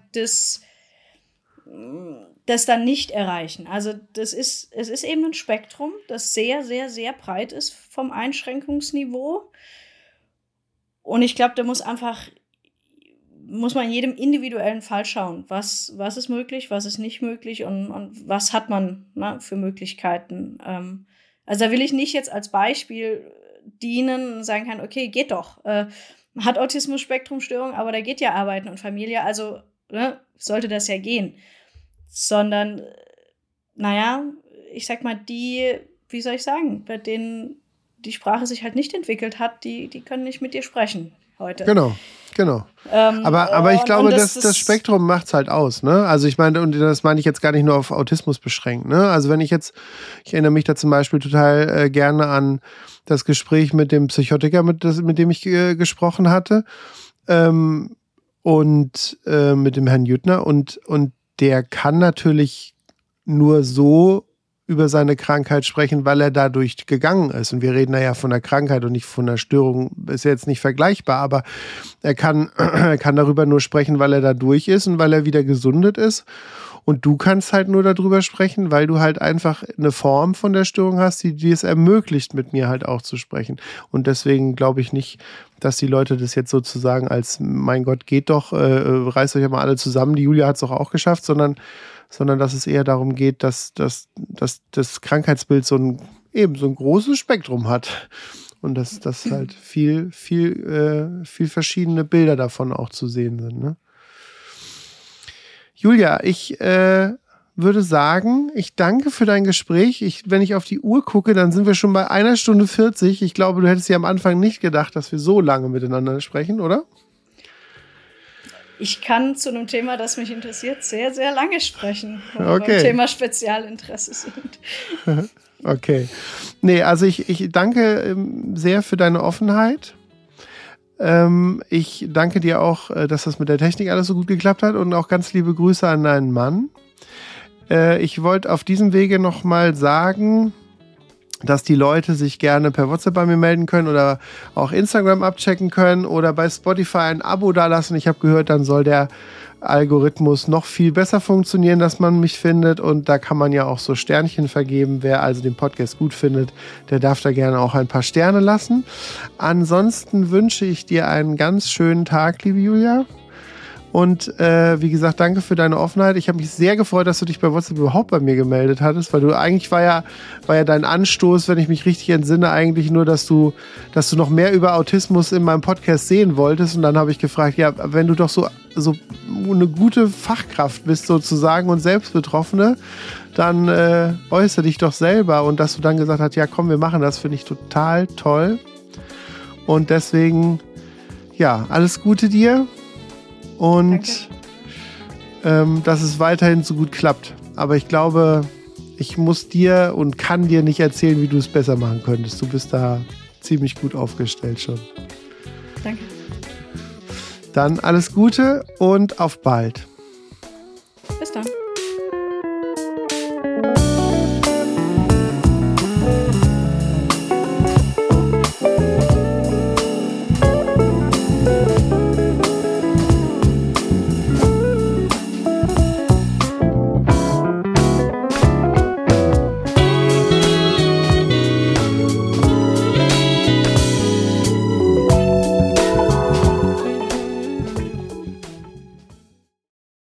das dann nicht erreichen. Also es ist eben ein Spektrum, das sehr, sehr, sehr breit ist vom Einschränkungsniveau. Und ich glaube, da muss man in jedem individuellen Fall schauen, was ist möglich, was ist nicht möglich und was hat man für Möglichkeiten. Also da will ich nicht jetzt als Beispiel dienen und sagen kann, okay, geht doch. Hat Autismus-Spektrum-Störung, aber da geht ja Arbeiten und Familie, also sollte das ja gehen. Sondern, ich sag mal, wie soll ich sagen, bei denen die Sprache sich halt nicht entwickelt hat, die können nicht mit dir sprechen heute. Genau. Aber ich glaube, das Spektrum macht es halt aus, ne? Also ich meine, und das meine ich jetzt gar nicht nur auf Autismus beschränkt, ne? Also ich erinnere mich da zum Beispiel total gerne an das Gespräch mit dem Psychotiker, mit dem ich gesprochen hatte, und mit dem Herrn Jüttner und der kann natürlich nur so über seine Krankheit sprechen, weil er dadurch gegangen ist. Und wir reden ja von der Krankheit und nicht von der Störung. Ist ja jetzt nicht vergleichbar, aber er kann darüber nur sprechen, weil er da durch ist und weil er wieder gesundet ist. Und du kannst halt nur darüber sprechen, weil du halt einfach eine Form von der Störung hast, die es ermöglicht, mit mir halt auch zu sprechen. Und deswegen glaube ich nicht, dass die Leute das jetzt sozusagen als, mein Gott, geht doch, reißt euch ja mal alle zusammen, die Julia hat es doch auch geschafft, sondern dass es eher darum geht, dass das Krankheitsbild so ein großes Spektrum hat. Und dass halt viel verschiedene Bilder davon auch zu sehen sind, ne? Julia, ich würde sagen, ich danke für dein Gespräch. Wenn ich auf die Uhr gucke, dann sind wir schon bei 1 Stunde 40. Ich glaube, du hättest ja am Anfang nicht gedacht, dass wir so lange miteinander sprechen, oder? Ich kann zu einem Thema, das mich interessiert, sehr, sehr lange sprechen, wo wir Okay. beim Thema Spezialinteresse sind. Okay. Nee, also ich danke sehr für deine Offenheit. Ich danke dir auch, dass das mit der Technik alles so gut geklappt hat und auch ganz liebe Grüße an deinen Mann. Ich wollte auf diesem Wege nochmal sagen, dass die Leute sich gerne per WhatsApp bei mir melden können oder auch Instagram abchecken können oder bei Spotify ein Abo dalassen. Ich habe gehört, dann soll der Algorithmus noch viel besser funktionieren, dass man mich findet, und da kann man ja auch so Sternchen vergeben. Wer also den Podcast gut findet, der darf da gerne auch ein paar Sterne lassen. Ansonsten wünsche ich dir einen ganz schönen Tag, liebe Julia. Und wie gesagt, danke für deine Offenheit. Ich habe mich sehr gefreut, dass du dich bei WhatsApp überhaupt bei mir gemeldet hattest, weil du eigentlich war ja dein Anstoß, wenn ich mich richtig entsinne, eigentlich nur, dass du noch mehr über Autismus in meinem Podcast sehen wolltest. Und dann habe ich gefragt, ja, wenn du doch so eine gute Fachkraft bist sozusagen und selbst Betroffene, dann äußere dich doch selber. Und dass du dann gesagt hast, ja komm, wir machen das, finde ich total toll. Und deswegen, ja, alles Gute dir. Und dass es weiterhin so gut klappt. Aber ich glaube, ich muss dir und kann dir nicht erzählen, wie du es besser machen könntest. Du bist da ziemlich gut aufgestellt schon. Danke. Dann alles Gute und auf bald.